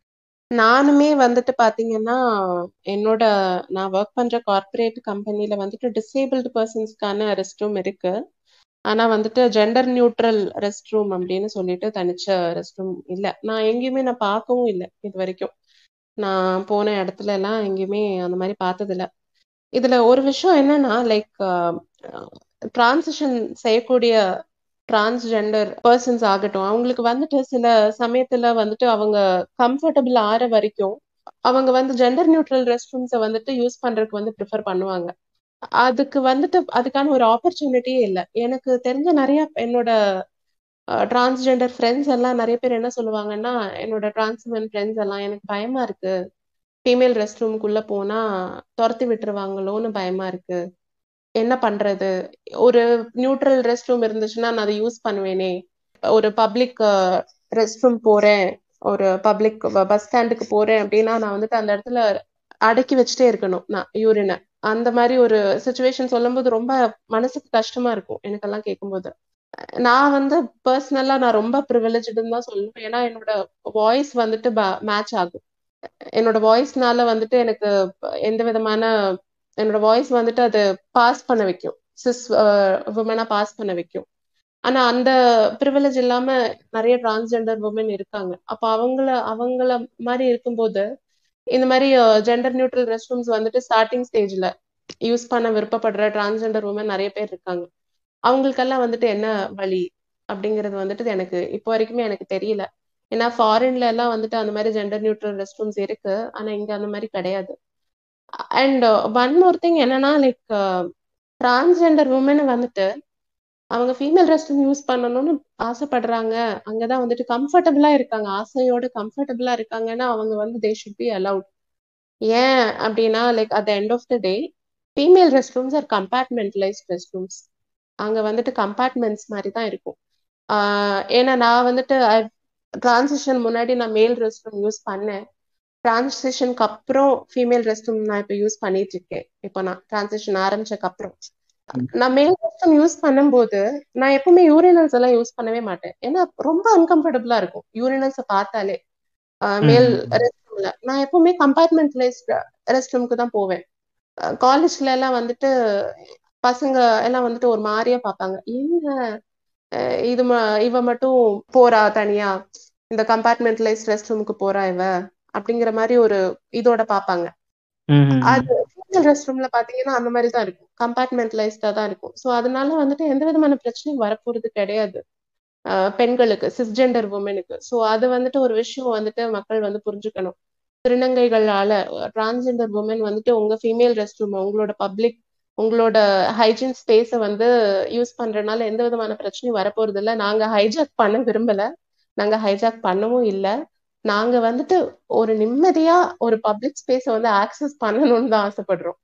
நானுமே வந்துட்டு பாத்தீங்கன்னா என்னோட நான் ஒர்க் பண்ற கார்ப்பரேட் கம்பெனில வந்துட்டு டிசேபிள்டு பர்சன்ஸ்க்கான ரெஸ்ட் ரூம் இருக்கு. ஆனா வந்துட்டு ஜெண்டர் நியூட்ரல் ரெஸ்ட் ரூம் அப்படின்னு சொல்லிட்டு தனிச்ச ரெஸ்ட் ரூம் இல்ல. நான் எங்கேயுமே நான் பார்க்கவும் இல்லை இது வரைக்கும். நான் போன இடத்துல எல்லாம் எங்கேயுமே அந்த மாதிரி பார்த்தது இல்ல. இதுல ஒரு விஷயம் என்னன்னா லைக் டிரான்சிஷன் செய்யக்கூடிய டிரான்ஸ்ஜெண்டர் பர்சன்ஸ் ஆகட்டும், அவங்களுக்கு வந்துட்டு சில சமயத்துல வந்துட்டு அவங்க கம்ஃபர்டபுள் ஆற வரைக்கும் அவங்க வந்து ஜெண்டர் நியூட்ரல் ரெஸ்ட் ரூம்ஸை வந்துட்டு யூஸ் பண்றதுக்கு வந்து ப்ரிஃபர் பண்ணுவாங்க. அதுக்கு வந்துட்டு அதுக்கான ஒரு ஆப்பர்ச்சுனிட்டியே இல்லை. எனக்கு தெரிஞ்ச நிறைய என்னோட டிரான்ஸ்ஜெண்டர் ஃப்ரெண்ட்ஸ் எல்லாம் நிறைய பேர் என்ன சொல்லுவாங்கன்னா, என்னோட டிரான்ஸ்மென் ஃப்ரெண்ட்ஸ் எல்லாம் எனக்கு பயமா இருக்கு, ஃபீமேல் ரெஸ்ட் ரூமுக்குள்ள போனா துரத்தி விட்டுருவாங்களோன்னு பயமா இருக்கு, என்ன பண்றது, ஒரு நியூட்ரல் ரெஸ்ட் ரூம் இருந்துச்சுன்னா நான் அதை யூஸ் பண்ணுவேனே, ஒரு பப்ளிக் ரெஸ்ட் ரூம் போறேன், ஒரு பப்ளிக் பஸ் ஸ்டாண்டுக்கு போறேன் அப்படின்னா நான் வந்துட்டு அந்த இடத்துல அடக்கி வச்சுட்டே இருக்கணும் நான் யூரினை. அந்த மாதிரி ஒரு சுச்சுவேஷன் சொல்லும்போது ரொம்ப மனசுக்கு கஷ்டமா இருக்கும் எனக்கெல்லாம் கேட்கும்போது. நான் வந்து பர்சனலா நான் ரொம்ப ப்ரிவிலேஜ்டுன்னு தான் சொல்லுவேன். ஏன்னா என்னோட வாய்ஸ் வந்துட்டு மேட்ச் ஆகும். என்னோட வாய்ஸ்னால வந்துட்டு எனக்கு எந்த விதமான என்னோட வாய்ஸ் வந்துட்டு அது பாஸ் பண்ண வைக்கும், சிஸ் உமனா பாஸ் பண்ண வைக்கும். ஆனா அந்த ப்ரிவிலேஜ் இல்லாம நிறைய டிரான்ஸ்ஜெண்டர் உமன் இருக்காங்க. அப்ப அவங்கள அவங்கள மாதிரி இருக்கும்போது இந்த மாதிரி ஜெண்டர் நியூட்ரல் ரெஸ்ட் ரூம்ஸ் வந்துட்டு ஸ்டார்டிங் ஸ்டேஜ்ல யூஸ் பண்ண விருப்பப்படுற டிரான்ஸ்ஜெண்டர் உமன் நிறைய பேர் இருக்காங்க. அவங்களுக்கெல்லாம் வந்துட்டு என்ன வழி அப்படிங்கிறது வந்துட்டு எனக்கு இப்போ வரைக்குமே எனக்கு தெரியல. ஏன்னா ஃபாரின்ல எல்லாம் வந்துட்டு அந்த மாதிரி ஜெண்டர் நியூட்ரல் ரெஸ்ட் ரூம்ஸ் இருக்கு, ஆனா இங்க அந்த மாதிரி கிடையாது. அண்ட் ஒன் மோர் திங் என்னன்னா லைக் டிரான்ஸ்ஜெண்டர் உமனை வந்துட்டு அவங்க ஃபீமேல் ரெஸ்ட் ரூம் யூஸ் பண்ணணும்னு ஆசைப்படுறாங்க, அங்கதான் வந்துட்டு கம்ஃபர்டபுளா இருக்காங்க, ஆசையோட கம்ஃபர்டபுளா இருக்காங்கன்னா அவங்க வந்து தே ஷுட் பி அலவுட். ஏன் அப்படின்னா like at the end of the day female restrooms are compartmentalized restrooms. அங்க வந்துட்டு கம்பார்ட்மெண்ட்ஸ் மாதிரி தான் இருக்கும். ஆஹ் ஏன்னா நான் வந்துட்டு டிரான்சிஷன் முன்னாடி நான் மேல் ரெஸ்ட் ரூம் யூஸ் பண்ணேன், டிரான்சிஷனுக்கு அப்புறம் ஃபீமேல் ரெஸ்ட் ரூம் நான் இப்போ யூஸ் பண்ணிட்டு இருக்கேன். இப்போ நான் டிரான்சிஷன் ஆரம்பிச்சதுக்கு அப்புறம் நான் மேல் ரெஸ்ட் ரூம் யூஸ் பண்ணும்போது நான் எப்பவுமே யூரினல்ஸ் எல்லாம் யூஸ் பண்ணவே மாட்டேன். ஏன்னா ரொம்ப அன்கம்ஃபர்டபுளா இருக்கும் யூரினல்ஸை பார்த்தாலே. மேல் ரெஸ்ட் ரூம்ல நான் எப்பவுமே கம்பார்ட்மெண்டலைஸ்ட் ரெஸ்ட் ரூமுக்கு தான் போவேன். காலேஜ்ல எல்லாம் வந்துட்டு பசங்க எல்லாம் வந்துட்டு ஒரு மாதிரியா பார்ப்பாங்க, என்ன இது இவ மட்டும் போறா தனியா, இந்த கம்பார்ட்மெண்டலைஸ்ட் ரெஸ்ட் ரூமுக்கு போறா இவ அப்படிங்கிற மாதிரி ஒரு இதோட பார்ப்பாங்க. அது ஃபீமேல் ரெஸ்ட் ரூம்ல பாத்தீங்கன்னா அந்த மாதிரி தான் இருக்கும், கம்பார்ட்மெண்டலைஸ்டா தான் இருக்கும். ஸோ அதனால வந்துட்டு எந்த விதமான பிரச்சனையும் வரப்போறது கிடையாது பெண்களுக்கு, சிஸ்ஜெண்டர் உமனுக்கு. ஸோ அது வந்துட்டு ஒரு விஷயம் வந்துட்டு மக்கள் வந்து புரிஞ்சுக்கணும். திருநங்கைகளால டிரான்ஸ்ஜெண்டர் உமன் வந்துட்டு உங்க ஃபீமேல் ரெஸ்ட் ரூம், உங்களோட பப்ளிக் உங்களோட ஹைஜீன் ஸ்பேஸை வந்து யூஸ் பண்றதுனால எந்த விதமான பிரச்சனையும் வரப்போறது இல்லை. நாங்க ஹைஜாக் பண்ண விரும்பல, நாங்க ஹைஜாக் பண்ணவும் இல்லை. நாங்க வந்துட்டு ஒரு நிம்மதியா ஒரு பப்ளிக் ஸ்பேஸை வந்து ஆக்சஸ் பண்ணணும்னு தான் ஆசைப்படுறோம்,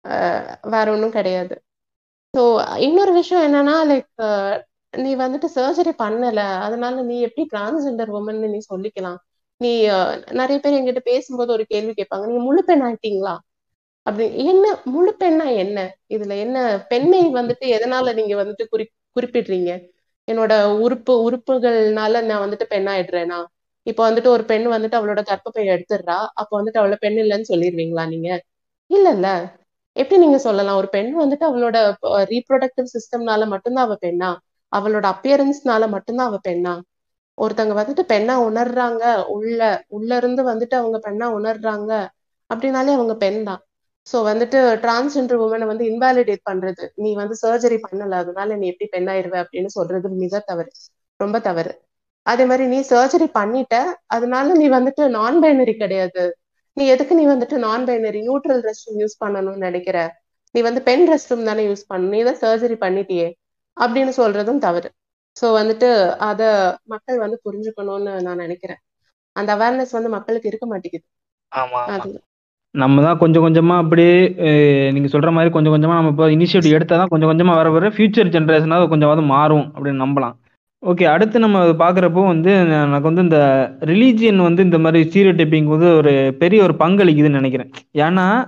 வேற ஒன்றும் கிடையாது. ஸோ இன்னொரு விஷயம் என்னன்னா லைக் நீ வந்துட்டு சர்ஜரி பண்ணல அதனால நீ எப்படி டிரான்ஸ்ஜெண்டர் உமன் நீ சொல்லிக்கலாம். நீ நிறைய பேர் எங்கிட்ட பேசும்போது ஒரு கேள்வி கேட்பாங்க, நீங்க முழு பெண் ஆயிட்டீங்களா அப்படி. என்ன முழு பெண்ணா என்ன, இதுல என்ன பெண்மை வந்துட்டு எதனால நீங்க வந்துட்டு குறி குறிப்பிடுறீங்க என்னோட உறுப்பு உறுப்புகள்னால நான் வந்துட்டு பெண்ணாயிடுறேனா? இப்ப வந்துட்டு ஒரு பெண் வந்துட்டு அவளோட கர்ப்பப்பை எடுத்துடுறா, அப்ப வந்துட்டு அவளை பெண் இல்லைன்னு சொல்லிடுவீங்களா நீங்க? இல்ல இல்ல, எப்படி நீங்க சொல்லலாம் ஒரு பெண் வந்துட்டு அவளோட ரீப்ரொடக்டிவ் சிஸ்டம்னால மட்டும்தான் அவ பெண்ணா, அவளோட அப்பியரன்ஸ்னால மட்டும்தான் அவ பெண்ணா? ஒருத்தங்க வந்துட்டு பெண்ணா உணர்றாங்க, உள்ள உள்ள இருந்து வந்துட்டு அவங்க பெண்ணா உணர்றாங்க அப்படின்னாலே அவங்க பெண் தான். ஸோ வந்துட்டு டிரான்ஸ்ஜெண்டர் உமனை வந்து இன்வாலிடேட் பண்றது, நீ வந்து சர்ஜரி பண்ணல அதனால நீ எப்படி பெண்ணாயிருவ அப்படின்னு சொல்றது மிக தவறு, ரொம்ப தவறு. அதே மாதிரி நீ சர்ஜரி பண்ணிட்ட அதனால நீ வந்துட்டு நான் பைனரி கிடையாது, நீ எதுக்கு நீ வந்துட்டு நான் binary neutral restroom use பண்ணணும்னு நினைக்கிற, நீ வந்து பெண் ரெஸ்ட் ரூம் தானே யூஸ் பண்ணணும், நீ தான் சர்ஜரி பண்ணிட்டியே அப்படின்னு சொல்றதும் தவறு. ஸோ வந்துட்டு அத மக்கள் வந்து புரிஞ்சுக்கணும்னு நான் நினைக்கிறேன். அந்த அவேர்னஸ் வந்து மக்களுக்கு இருக்க மாட்டேங்குது. ஆமா அது நம்ம தான் கொஞ்சம் கொஞ்சமா அப்படியே நீங்க சொல்ற மாதிரி கொஞ்சம் கொஞ்சமா நம்ம இப்போ இனிஷியேட்டிவ் எடுத்தால் தான் கொஞ்சம் கொஞ்சமா வர வர ஃபியூச்சர் ஜென்ரேஷனாவது கொஞ்சமாவது மாறும் அப்படின்னு நம்பலாம். ஓகே, அடுத்து நம்ம பார்க்குறப்போ வந்து எனக்கு வந்து இந்த ரிலீஜியன் வந்து இந்த மாதிரி ஸ்டீரியோடைப்பிங் வந்து ஒரு பெரிய ஒரு பங்களிக்குதுன்னு நினைக்கிறேன். ஏன்னா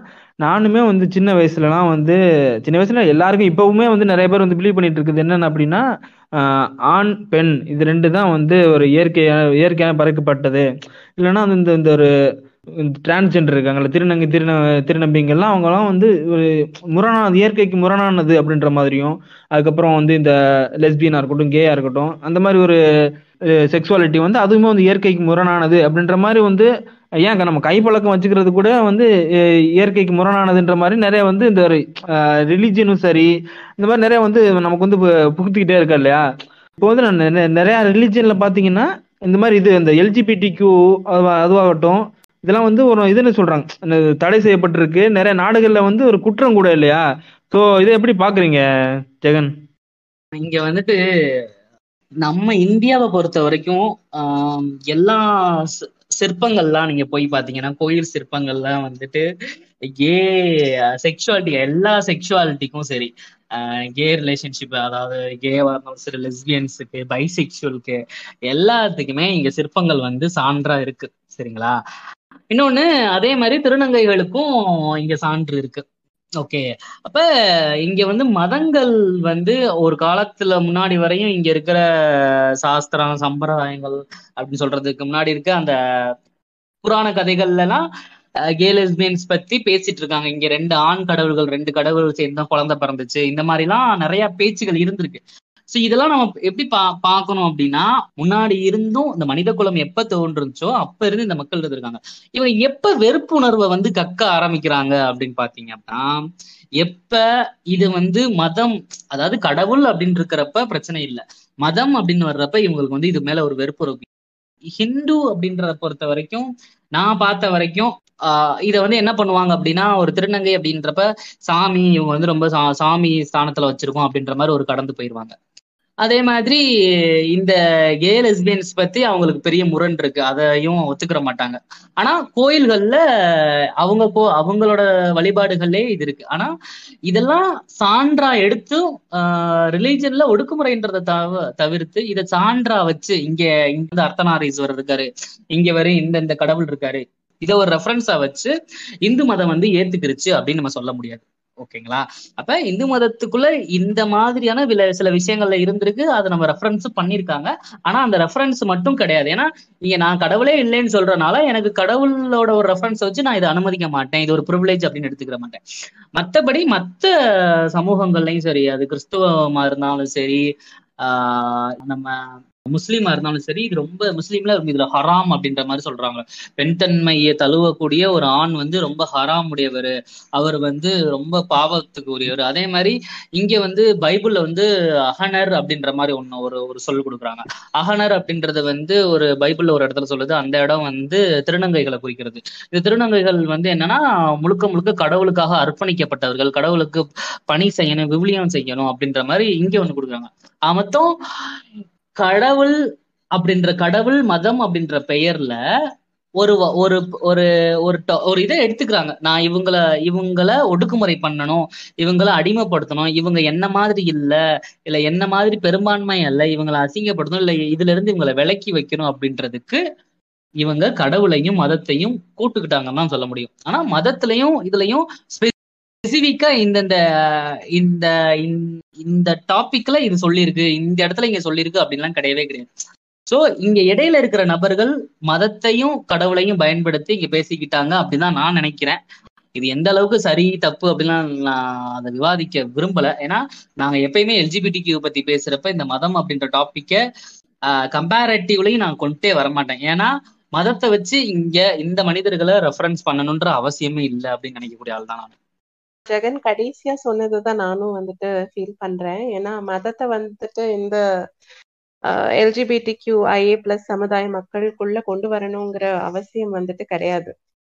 நானுமே வந்து சின்ன வயசுலலாம் வந்து சின்ன வயசுல எல்லாருக்கும் இப்பவுமே வந்து நிறைய பேர் வந்து பிலீவ் பண்ணிட்டு இருக்குது என்னன்னு அப்படின்னா, ஆஹ் ஆண் பெண் இது ரெண்டு தான் வந்து ஒரு இயற்கையா இயற்கையாக படைக்கப்பட்டது. இல்லைன்னா வந்து இந்த இந்த ஒரு டிரான்ஸ்ஜெண்டர் இருக்காங்கல்ல, திருநங்கை திருந திருநம்பிங்கெல்லாம் அவங்கலாம் வந்து ஒரு முரணானது, இயற்கைக்கு முரணானது அப்படின்ற மாதிரியும், அதுக்கப்புறம் வந்து இந்த லெஸ்பியனா இருக்கட்டும், கேயா இருக்கட்டும், அந்த மாதிரி ஒரு செக்ஸுவாலிட்டி வந்து அதுவுமே வந்து இயற்கைக்கு முரணானது அப்படின்ற மாதிரி வந்து, ஏன் நம்ம கைப்பழக்கம் வச்சுக்கிறது கூட வந்து அஹ், இயற்கைக்கு முரணானதுன்ற மாதிரி நிறைய வந்து இந்த ரிலிஜியனும் சரி, இந்த மாதிரி நிறைய வந்து நமக்கு வந்து பு- புகுத்திக்கிட்டே இருக்கா இல்லையா. இப்போ வந்து நான் நெ- நிறைய ரிலிஜியன்ல பாத்தீங்கன்னா இந்த மாதிரி இது இந்த எல்ஜிபிடி கியூ அதுவாகட்டும், இதெல்லாம் வந்து ஒரு இதுன்னு சொல்றாங்க, இந்த தடை செய்யப்பட்டிருக்கு நிறைய நாடுகள்ல வந்து ஒரு குற்றம் கூட இல்லையா. சோ இதை எப்படி பாக்குறீங்க ஜெகன்? இங்க வந்துட்டு நம்ம இந்தியாவை பொறுத்த வரைக்கும் ஆஹ் எல்லா சி- சிற்பங்கள்லாம் நீங்க போய் பாத்தீங்கன்னா, கோயில் சிற்பங்கள்லாம் வந்துட்டு கே செக்ஷுவாலிட்டி, எல்லா செக்ஷுவாலிட்டிக்கும் சரி, கே ரிலேஷன்ஷிப், அதாவது கேவா இருந்தாலும் சரி, லெஸ்பியன்ஸுக்கு, பைசெக்சுவலுக்கு, எல்லாத்துக்குமே இங்க சிற்பங்கள் வந்து சான்றா இருக்கு. சரிங்களா? இன்னொன்னு, அதே மாதிரி திருநங்கைகளுக்கும் இங்க சான்று இருக்கு. ஓகே. அப்ப இங்க வந்து மதங்கள் வந்து ஒரு காலத்துல முன்னாடி வரையும் இங்க இருக்கிற சாஸ்திரம் சம்பிரதாயங்கள் அப்படின்னு சொல்றதுக்கு முன்னாடி இருக்க அந்த புராண கதைகள்ல எல்லாம் கே லெஸ்பியன்ஸ் பத்தி பேசிட்டு இருக்காங்க. இங்க ரெண்டு ஆண் கடவுள்கள், ரெண்டு கடவுள் சேர்ந்து குழந்தை பிறந்துச்சு, இந்த மாதிரி எல்லாம் நிறைய பேச்சுகள் இருந்திருக்கு. சோ இதெல்லாம் நம்ம எப்படி பா பார்க்கணும் அப்படின்னா, முன்னாடி இருந்தும் இந்த மனித குலம் எப்ப தோன்றுச்சோ அப்ப இருந்து இந்த மக்கள் இருந்திருக்காங்க. இவங்க எப்ப வெறுப்புணர்வை வந்து கக்க ஆரம்பிக்கிறாங்க அப்படின்னு பாத்தீங்க அப்படின்னா, எப்ப இது வந்து மதம், அதாவது கடவுள் அப்படின்னு இருக்கிறப்ப பிரச்சனை இல்லை, மதம் அப்படின்னு வர்றப்ப இவங்களுக்கு வந்து இது மேல ஒரு வெறுப்பு இருக்கு. ஹிந்து அப்படின்றத பொறுத்த வரைக்கும், நான் பார்த்த வரைக்கும், ஆஹ் இதை வந்து என்ன பண்ணுவாங்க அப்படின்னா, ஒரு திருநங்கை அப்படின்றப்ப சாமி இவங்க வந்து ரொம்ப சா சாமி ஸ்தானத்துல வச்சிருக்கோம் அப்படின்ற மாதிரி ஒரு கடந்து போயிடுவாங்க. அதே மாதிரி இந்த கே லெஸ்பியன்ஸ் பத்தி அவங்களுக்கு பெரிய முரண் இருக்கு, அதையும் ஒத்துக்கிற மாட்டாங்க. ஆனா கோயில்கள்ல அவங்க கோ அவங்களோட வழிபாடுகள்லே இது இருக்கு. ஆனா இதெல்லாம் சான்றா எடுத்து ஆஹ் ரிலீஜன்ல ஒடுக்குமுறைன்றதை தவ தவிர்த்து இதை சான்றா வச்சு, இங்க இந்த அர்த்தநாரீஸ்வரர் இருக்காரு, இங்க வரை இந்த இந்த கடவுள் இருக்காரு, இதை ஒரு ரெஃபரன்ஸா வச்சு இந்து மதம் வந்து ஏத்துக்கிருச்சு அப்படின்னு நம்ம சொல்ல முடியாது. ஓகேங்களா? அப்ப இந்து மதத்துக்குள்ள இந்த மாதிரியான வில சில விஷயங்கள்ல இருந்திருக்கு, அதை நம்ம ரெஃபரன்ஸ் பண்ணியிருக்காங்க. ஆனா அந்த ரெஃபரன்ஸ் மட்டும் கிடையாது. ஏன்னா இங்க நான் கடவுளே இல்லைன்னு சொல்றதுனால எனக்கு கடவுளோட ஒரு ரெஃபரன்ஸ் வச்சு நான் இதை அனுமதிக்க மாட்டேன், இது ஒரு ப்ரிவிலேஜ் அப்படின்னு எடுத்துக்கிற மாட்டேன். மற்றபடி மற்ற சமூகங்கள்லையும் சரி, அது கிறிஸ்துவமா இருந்தாலும் சரி, ஆஹ் நம்ம முஸ்லீமா இருந்தாலும் சரி, இது ரொம்ப முஸ்லீம்ல இதுல ஹராம் அப்படின்ற மாதிரி சொல்றாங்க. பெண் தன்மையை தழுவக்கூடிய ஒரு ஆண் வந்து ரொம்ப ஹராம் உடையவர், அவர் வந்து ரொம்ப பாவத்துக்கு உரியவர். அதே மாதிரி இங்க வந்து பைபிள்ல வந்து அகனர் அப்படின்ற மாதிரி ஒண்ணு ஒரு ஒரு சொல் கொடுக்குறாங்க. அகனர் அப்படின்றது வந்து ஒரு பைபிள்ல ஒரு இடத்துல சொல்லுது, அந்த இடம் வந்து திருநங்கைகளை குறிக்கிறது. இந்த திருநங்கைகள் வந்து என்னன்னா, முழுக்க முழுக்க கடவுளுக்காக அர்ப்பணிக்கப்பட்டவர்கள், கடவுளுக்கு பணி செய்யணும், விவிலியம் செய்யணும் அப்படின்ற மாதிரி இங்க ஒண்ணு கொடுக்குறாங்க. மொத்தம் கடவுள் அப்படின்ற கடவுள் மதம் அப்படின்ற பெயர்ல ஒரு வ- ஒரு ஒரு ஒரு டொ- ஒரு இதை எடுத்துக்கிறாங்க. நான் இவங்கள இவங்கள ஒடுக்குமுறை பண்ணணும், இவங்கள அடிமைப்படுத்தணும், இவங்க என்ன மாதிரி இல்ல, இல்ல என்ன மாதிரி பெரும்பான்மை அல்ல, இவங்களை அசிங்கப்படுத்தணும், இல்ல இதுல இருந்து இவங்களை விலக்கி வைக்கணும் அப்படின்றதுக்கு இவங்க கடவுளையும் மதத்தையும் கூட்டுக்கிட்டாங்கன்னு தான் சொல்ல முடியும். ஆனா மதத்திலையும் இதுலயும் ஸ்பெசிபிக்கா இந்தந்த இந்த இந்த- இந்த டாபிக்ல இது சொல்லியிருக்கு, இந்த இடத்துல இங்க சொல்லியிருக்கு அப்படின்லாம் கிடையவே கிடையாது. சோ இங்க இடையில இருக்கிற நபர்கள் மதத்தையும் கடவுளையும் பயன்படுத்தி இங்க பேசிக்கிட்டாங்க அப்படிதான் நான் நினைக்கிறேன். இது எந்த அளவுக்கு சரி தப்பு அப்படின்லாம் நான் அதை விவாதிக்க விரும்பல. ஏன்னா நாங்க எப்பயுமே எல்ஜிபிடி கியூ பத்தி பேசுறப்ப இந்த மதம் அப்படின்ற டாபிக்க கம்பேரட்டிவ்லையும் நான் கொண்டே வரமாட்டேன். ஏன்னா மதத்தை வச்சு இங்க இந்த மனிதர்களை ரெஃபரன்ஸ் பண்ணணுன்ற அவசியமே இல்லை அப்படின்னு நினைக்கக்கூடிய ஆள் தான் நான். ஜெகன் கடைசியா சொன்னதுதான் நானும் வந்துட்டு ஃபீல் பண்றேன். ஏன்னா மதத்தை வந்துட்டு இந்த எல்ஜிபிடி கியூ ஐஏ பிளஸ் சமுதாய மக்களுக்குள்ள கொண்டு வரணுங்கிற அவசியம் வந்துட்டு கிடையாது.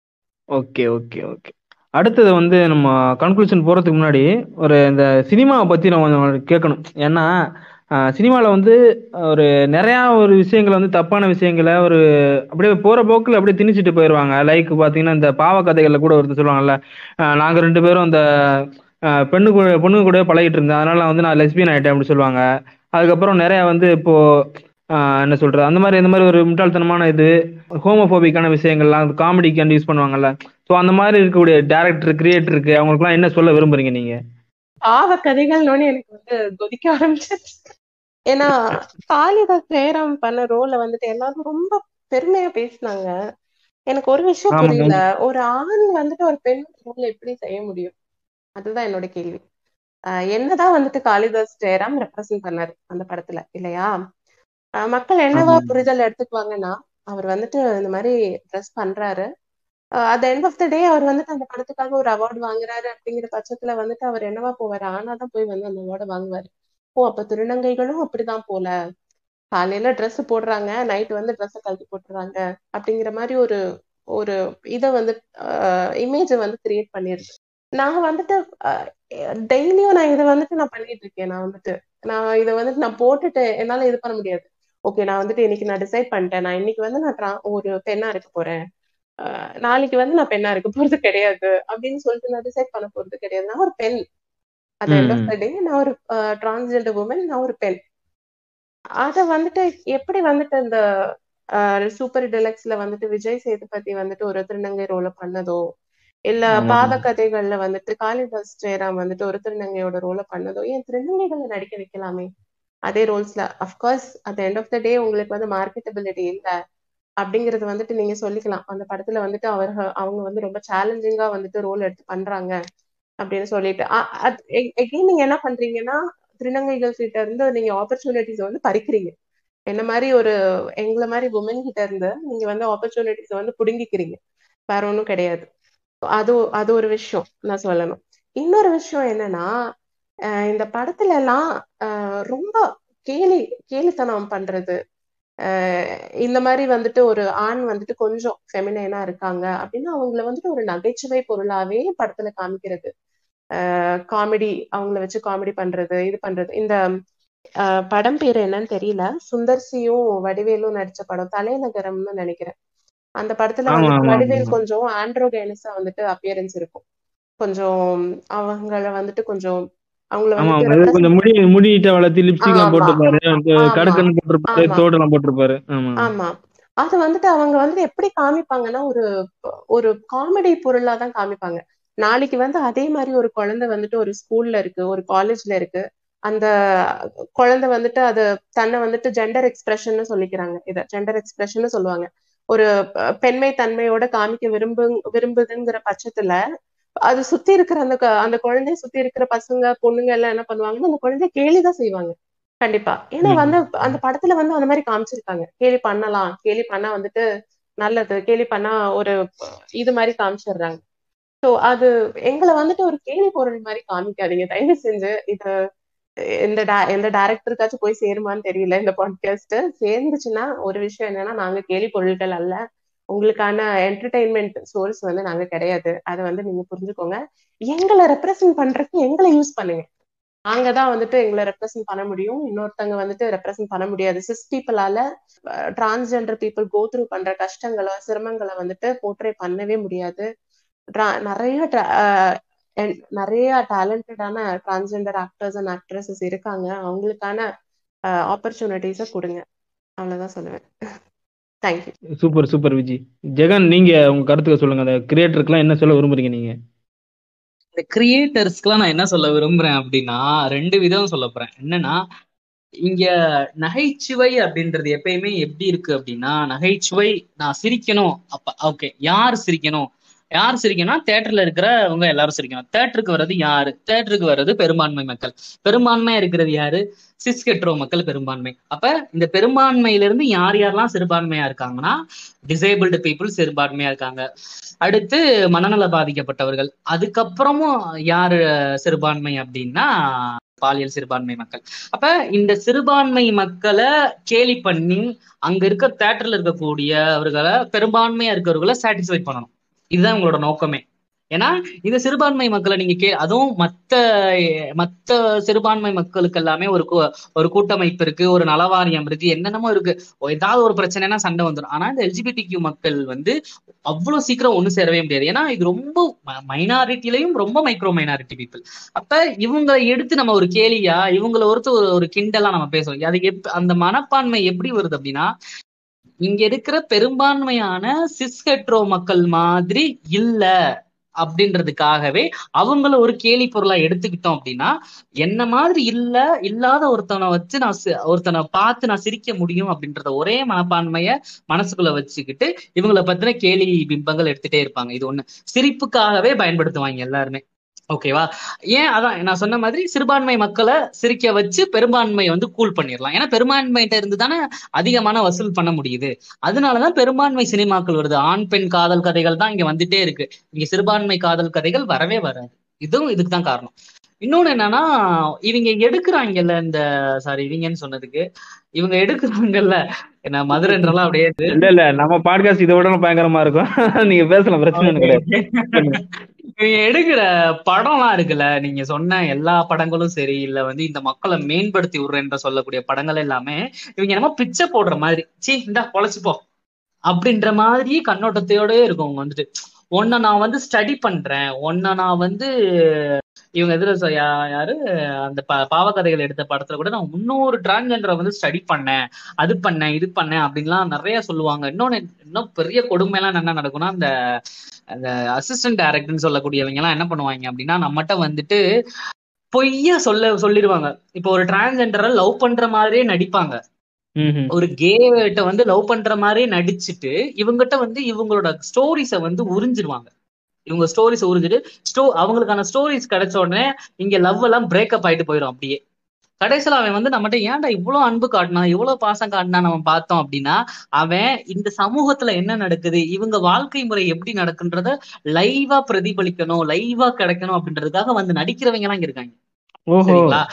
ஓகே ஓகே ஓகே அடுத்தது வந்து நம்ம கன்க்ளூஷன் போறதுக்கு முன்னாடி ஒரு இந்த சினிமாவை பத்தி நம்ம கொஞ்சம் கேட்கணும். ஏன்னா சினிமாவில் வந்து ஒரு நிறையா ஒரு விஷயங்களை வந்து தப்பான விஷயங்களை ஒரு அப்படியே போகிற போக்கில் அப்படியே திணிச்சிட்டு போயிடுவாங்க. லைக் பார்த்தீங்கன்னா இந்த பாவ கதைகளில் கூட ஒருத்தர் சொல்லுவாங்கல்ல, நாங்கள் ரெண்டு பேரும் அந்த அஹ், பெண்ணு கூட பொண்ணு கூட பழகிட்டு இருந்தேன், அதனால வந்து நான் லெஸ்பியன் ஆகிட்டேன் அப்படி சொல்லுவாங்க. அதுக்கப்புறம் நிறையா வந்து இப்போ ஆஹ் என்ன சொல்றது அந்த மாதிரி இந்த மாதிரி ஒரு முட்டாள்தனமான இது ஹோமோபோபிக்கான விஷயங்கள்லாம் காமெடிக்கு யூஸ் பண்ணுவாங்கல்ல. ஸோ அந்த மாதிரி இருக்கக்கூடிய டேரக்டர் கிரியேட்டருக்கு அவங்களுக்குலாம் என்ன சொல்ல விரும்புறீங்க நீங்க? பாவ கதைகள்னோன்னு எனக்கு வந்து கொதிக்க ஆரம்பிச்சிருச்சு. ஏன்னா காளிதாஸ் ஜெயராம் பண்ண ரோல வந்துட்டு எல்லாரும் ரொம்ப பெருமையா பேசினாங்க. எனக்கு ஒரு விஷயம் ஆமா புரியல, ஒரு ஆண் வந்துட்டு ஒரு பெண் ரோல எப்படி செய்ய முடியும்? அதுதான் என்னோட கேள்வி. ஆஹ் என்னதான் வந்துட்டு காளிதாஸ் ஜெயராம் ரெப்ரசென்ட் பண்ணாரு அந்த படத்துல இல்லையா? ஆஹ் மக்கள் என்னவா ஆமா புரிதல் எடுத்துக்குவாங்கன்னா, அவர் வந்துட்டு இந்த மாதிரி ட்ரெஸ் பண்றாரு, at end of the day அவர் வந்துட்டு அந்த படத்துக்காக ஒரு அவார்டு வாங்குறாரு அப்படிங்கிற பட்சத்துல வந்துட்டு அவர் என்னவா போவாரு? ஆனாதான் போய் வந்து அந்த அவார்டை வாங்குவாரு. ஓ அப்ப திருநங்கைகளும் அப்படிதான் போல, காலையில ட்ரெஸ் போடுறாங்க, நைட் வந்து ட்ரெஸ் கழட்டி போட்டுறாங்க அப்படிங்கிற மாதிரி ஒரு ஒரு இதை வந்து இமேஜை வந்து கிரியேட் பண்ணிருக்கு. நான் வந்துட்டு டெய்லியும் நான் இதை வந்துட்டு நான் பண்ணிட்டு இருக்கேன். நான் வந்துட்டு நான் இதை வந்துட்டு நான் போட்டுட்டு என்னால இது பண்ண முடியாது. ஓகே நான் வந்துட்டு இன்னைக்கு நான் டிசைட் பண்ணிட்டேன், நான் இன்னைக்கு வந்து நான் tra- ஒரு பெண்ணா இருக்க போறேன், ஆஹ் நாளைக்கு வந்து நான் பெண்ணா இருக்க போறது கிடையாது அப்படின்னு சொல்லிட்டு நான் டிசைட் பண்ண போறது கிடையாது. நான் ஒரு பெண், அட் எண்ட் ஆஃப் ம் த டே நான் ஒரு டிரான்ஸ்ஜெண்டர் உமன், நான் ஒரு பெண். அத வந்துட்டு எப்படி வந்துட்டு இந்த சூப்பர் டிலக்ஸ்ல வந்துட்டு விஜய் சேதுபதி வந்துட்டு ஒரு திருநங்கை ரோல பண்ணதோ, இல்ல ஆமா பாத கதைகள்ல வந்துட்டு காளிதாஸ் ஜெயராம் வந்துட்டு ஒரு திருநங்கையோட ரோல பண்ணதோ, ஏன் திருநங்கைகளை நடிக்க வைக்கலாமே அதே ரோல்ஸ்ல? Of course at end of the day உங்களுக்கு வந்து மார்க்கெட்டபிலிட்டி இல்ல அப்படிங்கறது வந்துட்டு நீங்க சொல்லிக்கலாம். அந்த படத்துல வந்துட்டு அவர்கள் அவங்க வந்து ரொம்ப சேலஞ்சிங்கா வந்துட்டு ரோல் எடுத்து பண்றாங்க அப்படின்னு சொல்லிட்டு எகைன் நீங்க என்ன பண்றீங்கன்னா, திருநங்கைகள் கிட்ட இருந்து நீங்க ஆப்பர்ச்சுனிட்டிஸ் வந்து பறிக்கிறீங்க. என்ன மாதிரி ஒரு எங்களை மாதிரி உமன் கிட்ட இருந்து நீங்க வந்து ஆப்பர்ச்சுனிட்டிஸ் வந்து புடுங்கிக்கிறீங்க, வேற ஒண்ணும் கிடையாது. அது அது ஒரு விஷயம் நான் சொல்லணும். இன்னொரு விஷயம் என்னன்னா, அஹ் இந்த படத்துல எல்லாம் அஹ் ரொம்ப கேலி கேலித்தனம் பண்றது, அஹ் இந்த மாதிரி வந்துட்டு ஒரு ஆண் வந்துட்டு கொஞ்சம் ஃபெமினைனா இருக்காங்க அப்படின்னா அவங்கள வந்துட்டு ஒரு நகைச்சுவை பொருளாவே படத்துல காமிக்கிறது, காமெடி அவங்கள வச்சு காமெடி பண்றது, இது பண்றது. இந்த அஹ் படம் பேரு என்னன்னு தெரியல, சுந்தர்சியும் வடிவேலும் நடிச்ச படம் தலைநகரம்னு நினைக்கிறேன். அந்த படத்துல ஆமா வந்துட்டு ஆமா வடிவேல் ஆமா கொஞ்சம் ஆண்ட்ரோகைனஸா வந்துட்டு அப்பியரன்ஸ் இருக்கும். கொஞ்சம் அவங்கள வந்துட்டு கொஞ்சம் அவங்கள ஆமா வந்துட்டு ஆமா ஏதோ கொஞ்சம் ரெப்ரசன்ட் முடி முடியிட்ட வளர்த்தி லிப்ஸ்டிக் எல்லாம் ஆமா போட்டுப்பாரு, ஆமா கடுக்கன்னு போட்டிருப்பாரு, ஆமா தோடெல்லாம் போட்டிருப்பாரு. ஆமா ஆமா அது வந்துட்டு அவங்க வந்து எப்படி காமிப்பாங்கன்னா ஒரு ஒரு காமெடி பொருளா தான் காமிப்பாங்க. நாளைக்கு வந்து அதே மாதிரி ஒரு குழந்தை வந்துட்டு ஒரு ஸ்கூல்ல இருக்கு, ஒரு காலேஜ்ல இருக்கு, அந்த குழந்தை வந்துட்டு அது தன்னை வந்துட்டு ஜெண்டர் எக்ஸ்பிரஷன் சொல்லிக்கிறாங்க, இத ஜெண்டர் எக்ஸ்பிரஷன் சொல்லுவாங்க. ஒரு அஹ், பெண்மை தன்மையோட காமிக்க விரும்பு விரும்புதுங்கிற பட்சத்துல அது சுத்தி இருக்கிற அந்த க- அந்த குழந்தைய சுத்தி இருக்கிற பசங்க பொண்ணுங்க எல்லாம் என்ன பண்ணுவாங்கன்னா அந்த குழந்தைய கேலிதான் செய்வாங்க. கண்டிப்பா. ஏன்னா வந்து அந்த ம் படத்துல வந்து அந்த மாதிரி காமிச்சிருக்காங்க, கேலி பண்ணலாம், கேலி பண்ணா வந்துட்டு நல்லது, கேலி பண்ணா ஒரு இது மாதிரி காமிச்சிடுறாங்க. சோ அது எங்களை வந்துட்டு ஒரு கேலி பொருள் மாதிரி காமிக்காதீங்க தயவு செஞ்சு. இது எந்த டா- எந்த டைரக்டருக்காச்சும் போய் சேருமான்னு தெரியல இந்த பாட்காஸ்ட். சேர்ந்துச்சுன்னா ஒரு விஷயம் என்னன்னா, நாங்க கேலி பொருட்கள் அல்ல, உங்களுக்கான என்டர்டைன்மெண்ட் சோர்ஸ் வந்து நாங்க கிடையாது, அதை வந்து நீங்க புரிஞ்சுக்கோங்க. எங்களை ரெப்ரசென்ட் பண்றதுக்கு எங்களை யூஸ் பண்ணுங்க, நாங்க தான் வந்துட்டு எங்களை ரெப்ரசென்ட் பண்ண முடியும், இன்னொருத்தவங்க வந்துட்டு ரெப்ரசென்ட் பண்ண முடியாது. சிஸ் பீப்புளால டிரான்ஸ்ஜெண்டர் பீப்புள் கோ த்ரூ பண்ற கஷ்டங்களை சிரமங்களை வந்துட்டு போர்ட்ரே பண்ணவே முடியாது. Tra- நிறைய tra- ஆஹ் and நிறைய டேலண்டடான டிரான்ஸ்ஜெண்டர் ஆக்டர்ஸ் அண்ட் ஆக்ட்ரஸஸ் இருக்காங்க, அவங்களுக்கான ஆப்பர்ச்சுனிட்டிஸை கொடுங்க, அவ்வளவுதான் சொல்லுவேன். Thank you. Super super Viji. Jagan, நீங்க உங்க கருத்துக்க சொல்லுங்க, அந்த கிரியேட்டருக்குலாம் என்ன சொல்ல விரும்புறீங்க நீங்க? இந்த கிரியேட்டர்ஸ்க்குலாம் நான் என்ன சொல்ல விரும்புறேன் அப்படின்னா, ரெண்டு விதம் சொல்ல போறேன். என்னன்னா, இங்க நகைச்சுவை அப்படின்றது எப்பயுமே எப்படி இருக்கு அப்படின்னா, நகைச்சுவை நான் சிரிக்கணும், அப்ப ஓகே யார் சிரிக்கணும், யார் சிரிக்கணும், தேட்டர்ல இருக்கிறவங்க எல்லாரும் சிரிக்கணும். தேட்டருக்கு வர்றது யாரு? தேட்டருக்கு வர்றது பெரும்பான்மை மக்கள். பெரும்பான்மையா இருக்கிறது யாரு? சிஸ் ஹெட்ரோ மக்கள் பெரும்பான்மை. அப்ப இந்த பெரும்பான்மையிலிருந்து யார் யாரெல்லாம் சிறுபான்மையா இருக்காங்கன்னா, டிசேபிள்டு பீப்புள் சிறுபான்மையா இருக்காங்க, அடுத்து மனநல பாதிக்கப்பட்டவர்கள், அதுக்கப்புறமும் யாரு சிறுபான்மை அப்படின்னா பாலியல் சிறுபான்மை மக்கள். அப்ப இந்த சிறுபான்மை மக்களை கேலி பண்ணி அங்க இருக்க தேட்டர்ல இருக்கக்கூடிய அவர்களை பெரும்பான்மையா இருக்கிறவர்களை சாட்டிஸ்ஃபை பண்ணணும். இதுதான் உங்களோட நோக்கமே. ஏன்னா இந்த சிறுபான்மை மக்களை நீங்க கே அதுவும் மத்த மத்த சிறுபான்மை மக்களுக்கு எல்லாமே ஒரு ஒரு கூட்டமைப்பு இருக்கு, ஒரு நலவாரியம் இருக்கு, என்னென்னமோ இருக்கு. ஏதாவது ஒரு பிரச்சனைனா சண்டை வந்துடும். ஆனா இந்த எல்ஜிபிடி கியூ மக்கள் வந்து அவ்வளவு சீக்கிரம் ஒண்ணு சேரவே முடியாது. ஏன்னா இது ரொம்ப மைனாரிட்டிலையும் ரொம்ப மைக்ரோ மைனாரிட்டி பீப்புள். அப்ப இவங்களை எடுத்து நம்ம ஒரு கேலியா இவங்களை ஒருத்த ஒரு ஒரு கிண்டலா நம்ம பேசுறோம். அது எப் அந்த மனப்பான்மை எப்படி வருது அப்படின்னா, இங்க இருக்கிற பெரும்பான்மையான சிஸ் ஹெட்ரோ மக்கள் மாதிரி இல்ல அப்படின்றதுக்காகவே அவங்கள ஒரு கேலி பொருளா எடுத்துக்கிட்டோம் அப்படின்னா, என்ன மாதிரி இல்ல இல்லாத ஒருத்தனை வச்சு நான் ஒருத்தனை பார்த்து நான் சிரிக்க முடியும் அப்படின்றத ஒரே மனப்பான்மைய மனசுக்குள்ள வச்சுக்கிட்டு இவங்களை பத்தின கேலி பிம்பங்கள் எடுத்துட்டே இருப்பாங்க. இது ஒண்ணு சிரிப்புக்காகவே பயன்படுத்துவாங்க எல்லாருமே. ஓகேவா? ஏன் அதான் நான் சொன்ன மாதிரி சிறுபான்மை மக்களை சிரிக்க வச்சு பெரும்பான்மையை வந்து கூல் பண்ணிடலாம். ஏன்னா பெரும்பான்மையிட்ட இருந்து தானே அதிகமான வசூல் பண்ண முடியுது. அதனாலதான் பெரும்பான்மை சினிமாக்கள் வருது. ஆண் பெண் காதல் கதைகள் தான் இங்க வந்துட்டே இருக்கு. இங்க சிறுபான்மை காதல் கதைகள் வரவே வராது. இதுவும் இதுக்கு தான் காரணம். இன்னொன்னு என்னன்னா, இவங்க எடுக்கிறாங்கல்ல இந்த சாரி இவங்கன்னு சொன்னதுக்கு இவங்க எடுக்கிறாங்கல்ல என்ன மதுரைன்றலாம் அப்படியே இல்ல இல்ல நம்ம பாட்காஸ்ட் இதை விட பயங்கரமா இருக்கும். நீங்க பேசலாம், பிரச்சனை கிடையாது. இவங்க எடுக்கிற படம்லாம் இருக்குல்ல, நீங்க சொன்ன எல்லா படங்களும் சரி, இல்ல வந்து இந்த மக்களை மேம்படுத்தி விடுறேன்ற சொல்லக்கூடிய படங்கள் எல்லாமே இவங்க என்னமோ பிச்சை போடுற மாதிரி, சீ இந்தா பொழைச்சுப்போ அப்படின்ற மாதிரி கண்ணோட்டத்தையோட இருக்கும். அவங்க வந்துட்டு ஒன்ன நான் வந்து ஸ்டடி பண்றேன், ஒன்ன நான் வந்து இவங்க எதிர யாரு அந்த பாவக்கதைகள் எடுத்த படத்துல கூட நான் முன்னூறு டிரான்ஜெண்டரை வந்து ஸ்டடி பண்ணேன், அது பண்ணேன் இது பண்ணேன் அப்படின்லாம் நிறைய சொல்லுவாங்க. இன்னொன்னு இன்னும் பெரிய கொடுமை எல்லாம் என்ன நடக்கும்னா, அந்த அந்த அசிஸ்டன்ட் டைரக்டர்னு சொல்லக்கூடியவங்க எல்லாம் என்ன பண்ணுவாங்க அப்படின்னா, நம்மகிட்ட வந்துட்டு பொய்யா சொல்ல சொல்லிடுவாங்க. இப்போ ஒரு டிரான்ஜெண்டரை லவ் பண்ற மாதிரியே நடிப்பாங்க, ஒரு கேட்ட வந்து லவ் பண்ற மாதிரியே நடிச்சுட்டு இவங்கிட்ட வந்து இவங்களோட ஸ்டோரிஸை வந்து உறிஞ்சிருவாங்க. இவங்க ஸ்டோரிஸ் உறிஞ்சிட்டு ஸ்டோ அவங்களுக்கான ஸ்டோரிஸ் கிடைச்ச உடனே இங்க லவ் எல்லாம் பிரேக்கப் ஆயிட்டு போயிடும். அப்படியே கடைசியில அவன் வந்து நம்மகிட்ட ஏன்டா இவ்வளவு அன்பு காட்டினா இவ்வளவு பாசம் காட்டினா நம்ம பார்த்தோம் அப்படின்னா, அவன் இந்த சமூகத்துல என்ன நடக்குது, இவங்க வாழ்க்கை முறை எப்படி நடக்குன்றத லைவா பிரதிபலிக்கணும், லைவா கிடைக்கணும் அப்படின்றதுக்காக வந்து நடிக்கிறவங்க எல்லாம் இருக்காங்க. சரிங்களா?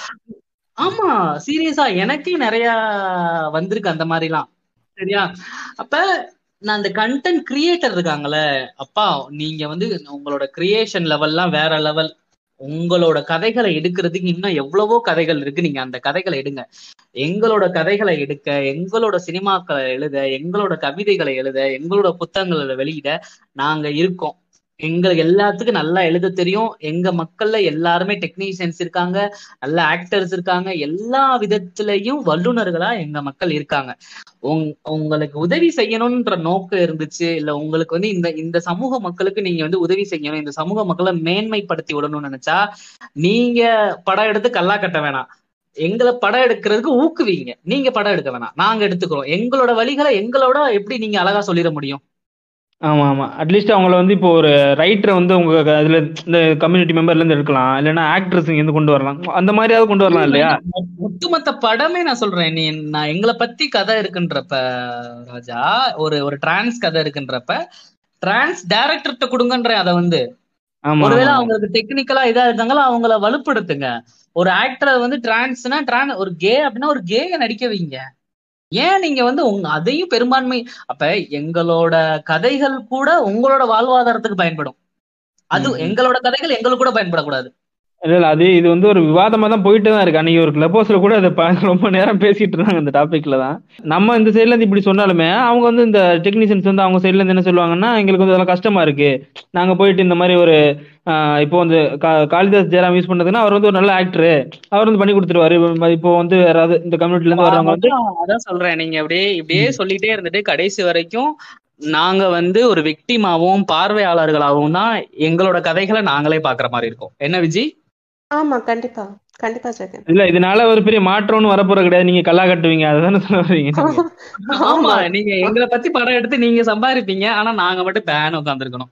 ஆமா, சீரியஸா எனக்கே நிறைய வந்திருக்கு அந்த மாதிரி எல்லாம். சரியா? அப்ப நான் அந்த கண்டென்ட் கிரியேட்டர் இருக்காங்கல்ல, அப்பா நீங்க வந்து உங்களோட கிரியேஷன் லெவல்லாம் வேற லெவல். உங்களோட கதைகளை எடுக்கிறதுக்கு இன்னும் எவ்வளவோ கதைகள் இருக்கு, நீங்க அந்த கதைகளை எடுங்க. எங்களோட கதைகளை எடுக்க, எங்களோட சினிமாக்களை எழுத, எங்களோட கவிதைகளை எழுத, எங்களோட புத்தகங்களை வெளியிட நாங்க இருக்கோம். எங்களுக்கு எல்லாத்துக்கும் நல்லா எழுத தெரியும். எங்க மக்கள்ல எல்லாருமே டெக்னீஷியன்ஸ் இருக்காங்க, நல்ல ஆக்டர்ஸ் இருக்காங்க, எல்லா விதத்திலையும் வல்லுநர்களா எங்க மக்கள் இருக்காங்க. உங் உங்களுக்கு உதவி செய்யணும்ன்ற நோக்கம் இருந்துச்சு, இல்ல உங்களுக்கு வந்து இந்த இந்த சமூக மக்களுக்கு நீங்க வந்து உதவி செய்யணும், இந்த சமூக மக்களை மேன்மைப்படுத்தி விடணும்னு நினைச்சா நீங்க படம் எடுத்து கல்லா கட்ட வேணாம், எங்களை படம் எடுக்கிறதுக்கு ஊக்குவீங்க. நீங்க படம் எடுக்க வேணாம், நாங்க எடுத்துக்கிறோம். எங்களோட வழிகளை எங்களோட எப்படி நீங்க அழகா சொல்லிட முடியும்? ஆமா ஆமா அட்லீஸ்ட் அவங்கள வந்து இப்போ ஒரு ரைட்டரை வந்து உங்க அதுல இந்த கம்யூனிட்டி மெம்பர்ல இருந்து எடுக்கலாம், இல்லைன்னா ஆக்ட்ரஸ் இருந்து கொண்டு வரலாம், அந்த மாதிரியாவது கொண்டு வரலாம் இல்லையா? ஒட்டுமொத்த படமே நான் சொல்றேன். நீ நான் எங்களை பத்தி கதை இருக்குன்றப்ப ராஜா, ஒரு ஒரு டிரான்ஸ் கதை இருக்குன்றப்ப டிரான்ஸ் டைரக்டர்கிட்ட கொடுங்கன்ற. அதை வந்து ஒருவேளை அவங்களுக்கு டெக்னிக்கலா இதா இருந்தாங்களோ அவங்கள வலுப்படுத்துங்க. ஒரு ஆக்டரை வந்து டிரான்ஸ்னா டிரான் ஒரு கே அப்படின்னா ஒரு கே நடிக்க வைங்க. ஏன் நீங்க வந்து உங்க அதையும் பெரும்பான்மை அப்ப எங்களோட கதைகள் கூட உங்களோட வாழ்வாதாரத்துக்கு பயன்படும், அது எங்களோட கதைகள் எங்களுக்கு கூட பயன்படக்கூடாது. இல்ல இல்ல அது இது வந்து ஒரு விவாதமா தான் போயிட்டு தான் இருக்கு. அன்னைக்கு ஒரு கிளப் ஹவுஸ்ல கூட அதை ரொம்ப நேரம் பேசிட்டு இருந்தாங்க இந்த டாபிக்ல தான். நம்ம இந்த சைட்ல இருந்து இப்படி சொன்னாலுமே அவங்க வந்து இந்த டெக்னீஷியன்ஸ் வந்து அவங்க சைட்ல இருந்து என்ன சொல்லுவாங்கன்னா, எங்களுக்கு வந்து அதெல்லாம் கஷ்டமா இருக்கு, நாங்க போயிட்டு இந்த மாதிரி ஒரு இப்போ வந்து காளிதாஸ் ஜெயராம் யூஸ் பண்ணதுன்னா அவர் வந்து ஒரு நல்ல ஆக்டரு, அவர் வந்து பண்ணி கொடுத்துருவாரு. இப்போ வந்து யாராவது இந்த கம்யூனிட்டில இருந்து வரவங்க வந்து அதான் சொல்றேன், நீங்க அப்படியே இப்படியே சொல்லிட்டே இருந்துட்டு கடைசி வரைக்கும் நாங்க வந்து ஒரு விக்டிமாவும் பார்வையாளர்களாகவும் தான் எங்களோட கதைகளை நாங்களே பாக்குற மாதிரி இருக்கும். என்ன விஜய்? ஆமா, கண்டிப்பா கண்டிப்பா ஜெகன். இல்ல இதனால ஒரு பெரிய மாற்றம்னு வரப்போற கிடையாது, நீங்க கல்லா கட்டுவீங்க அதுதானே சொல்ல வரீங்க? ஆமா, நீங்க எங்களை பத்தி படம் எடுத்து நீங்க சம்பாதிப்பீங்க, ஆனா நாங்க மட்டும் பேன் உட்காந்துருக்கணும்.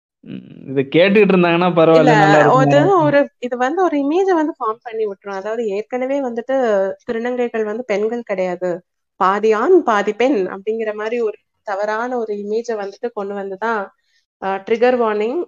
இது கேட்டுக்கிட்டு இருந்தாங்கன்னா பரவாயில்ல. ஒரு இது வந்து ஒரு இமேஜை வந்து ஃபார்ம் பண்ணி விட்டுரும். அதாவது ஏற்கனவே வந்துட்டு திருநங்கைகள் வந்து பெண்கள் கிடையாது, பாதி ஆண் பாதி பெண் அப்படிங்கிற மாதிரி ஒரு தவறான ஒரு இமேஜை வந்துட்டு கொண்டு வந்துதான் ட்ரிகர் வார்னிங்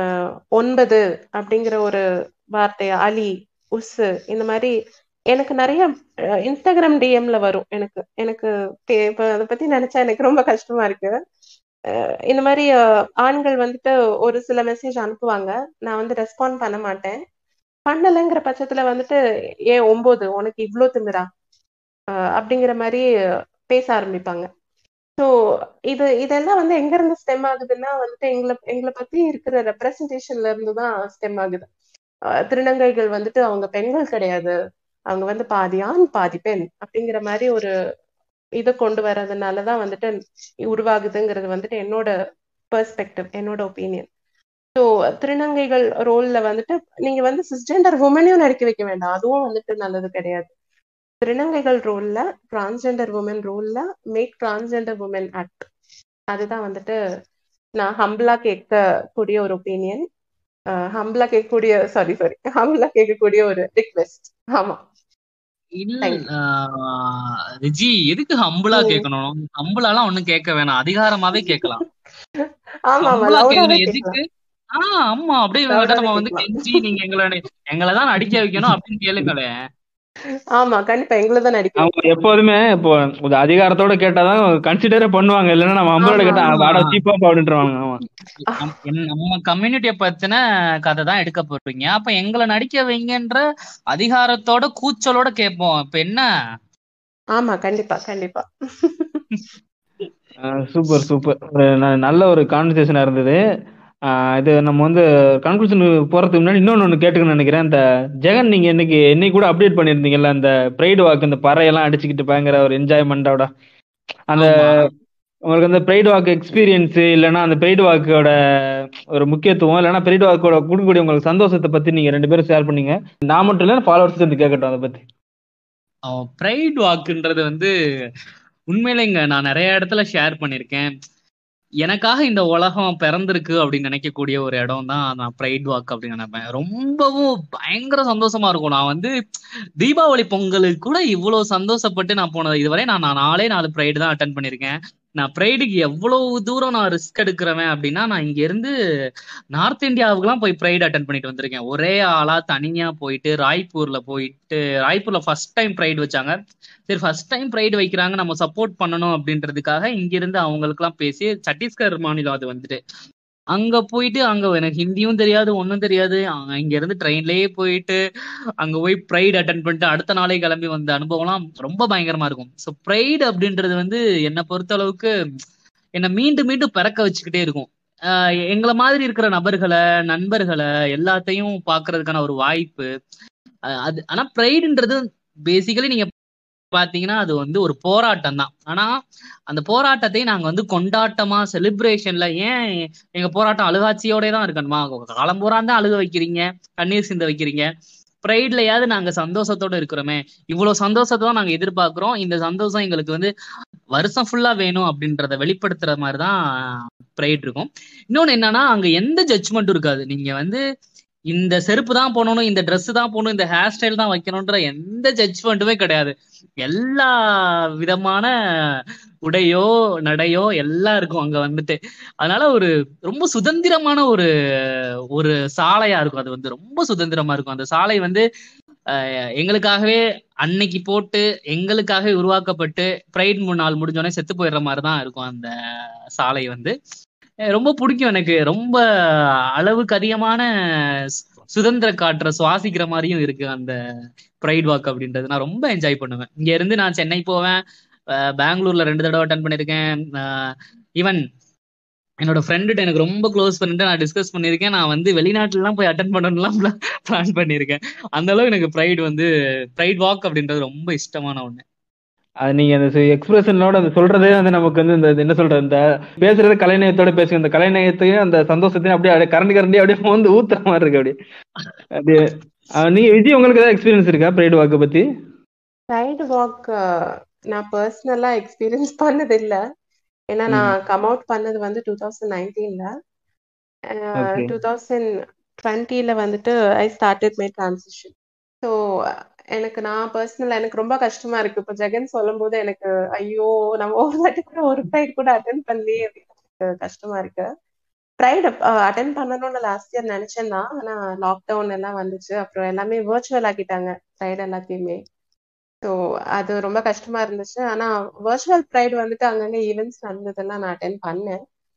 ஒன்பது அப்படிங்கிற ஒரு வார்த்தைய அலி உஸ் இந்த மாதிரி எனக்கு நிறைய இன்ஸ்டாகிராம் டிஎம்ல வரும். எனக்கு எனக்கு அதை பத்தி நினைச்சா எனக்கு ரொம்ப கஷ்டமா இருக்கு. இந்த மாதிரி ஆண்கள் வந்துட்டு ஒரு சில மெசேஜ் அனுப்புவாங்க, நான் வந்து ரெஸ்பாண்ட் பண்ண மாட்டேன். பண்ணலைங்கிற பட்சத்துல வந்துட்டு ஏன் ஒன்பது உனக்கு இவ்ளோ திமிரா அப்படிங்கிற மாதிரி பேச ஆரம்பிப்பாங்க. ஸோ இது இதெல்லாம் வந்து எங்க இருந்து ஸ்டெம் ஆகுதுன்னா வந்துட்டு எங்களை எங்களை பத்தி இருக்கிற ரெப்ரசன்டேஷன்ல இருந்து தான் ஸ்டெம் ஆகுது. திருநங்கைகள் வந்துட்டு அவங்க பெண்கள் கிடையாது, அவங்க வந்து பாதி ஆண் பாதி பெண் அப்படிங்கிற மாதிரி ஒரு இதை கொண்டு வர்றதுனாலதான் வந்துட்டு உருவாகுதுங்கிறது வந்துட்டு என்னோட பெர்ஸ்பெக்டிவ், என்னோட ஒப்பீனியன். ஸோ திருநங்கைகள் ரோல்ல வந்துட்டு நீங்க வந்து சிஸ்ஜெண்டர் உமனையும் நடிக்க வைக்க வேண்டாம், அதுவும் வந்துட்டு நல்லது கிடையாது. திருநங்கைகள் ரோல்ல, டிரான்ஸ்ஜெண்டர் உமன் ரோல்ல மேக் டிரான்ஸ்ஜெண்டர் உமன் ஆக்ட். அதுதான் வந்துட்டு நான் ஹம்பிளா கேட்கக்கூடிய ஒரு ஒப்பீனியன், ஹம்பிளா கேட்கக்கூடிய சாரி சாரி ஹம்பிளா கேட்கக்கூடிய ஒரு ரிக்வெஸ்ட். ஆமா இல்ல விஜி, எதுக்கு ஹம்பிளா கேட்கணும்? ஹம்பிளாலாம் ஒண்ணும் கேட்க வேணாம், அதிகாரமாவே கேட்கலாம். ஹம்பிளா கேட்கணும் எதுக்கு? ஆஹ் ஆமா, அப்படியே நம்ம வந்து கெஞ்சி நீங்க எங்களை எங்களைதான் நடிக்க வைக்கணும் அப்படின்னு கேளுங்களேன். ஆமா கண்டிப்பா எங்களை தான் நடிக்கணும். எப்போதுமே இப்போ அதிகாரத்தோட கேட்டாதான் கன்சிடரே பண்ணுவாங்க, இல்லன்னா நம்ம ஹம்பிளோட கேட்டா வாடா சீப்பா அப்படின்றாங்க. நம்ம கம்யூனிட்டியை பத்தின கதை தான் எடுக்க போறீங்க, அப்ப எங்களை நடிக்க வைங்கன்ற அதிகாரத்தோட கூச்சலோட கேட்போம். இப்ப என்ன? ஆமா கண்டிப்பா கண்டிப்பா. சூப்பர் சூப்பர், நல்ல ஒரு கான்வர்சேஷனா இருந்தது. இது நம்ம வந்து கன்க்ளூஷன் போறதுக்கு முன்னாடி இன்னொன்னு ஒன்று கேட்டுக்கணும்னு நினைக்கிறேன். இந்த ஜெகன், நீங்க இன்னைக்கு என்னைக்கு கூட அப்டேட் பண்ணிருந்தீங்கல்ல, அந்த பிரைடு வாக், இந்த பறையெல்லாம் அடிச்சுக்கிட்டு பயங்கர ஒரு என்ஜாய்மெண்டோட, அந்த உங்களுக்கு அந்த பிரைடு வாக் எக்ஸ்பீரியன்ஸ் இல்லைன்னா அந்த பிரைடு வாக்கோட ஒரு முக்கியத்துவம் இல்லைன்னா பிரைடு வாக்கோட கொடுக்கக்கூடிய உங்களுக்கு சந்தோஷத்தை பத்தி நீங்க ரெண்டு பேரும் ஷேர் பண்ணீங்க. நான் மட்டும் இல்லை, ஃபாலோவர்ஸ் வந்து கேட்கட்டும் அதை பத்தி. பிரைடு வாக்குன்றது வந்து உண்மையிலேங்க நான் நிறைய இடத்துல ஷேர் பண்ணியிருக்கேன். எனக்காக இந்த உலகம் பிறந்திருக்கு அப்படின்னு நினைக்கக்கூடிய ஒரு இடம் தான் நான் பிரைட் வாக் அப்படின்னு நினைப்பேன். ரொம்பவும் பயங்கர சந்தோஷமா இருக்கும். நான் வந்து தீபாவளி பொங்கலுக்கு கூட இவ்வளவு சந்தோஷப்பட்டு நான் போனது இதுவரை நான் நான் நாலே நாலு பிரைடு தான் அட்டன் பண்ணியிருக்கேன். நான் பிரைடுக்கு எவ்வளவு தூரம் நான் ரிஸ்க் எடுக்கிறவன் அப்படின்னா, நான் இங்க இருந்து நார்த் இந்தியாவுக்குலாம் போய் பிரைடு அட்டன் பண்ணிட்டு வந்திருக்கேன். ஒரே ஆளா தனியா போயிட்டு ராய்ப்பூர்ல போயிட்டு, ராய்ப்பூர்ல ஃபர்ஸ்ட் டைம் பிரைடு வச்சாங்க. சரி ஃபர்ஸ்ட் டைம் பிரைடு வைக்கிறாங்க, நம்ம சப்போர்ட் பண்ணணும் அப்படின்றதுக்காக இங்கிருந்து அவங்களுக்கு எல்லாம் பேசி, சத்தீஸ்கர் மாநிலம் அது வந்துட்டு, அங்க போயிட்டு அங்க எனக்கு ஹிந்தியும் தெரியாது ஒன்னும் தெரியாது, இங்க இருந்து ட்ரெயின்லயே போயிட்டு அங்க போய் பிரைடு அட்டன் பண்ணிட்டு அடுத்த நாளே கிளம்பி வந்த அனுபவம்லாம் ரொம்ப பயங்கரமா இருக்கும். ஸோ பிரைடு அப்படின்றது வந்து என்னை பொறுத்த அளவுக்கு என்னை மீண்டும் மீண்டும் பிறக்க வச்சுக்கிட்டே இருக்கும். ஆஹ் எங்களை மாதிரி இருக்கிற நபர்களை, நண்பர்களை எல்லாத்தையும் பாக்குறதுக்கான ஒரு வாய்ப்பு அது. ஆனா பிரைடுன்றது பேசிக்கலி நீங்க பாத்தீங்கன்னா அது வந்து ஒரு போராட்டம் தான். ஆனா அந்த போராட்டத்தை நாங்க வந்து கொண்டாட்டமா செலிப்ரேஷன்ல, ஏன் எங்க போராட்டம் அழுகாட்சியோட தான் இருக்கணுமா? காலம் பூரா தான் அழுக வைக்கிறீங்க, கண்ணீர் சிந்த வைக்கிறீங்க. பிரைட்லயாவது நாங்க சந்தோஷத்தோட இருக்கிறோமே, இவ்வளவு சந்தோஷத்தை தான் நாங்க எதிர்பார்க்கிறோம். இந்த சந்தோஷம் எங்களுக்கு வந்து வருஷம் ஃபுல்லா வேணும் அப்படின்றத வெளிப்படுத்துற மாதிரிதான் பிரைட் இருக்கும். இன்னொன்னு என்னன்னா, அங்க எந்த ஜட்ஜ்மெண்ட்டும் இருக்காது. நீங்க வந்து இந்த செருப்பு தான் போடணும், இந்த ட்ரெஸ் தான் போடணும், இந்த ஹேர் ஸ்டைல் தான் வைக்கணும்ன்ற எந்த ஜட்ஜ்மெண்ட்டுமே கிடையாது. எல்லா விதமான உடையோ நடையோ எல்லாம் இருக்கும் அங்க வந்துட்டு. அதனால ஒரு ரொம்ப சுதந்திரமான ஒரு ஒரு சாலையா இருக்கும். அது வந்து ரொம்ப சுதந்திரமா இருக்கும். அந்த சாலை வந்து அஹ் எங்களுக்காகவே அன்னைக்கு போட்டு எங்களுக்காகவே உருவாக்கப்பட்டு பிரைட் மூணு நாள் முடிஞ்சோடனே செத்து போயிடுற மாதிரிதான் இருக்கும் அந்த சாலை வந்து. ரொம்ப பிடிக்கும் எனக்கு. ரொம்ப அளவுக்கு அதிகமான சுதந்திர காற்றை சுவாசிக்கிற மாதிரியும் இருக்கு அந்த பிரைட் வாக் அப்படின்றது. நான் ரொம்ப என்ஜாய் பண்ணுவேன். இங்க இருந்து நான் சென்னை போவேன், பெங்களூர்ல ரெண்டு தடவை அட்டன் பண்ணிருக்கேன். ஈவன் என்னோட ஃப்ரெண்டுகிட்ட எனக்கு ரொம்ப க்ளோஸ் பண்ணிட்டு நான் டிஸ்கஸ் பண்ணியிருக்கேன், நான் வந்து வெளிநாட்டுல எல்லாம் போய் அட்டன் பண்ணணும்லாம் பிளான் பண்ணியிருக்கேன். அந்த அளவுக்கு எனக்கு பிரைட் வந்து பிரைட் வாக் அப்படின்றது ரொம்ப இஷ்டமான ஒண்ணு. அது நீங்க அந்த எக்ஸ்பிரஷனோட அந்த சொல்றதே வந்து நமக்கு வந்து இந்த என்ன சொல்றது, இந்த பேசுறது கலைநயத்தோட பேசுங்க, இந்த கலைநயத்தையும் அந்த சந்தோஷத்தையும் அப்படியே கரண்டி கரண்டி அப்படியே வந்து ஊத்துற மாதிரி இருக்கு அப்படியே. அப்படியே நீங்க விஜய், உங்களுக்கு ஏதாவது எக்ஸ்பீரியன்ஸ் இருக்கா பிரைட் வாக்கை பத்தி? பிரைட் வாக் நான் பர்சனலா எக்ஸ்பீரியன்ஸ் பண்ணது இல்ல. ஏன்னா நான் கம் அவுட் பண்ணது வந்து டூ தௌசண்ட் நைன்டீன்ல. டூ தௌசண்ட் டுவெண்ட்டில வந்துட்டு I started my transition. So எனக்கு நான் பர்சனலா எனக்கு ரொம்ப கஷ்டமா இருக்கு. இப்போ ஜெகன் சொல்லும் போது எனக்கு ஐயோ நம்ம ஒரு வாட்டி கூட ஒரு ப்ரைட் கூட அட்டென்ட் பண்ணலையே அப்படின்னு கஷ்டமா இருக்கு. ப்ரைட் அட்டென்ட் பண்ணணும்னு லாஸ்ட் இயர் நினைச்சேன் தான். ஆனா லாக்டவுன் எல்லாம் வந்துச்சு, அப்புறம் எல்லாமே வர்ச்சுவல் ஆக்கிட்டாங்க ப்ரைட் எல்லாத்தையுமே. ஸோ அது ரொம்ப கஷ்டமா இருந்துச்சு. ஆனா வர்ச்சுவல் ப்ரைட் வந்துட்டு அங்கங்க ஈவெண்ட்ஸ் நடந்ததெல்லாம் நான் அட்டென்ட் பண்ணேன்.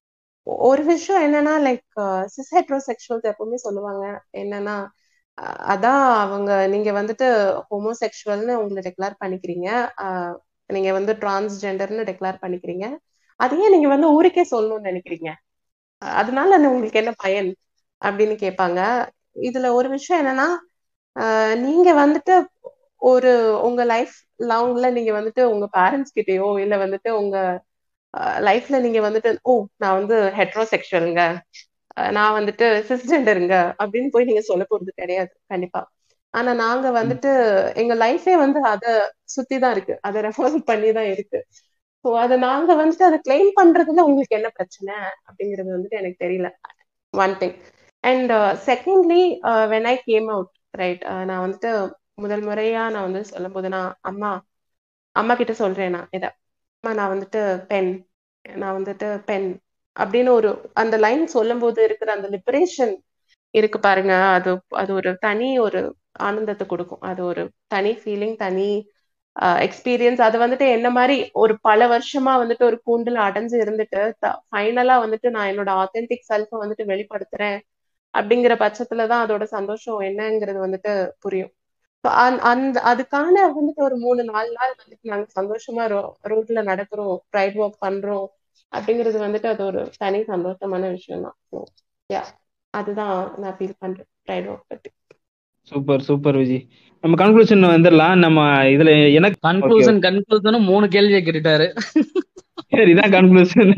ஒரு விஷயம் என்னன்னா லைக் சிஸ் ஹெட்ரோசெக்சுவல்ஸ் எப்பவுமே சொல்லுவாங்க என்னன்னா, அஹ் அதான் அவங்க நீங்க வந்துட்டு ஹோமோசெக்சுவல்னு உங்களை டெக்ளேர் பண்ணிக்கிறீங்க, அஹ் நீங்க வந்து டிரான்ஸ்ஜெண்டர்னு டெக்ளேர் பண்ணிக்கிறீங்க, அதையே நீங்க வந்து ஊருக்கே சொல்லணும்னு நினைக்கிறீங்க, அஹ் அதனால என்ன உங்களுக்கு என்ன பயன் அப்படின்னு கேட்பாங்க. இதுல ஒரு விஷயம் என்னன்னா, அஹ் நீங்க வந்துட்டு ஒரு உங்க லைஃப் லாங்ல நீங்க வந்துட்டு உங்க பேரண்ட்ஸ் கிட்டயோ இல்ல வந்துட்டு உங்க லைஃப்ல நீங்க வந்துட்டு ஓ நான் வந்து ஹெட்ரோசெக்சுவலுங்க, நான் வந்துட்டு சிஸ்ஜெண்டருங்க அப்படின்னு போய் நீங்க சொல்ல போறது கிடையாது கண்டிப்பா. ஆனா நாங்க வந்துட்டு எங்க லைஃபே வந்து அத சுத்தி தான் இருக்கு, அதை ரெஃபர் பண்ணி தான் இருக்கு. ஸோ அதை நாங்க வந்துட்டு அதை கிளைம் பண்றதுல உங்களுக்கு என்ன பிரச்சனை அப்படிங்கிறது வந்துட்டு எனக்கு தெரியல, one thing. And secondly when I came out right, நான் வந்துட்டு முதல் முறையா நான் வந்து சொல்லும் போது நான் அம்மா அம்மா கிட்ட சொல்றேன், நான் இதை அம்மா நான் வந்துட்டு பெண், நான் வந்துட்டு பெண் அப்படின்னு ஒரு அந்த லைன் சொல்லும் போது இருக்கிற அந்த லிபரேஷன் இருக்கு பாருங்க, அது அது ஒரு தனி ஒரு ஆனந்தத்தை கொடுக்கும், அது ஒரு தனி ஃபீலிங், தனி எக்ஸ்பீரியன்ஸ். அது வந்துட்டு என்ன மாதிரி ஒரு பல வருஷமா வந்துட்டு ஒரு கூண்டுல அடைஞ்சு இருந்துட்டு ஃபைனலா வந்துட்டு நான் என்னோட ஆத்தென்டிக் செல்ஃபை வந்துட்டு வெளிப்படுத்துறேன் அப்படிங்கிற பட்சத்துலதான் அதோட சந்தோஷம் என்னங்கிறது வந்துட்டு புரியும். So, அந்த அந்த அதுக்கான வந்துட்டு ஒரு மூணு நாலு நாள் வந்துட்டு நாங்க சந்தோஷமா ரோ ரோட்ல நடக்கிறோம், ரைட் வாக் பண்றோம் அப்படிங்கிறது வந்துட்டு அது ஒரு தனி சந்தோஷமான விஷயம் தான். ஸோ யா, அதுதான் நான் ஃபீல் பண்றேன் ரைட் வாக் பத்தி. Super super Viji. நம்ம கன்க்ளூஷன் வந்துடலாம். நம்ம இதுல எனக்கு ஓகே கன்க்ளூஷன் கன்க்ளூஷனும் மூணு கேள்வியை கேட்டுட்டாரு. சரி, இதான் கன்க்ளூஷன்.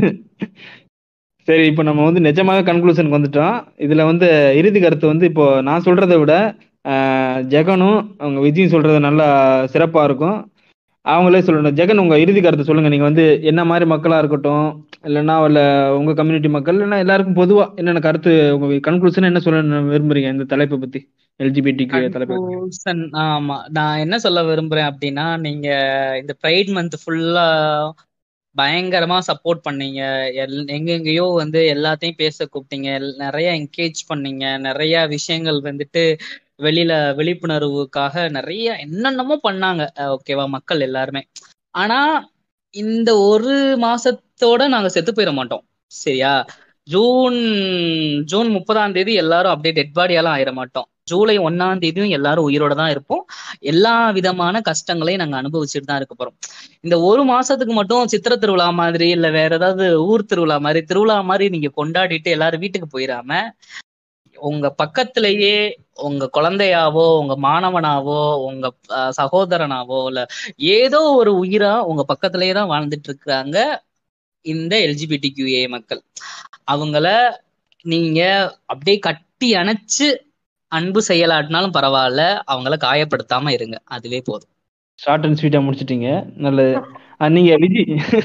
சரி, இப்போ நம்ம வந்து நிஜமாக கன்க்ளூஷனுக்கு வந்துட்டோம். இதுல வந்து இறுதி கருத்து வந்து இப்போ நான் சொல்றதை விட ஆஹ், ஜெகனும் அவங்க விஜயும் சொல்றது நல்லா சிறப்பா இருக்கும். அவங்களே சொல்லணும். ஜெகன், உங்க இறுதி கருத்தை சொல்லுங்க. நீங்க வந்து என்ன மாதிரி மக்களா இருக்கட்டும், இல்லைன்னா இல்ல உங்க கம்யூனிட்டி மக்கள், இல்லைன்னா எல்லாருக்கும் பொதுவா என்னென்ன கருத்து, உங்க கன்க்ளூஷன் என்ன சொல்ல விரும்புறீங்க இந்த தலைப்பை பத்தி, எல்ஜிபிடிக்கு தலைப்பை? கன்க்ளூஷன் ஆமா, நான் என்ன சொல்ல விரும்புறேன் அப்படின்னா, நீங்க இந்த ப்ரைட் மந்த் ஃபுல்லா பயங்கரமா சப்போர்ட் பண்ணீங்க. எல் எங்கெங்கேயோ வந்து எல்லாத்தையும் பேச கூப்பிட்டீங்க, எல்- நிறைய என்கேஜ் பண்ணீங்க, நிறைய விஷயங்கள் வந்துட்டு வெளியில விழிப்புணர்வுக்காக நிறைய என்னென்னமோ பண்ணாங்க. அஹ் ஓகேவா, மக்கள் எல்லாருமே. ஆனா இந்த ஒரு மாசத்தோட நாங்க செத்து போயிட மாட்டோம், சரியா? ஜூன் ஜூன் முப்பதாம் தேதி எல்லாரும் அப்படியே டெட் பாடியாலாம் ஆயிட மாட்டோம். ஜூலை ஒன்னாம் தேதியும் எல்லாரும் உயிரோட தான் இருப்போம். எல்லா விதமான கஷ்டங்களையும் நாங்க அனுபவிச்சுட்டு தான் இருக்க போறோம். இந்த ஒரு மாசத்துக்கு மட்டும் சித்திரை திருவிழா மாதிரி இல்ல வேற ஏதாவது ஊர் திருவிழா மாதிரி திருவிழா மாதிரி நீங்க கொண்டாடிட்டு எல்லாரும் வீட்டுக்கு போயிடாம, உங்க பக்கத்திலேயே உங்க குழந்தையாவோ உங்க மாணவனாவோ உங்க அஹ், சகோதரனாவோ இல்ல ஏதோ ஒரு உயிரா உங்க பக்கத்திலேயே தான் வாழ்ந்துட்டு இருக்கிறாங்க இந்த எல்ஜிபிடிக்யூஏ மக்கள். அவங்கள நீங்க அப்படியே கட்டி அணைச்சு அன்பு செயலாட்டினாலும் பரவாயில்ல, அவங்கள காயப்படுத்தாம இருங்க, அதுவே போதும். ஷார்ட் அண்ட் ஸ்வீட்டா முடிச்சிட்டீங்க. நல்லது. அஹ், நீங்க விஜி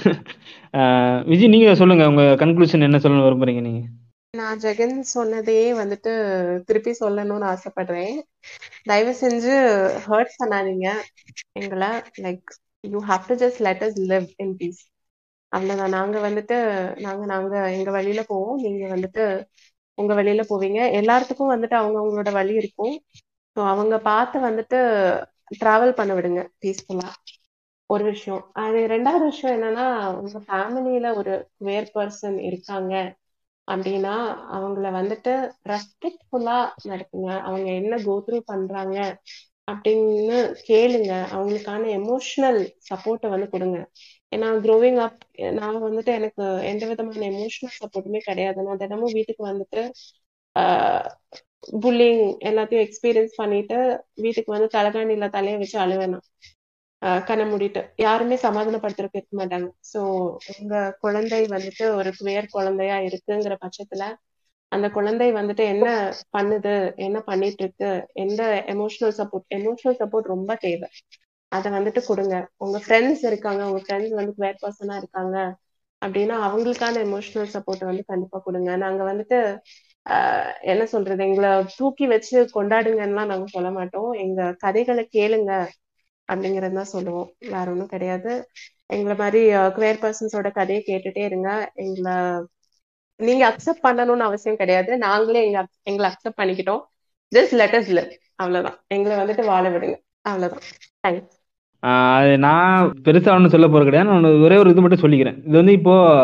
அஹ், விஜி நீங்க சொல்லுங்க, உங்க கன்க்ளூஷன் என்ன சொல்ல விரும்புறீங்க நீங்க? நான் ஜெகன் சொன்னதையே வந்துட்டு திருப்பி சொல்லணும்னு ஆசைப்படுறேன். தயவு செஞ்சு ஹர்ட் பண்ணாதீங்க எங்களை. Like you have to just let us live in peace. அவ்வளவுதான். நாங்க வந்துட்டு நாங்க நாங்க எங்க வழியில போவோம், நீங்க வந்துட்டு உங்க வழியில போவீங்க. எல்லாத்துக்கும் வந்துட்டு அவங்க அவங்களோட வழி இருக்கும். ஸோ அவங்க பார்த்து வந்துட்டு டிராவல் பண்ண விடுங்க பீஸ்ஃபுல்லா. ஒரு விஷயம். அது ரெண்டாவது விஷயம் என்னன்னா, உங்க ஃபேமிலியில ஒரு குவேர் பர்சன் இருக்காங்க அப்படின்னா அவங்கள வந்துட்டு ரெஸ்பெக்ட்ஃபுல்லா நடத்துங்க. அவங்க என்ன கோத்ரூ பண்றாங்க அப்படின்னு கேளுங்க. அவங்களுக்கான எமோஷனல் சப்போர்ட்டை வந்து கொடுங்க. ஏன்னா க்ரோவிங் அப் நான் வந்துட்டு எனக்கு எந்த விதமான எமோஷனல் சப்போர்ட்டுமே கிடையாது. நான் தினமும் வீட்டுக்கு வந்துட்டு புல்லிங் எல்லாத்தையும் எக்ஸ்பீரியன்ஸ் பண்ணிட்டு வீட்டுக்கு வந்து தலைகாணியில தலையை வச்சு அழுவேன். நான் கண்ணை மூடிட்டு யாருமே சமாதானப்படுத்துறதுக்கு இருக்க மாட்டாங்க. ஸோ உங்க குழந்தை வந்துட்டு ஒரு குயர் குழந்தையா இருக்குங்கிற பட்சத்துல அந்த குழந்தை வந்துட்டு என்ன பண்ணுது, என்ன பண்ணிட்டு இருக்கு, எந்த எமோஷனல் சப்போர்ட் எமோஷனல் சப்போர்ட் ரொம்ப தேவை. அதை வந்துட்டு கொடுங்க. உங்க ஃப்ரெண்ட்ஸ் இருக்காங்க, உங்க ஃப்ரெண்ட்ஸ் வந்து குவேர் பர்சனா இருக்காங்க அப்படின்னா அவங்களுக்கான எமோஷனல் சப்போர்ட் வந்து கண்டிப்பா கொடுங்க. நாங்க வந்துட்டு ஆஹ் என்ன சொல்றது, எங்களை தூக்கி வச்சு கொண்டாடுங்கன்னுலாம் நாங்க சொல்ல மாட்டோம். எங்க கதைகளை கேளுங்க அப்படிங்கிறது தான் சொல்லுவோம், வேற ஒன்றும் கிடையாது. எங்களை மாதிரி குவேர் பர்சன்ஸோட கதையை கேட்டுட்டே இருங்க. எங்களை நீங்க அக்செப்ட் பண்ணணும்னு அவசியம் கிடையாது. நாங்களே எங்க எங்களை அக்செப்ட் பண்ணிக்கிட்டோம். Just let us live. அவ்வளவுதான். எங்களை வந்துட்டு வாழ விடுங்க. அவ்வளவுதான். தேங்க்ஸ். ஆஹ் அது நான் பெருசா ஒன்றும் சொல்ல போறது கிடையாது. நான் ஒண்ணு- ஒரே ஒரு இது மட்டும் சொல்லிக்கிறேன். இது வந்து இப்போ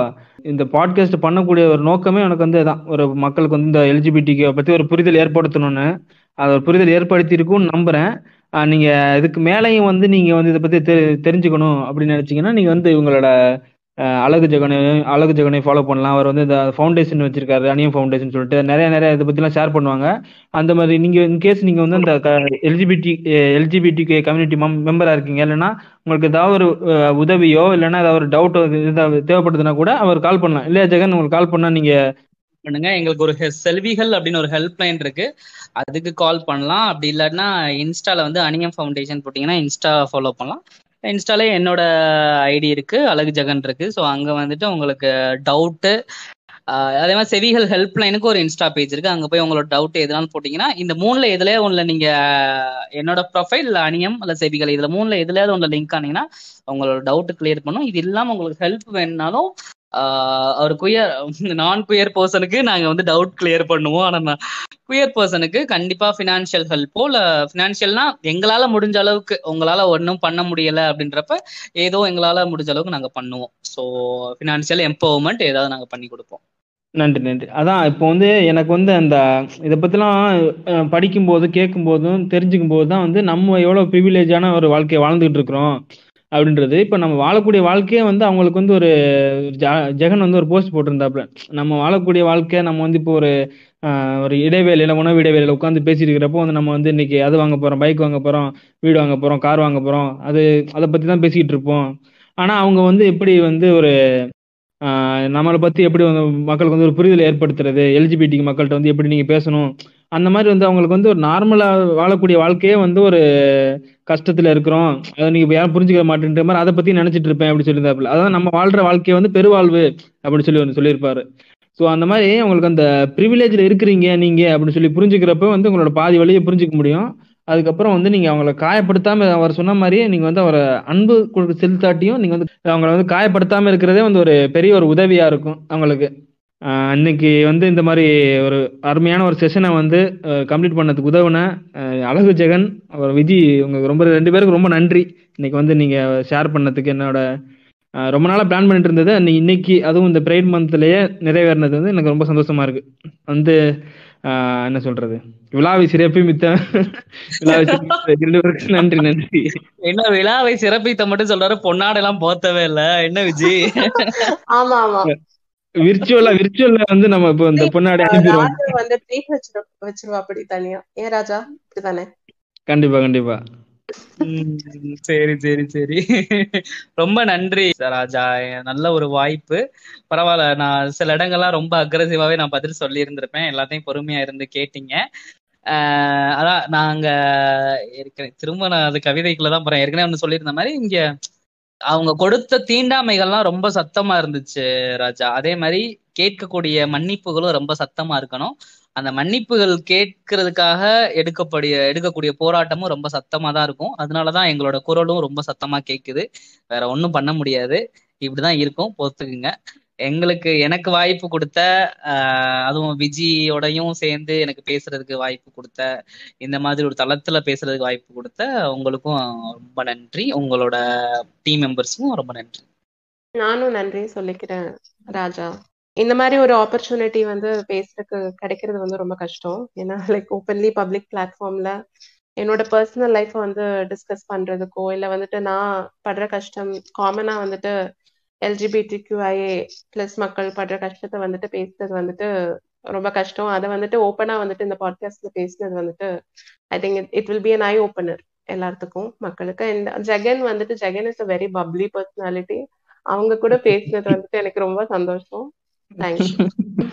இந்த பாட்காஸ்ட் பண்ணக்கூடிய ஒரு நோக்கமே எனக்கு வந்து இதான். ஒரு மக்களுக்கு வந்து இந்த எல்ஜிபிடிக்கு பத்தி ஒரு புரிதல் ஏற்படுத்தணும்னு, அது ஒரு புரிதல் ஏற்படுத்தி இருக்கும்னு நம்புறேன். அஹ் நீங்க இதுக்கு மேலையும் வந்து நீங்க வந்து இதை பத்தி தெ தெரிஞ்சுக்கணும் அப்படின்னு நினைச்சீங்கன்னா நீங்க வந்து இவங்களோட அஹ், அழகு ஜெகனை அழகு ஜெகனை ஃபாலோ பண்ணலாம். அவர் வந்து இந்த ஃபவுண்டேஷன் வச்சிருக்காரு, அனியம் ஃபவுண்டேஷன் சொல்லிட்டு நிறைய நிறைய இதை பத்திலாம் ஷேர் பண்ணுவாங்க. அந்த மாதிரி நீங்க இன்கேஸ் நீங்க வந்து இந்த எல்ஜிபிடி எல்ஜிபிடி கம்யூனிட்டி மெம்பரா இருக்கீங்க, இல்லைன்னா உங்களுக்கு ஏதாவது ஒரு அஹ், உதவியோ இல்லைன்னா ஏதாவது ஒரு டவுட் தேவைப்படுதுன்னா கூட அவர் கால் பண்ணலாம் இல்லையா ஜெகன்? உங்களுக்கு கால் பண்ணா நீங்க பண்ணுங்க. எங்களுக்கு ஒரு ஹெ- செல்விகள் அப்படின்னு ஒரு ஹெல்ப் லைன் இருக்கு, அதுக்கு கால் பண்ணலாம். அப்படி இல்லாட்டினா இன்ஸ்டால வந்து அனியம் ஃபவுண்டேஷன் போட்டிங்கன்னா இன்ஸ்டா ஃபாலோ பண்ணலாம். இன்ஸ்டாலே என்னோட ஐடி இருக்கு, அழகு ஜெகன் இருக்கு. ஸோ அங்க வந்துட்டு உங்களுக்கு டவுட்டு, அதே மாதிரி செவிகள் ஹெல்ப் லைனுக்கு ஒரு இன்ஸ்டா பேஜ் இருக்கு, அங்க போய் உங்களோட டவுட் எதுனாலும் போட்டீங்கன்னா இந்த மூணுல எதுலயே ஒண்ணுல நீங்க என்னோட ப்ரொஃபைல் அணியம் அல்ல செவிகள் இதுல மூணுல எதுலயாவது ஒண்ணுல லிங்க் ஆனீங்கன்னா உங்களோட டவுட் கிளியர் பண்ணும். இது இல்லாம உங்களுக்கு ஹெல்ப் வேணும்னாலும் ஆஹ் ஒரு குயர் நான் குயர் பர்சனுக்கு நாங்க வந்து டவுட் கிளியர் பண்ணுவோம். ஆனா குயர் பர்சனுக்கு கண்டிப்பா ஃபினான்ஷியல் ஹெல்ப்போ இல்ல ஃபினான்ஷியல்னா எங்களால முடிஞ்ச அளவுக்கு, உங்களால ஒன்றும் பண்ண முடியல அப்படின்றப்ப ஏதோ எங்களால முடிஞ்ச அளவுக்கு நாங்க பண்ணுவோம். ஸோ ஃபினான்ஷியல் எம்பவர்மெண்ட் ஏதாவது நாங்க பண்ணி கொடுப்போம். நன்றி நன்றி. அதான் இப்போ வந்து எனக்கு வந்து அந்த இதை பற்றிலாம் படிக்கும்போது கேட்கும்போதும் தெரிஞ்சுக்கும் போது தான் வந்து நம்ம எவ்வளோ ப்ரிவிலேஜான ஒரு வாழ்க்கையை வாழ்ந்துகிட்டு இருக்கிறோம் அப்படின்றது. இப்போ நம்ம வாழக்கூடிய வாழ்க்கையே வந்து அவங்களுக்கு வந்து ஒரு ஜ- ஜெகன் வந்து ஒரு போஸ்ட் போட்டிருந்தாப்புல, நம்ம வாழக்கூடிய வாழ்க்கை நம்ம வந்து இப்போ ஒரு ஆஹ், ஒரு இடைவேளையில உணவு இடைவேளையில உட்காந்து பேசிட்டு இருக்கிறப்போ வந்து நம்ம வந்து இன்னைக்கு அது வாங்க போறோம், பைக் வாங்க போறோம், வீடு வாங்க போறோம், கார் வாங்க போறோம், அது அதை பத்தி தான் பேசிக்கிட்டு இருப்போம். ஆனா அவங்க வந்து எப்படி வந்து ஒரு ஆஹ் நம்மளை பத்தி எப்படி வந்து மக்களுக்கு வந்து ஒரு புரிதல் ஏற்படுத்துறது, எல்ஜிபிடி மக்கள்கிட்ட வந்து எப்படி நீங்க பேசணும், அந்த மாதிரி வந்து அவங்களுக்கு வந்து ஒரு நார்மலா வாழக்கூடிய வாழ்க்கையே வந்து ஒரு கஷ்டத்துல இருக்கிறோம், அதை நீங்க யாரும் புரிஞ்சுக்க மாட்டேன்ற மாதிரி அதை பத்தி நினைச்சிட்டு இருப்பேன் அப்படி சொல்லியிருந்தாப்புல. அதான் நம்ம வாழ்ற வாழ்க்கையை வந்து பெருவாழ்வு அப்படின்னு சொல்லி வந்து சொல்லியிருப்பாரு. ஸோ அந்த மாதிரி உங்களுக்கு அந்த ப்ரிவிலேஜ்ல இருக்கிறீங்க நீங்க அப்படின்னு சொல்லி புரிஞ்சுக்கிறப்ப வந்து உங்களோட பாதி வழியை புரிஞ்சுக்க முடியும். அதுக்கப்புறம் வந்து நீங்க அவங்கள காயப்படுத்தாம, அவர் சொன்ன மாதிரியே நீங்க வந்து அவரை அன்பு கொடுக்க செலுத்தாட்டியும் நீங்க வந்து அவங்கள வந்து காயப்படுத்தாம இருக்கிறதே வந்து ஒரு பெரிய ஒரு உதவியா இருக்கும் அவங்களுக்கு. ஆஹ் இன்னைக்கு வந்து இந்த மாதிரி ஒரு அருமையான ஒரு செஷனை வந்து கம்ப்ளீட் பண்ணதுக்கு உதவுன அஹ் அழகு ஜெகன், அவர் விஜி, உங்களுக்கு ரொம்ப ரெண்டு பேருக்கு ரொம்ப நன்றி. இன்னைக்கு வந்து நீங்க ஷேர் பண்ணதுக்கு என்னோட ஆஹ் ரொம்ப நாளா பிளான் பண்ணிட்டு இருந்தது அன்னைக்கு இன்னைக்கு அதுவும் இந்த பிரைட் மந்த்லயே நிறைவேறினது வந்து எனக்கு ரொம்ப சந்தோஷமா இருக்கு. வந்து ஆஹ் என்ன சொல்றது, விழாவை சிறப்பி மித்த விழாவை சிறப்பித்த இரண்டு பேருக்கு நன்றி நன்றி. என்ன விழாவை சிறப்பித்த மட்டும் சொல்றாரு, பொன்னாடை எல்லாம் போத்தவே இல்ல என்ன விஜய்? ஆமா ஆமா விர்ச்சுவலா விர்ச்சுவல்ல வந்து நம்ம இப்போ இந்த பொன்னாடை அனுப்பிடுவோம். ராஜா வந்து ட்ரீட் வச்சிரு வச்சிருவா அப்படி தனியா. ஏன் ராஜா இப்படிதானே? கண்டிப்பா கண்டிப்பா. உம் சரி சரி சரி. ரொம்ப நன்றி ராஜா, நல்ல ஒரு வாய்ப்பு. பரவாயில்ல, நான் சில இடங்கள்லாம் ரொம்ப அக்ரெசிவாவே நான் பதில் சொல்லி இருந்திருப்பேன், எல்லாத்தையும் பொறுமையா இருந்து கேட்டீங்க. ஆஹ் அதான் நாங்க ஏற்கனவே திரும்ப நான் அது கவிதைக்குள்ளதான் போறேன். ஏற்கனவே ஒண்ணு சொல்லியிருந்த மாதிரி இங்க அவங்க கொடுத்த தீண்டாமைகள்லாம் ரொம்ப சத்தமா இருந்துச்சு ராஜா. அதே மாதிரி கேட்கக்கூடிய மன்னிப்புகளும் ரொம்ப சத்தமா இருக்கணும். அந்த மன்னிப்புகள் கேட்கறதுக்காக எடுக்கக்கூடிய எடுக்கக்கூடிய போராட்டமும் ரொம்ப சத்தமா தான் இருக்கும். அதனாலதான் எங்களோட குரலும் ரொம்ப சத்தமா கேட்குது. வேற ஒண்ணும் பண்ண முடியாது, இப்படிதான் இருக்கும், பொறுத்துக்குங்க. எங்களுக்கு எனக்கு வாய்ப்பு கொடுத்த ஆஹ் அதுவும் விஜியோடையும் சேர்ந்து எனக்கு பேசுறதுக்கு வாய்ப்பு கொடுத்த, இந்த மாதிரி ஒரு தளத்துல பேசுறதுக்கு வாய்ப்பு கொடுத்த உங்களுக்கும் ரொம்ப நன்றி. உங்களோட டீம் மெம்பர்ஸுக்கும் ரொம்ப நன்றி. நானும் நன்றி சொல்லிக்கிறேன் ராஜா. இந்த மாதிரி ஒரு ஆப்பர்ச்சுனிட்டி வந்து பேசுறதுக்கு கிடைக்கிறது வந்து ரொம்ப கஷ்டம். ஏன்னா லைக் ஓப்பன்லி பப்ளிக் பிளாட்ஃபார்ம்ல என்னோட பர்சனல் லைஃப் வந்து டிஸ்கஸ் பண்றதுக்கோ இல்லை வந்துட்டு நான் படுற கஷ்டம், காமனா வந்துட்டு எல்ஜிபிடிக்யூஐஏ பிளஸ் மக்கள் படுற கஷ்டத்தை வந்துட்டு பேசுறது வந்துட்டு ரொம்ப கஷ்டம். அதை வந்துட்டு ஓப்பனா வந்துட்டு இந்த பாட்காஸ்ட்ல பேசுனது வந்துட்டு I think it will be an eye opener எல்லாத்துக்கும், மக்களுக்கு. அண்ட் ஜெகன் வந்துட்டு Jagan is a very bubbly personality. அவங்க கூட பேசுனது வந்துட்டு எனக்கு ரொம்ப சந்தோஷம். தேங்க்யூ.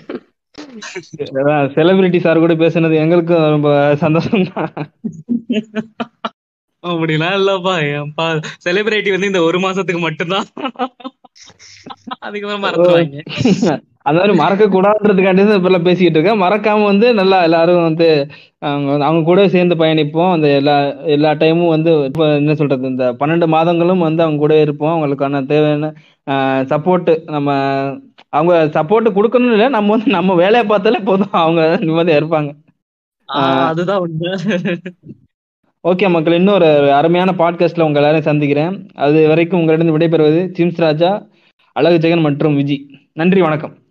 செலிபிரிட்டி சார் கூட பேசுனது எங்களுக்கும் ரொம்ப சந்தோஷம் தான். அப்படிலாம் இல்லப்பா, ஏன்பா செலிபிரிட்டி வந்து இந்த ஒரு மாசத்துக்கு மட்டும்தான், அதுக்கப்புறம் மறந்துடுவாங்க. அந்த மாதிரி மறக்க கூடாதுன்றதுக்காண்டி தான் இப்பெல்லாம் பேசிக்கிட்டு இருக்கேன். மறக்காம வந்து நல்லா எல்லாரும் வந்து அவங்க வந்து அவங்க கூட சேர்ந்து பயணிப்போம். அந்த எல்லா எல்லா டைமும் வந்து இப்போ என்ன சொல்றது, இந்த பன்னெண்டு மாதங்களும் வந்து அவங்க கூட இருப்போம். அவங்களுக்கான தேவையான சப்போர்ட் நம்ம அவங்க சப்போர்ட் கொடுக்கணும்னு இல்லை, நம்ம வந்து நம்ம வேலையை பார்த்தாலே போதும், அவங்க நிம்மதியா இருப்பாங்க. ஆஹ் அதுதான் உண்மை. ஓகே மக்கள், இன்னொரு அருமையான பாட்காஸ்ட்ல உங்க எல்லாரையும் சந்திக்கிறேன். அது வரைக்கும் உங்களிடம் விடைபெறுவது ஜிம்ஸ் ராஜா, அழகு ஜெகன் மற்றும் விஜி. நன்றி, வணக்கம்.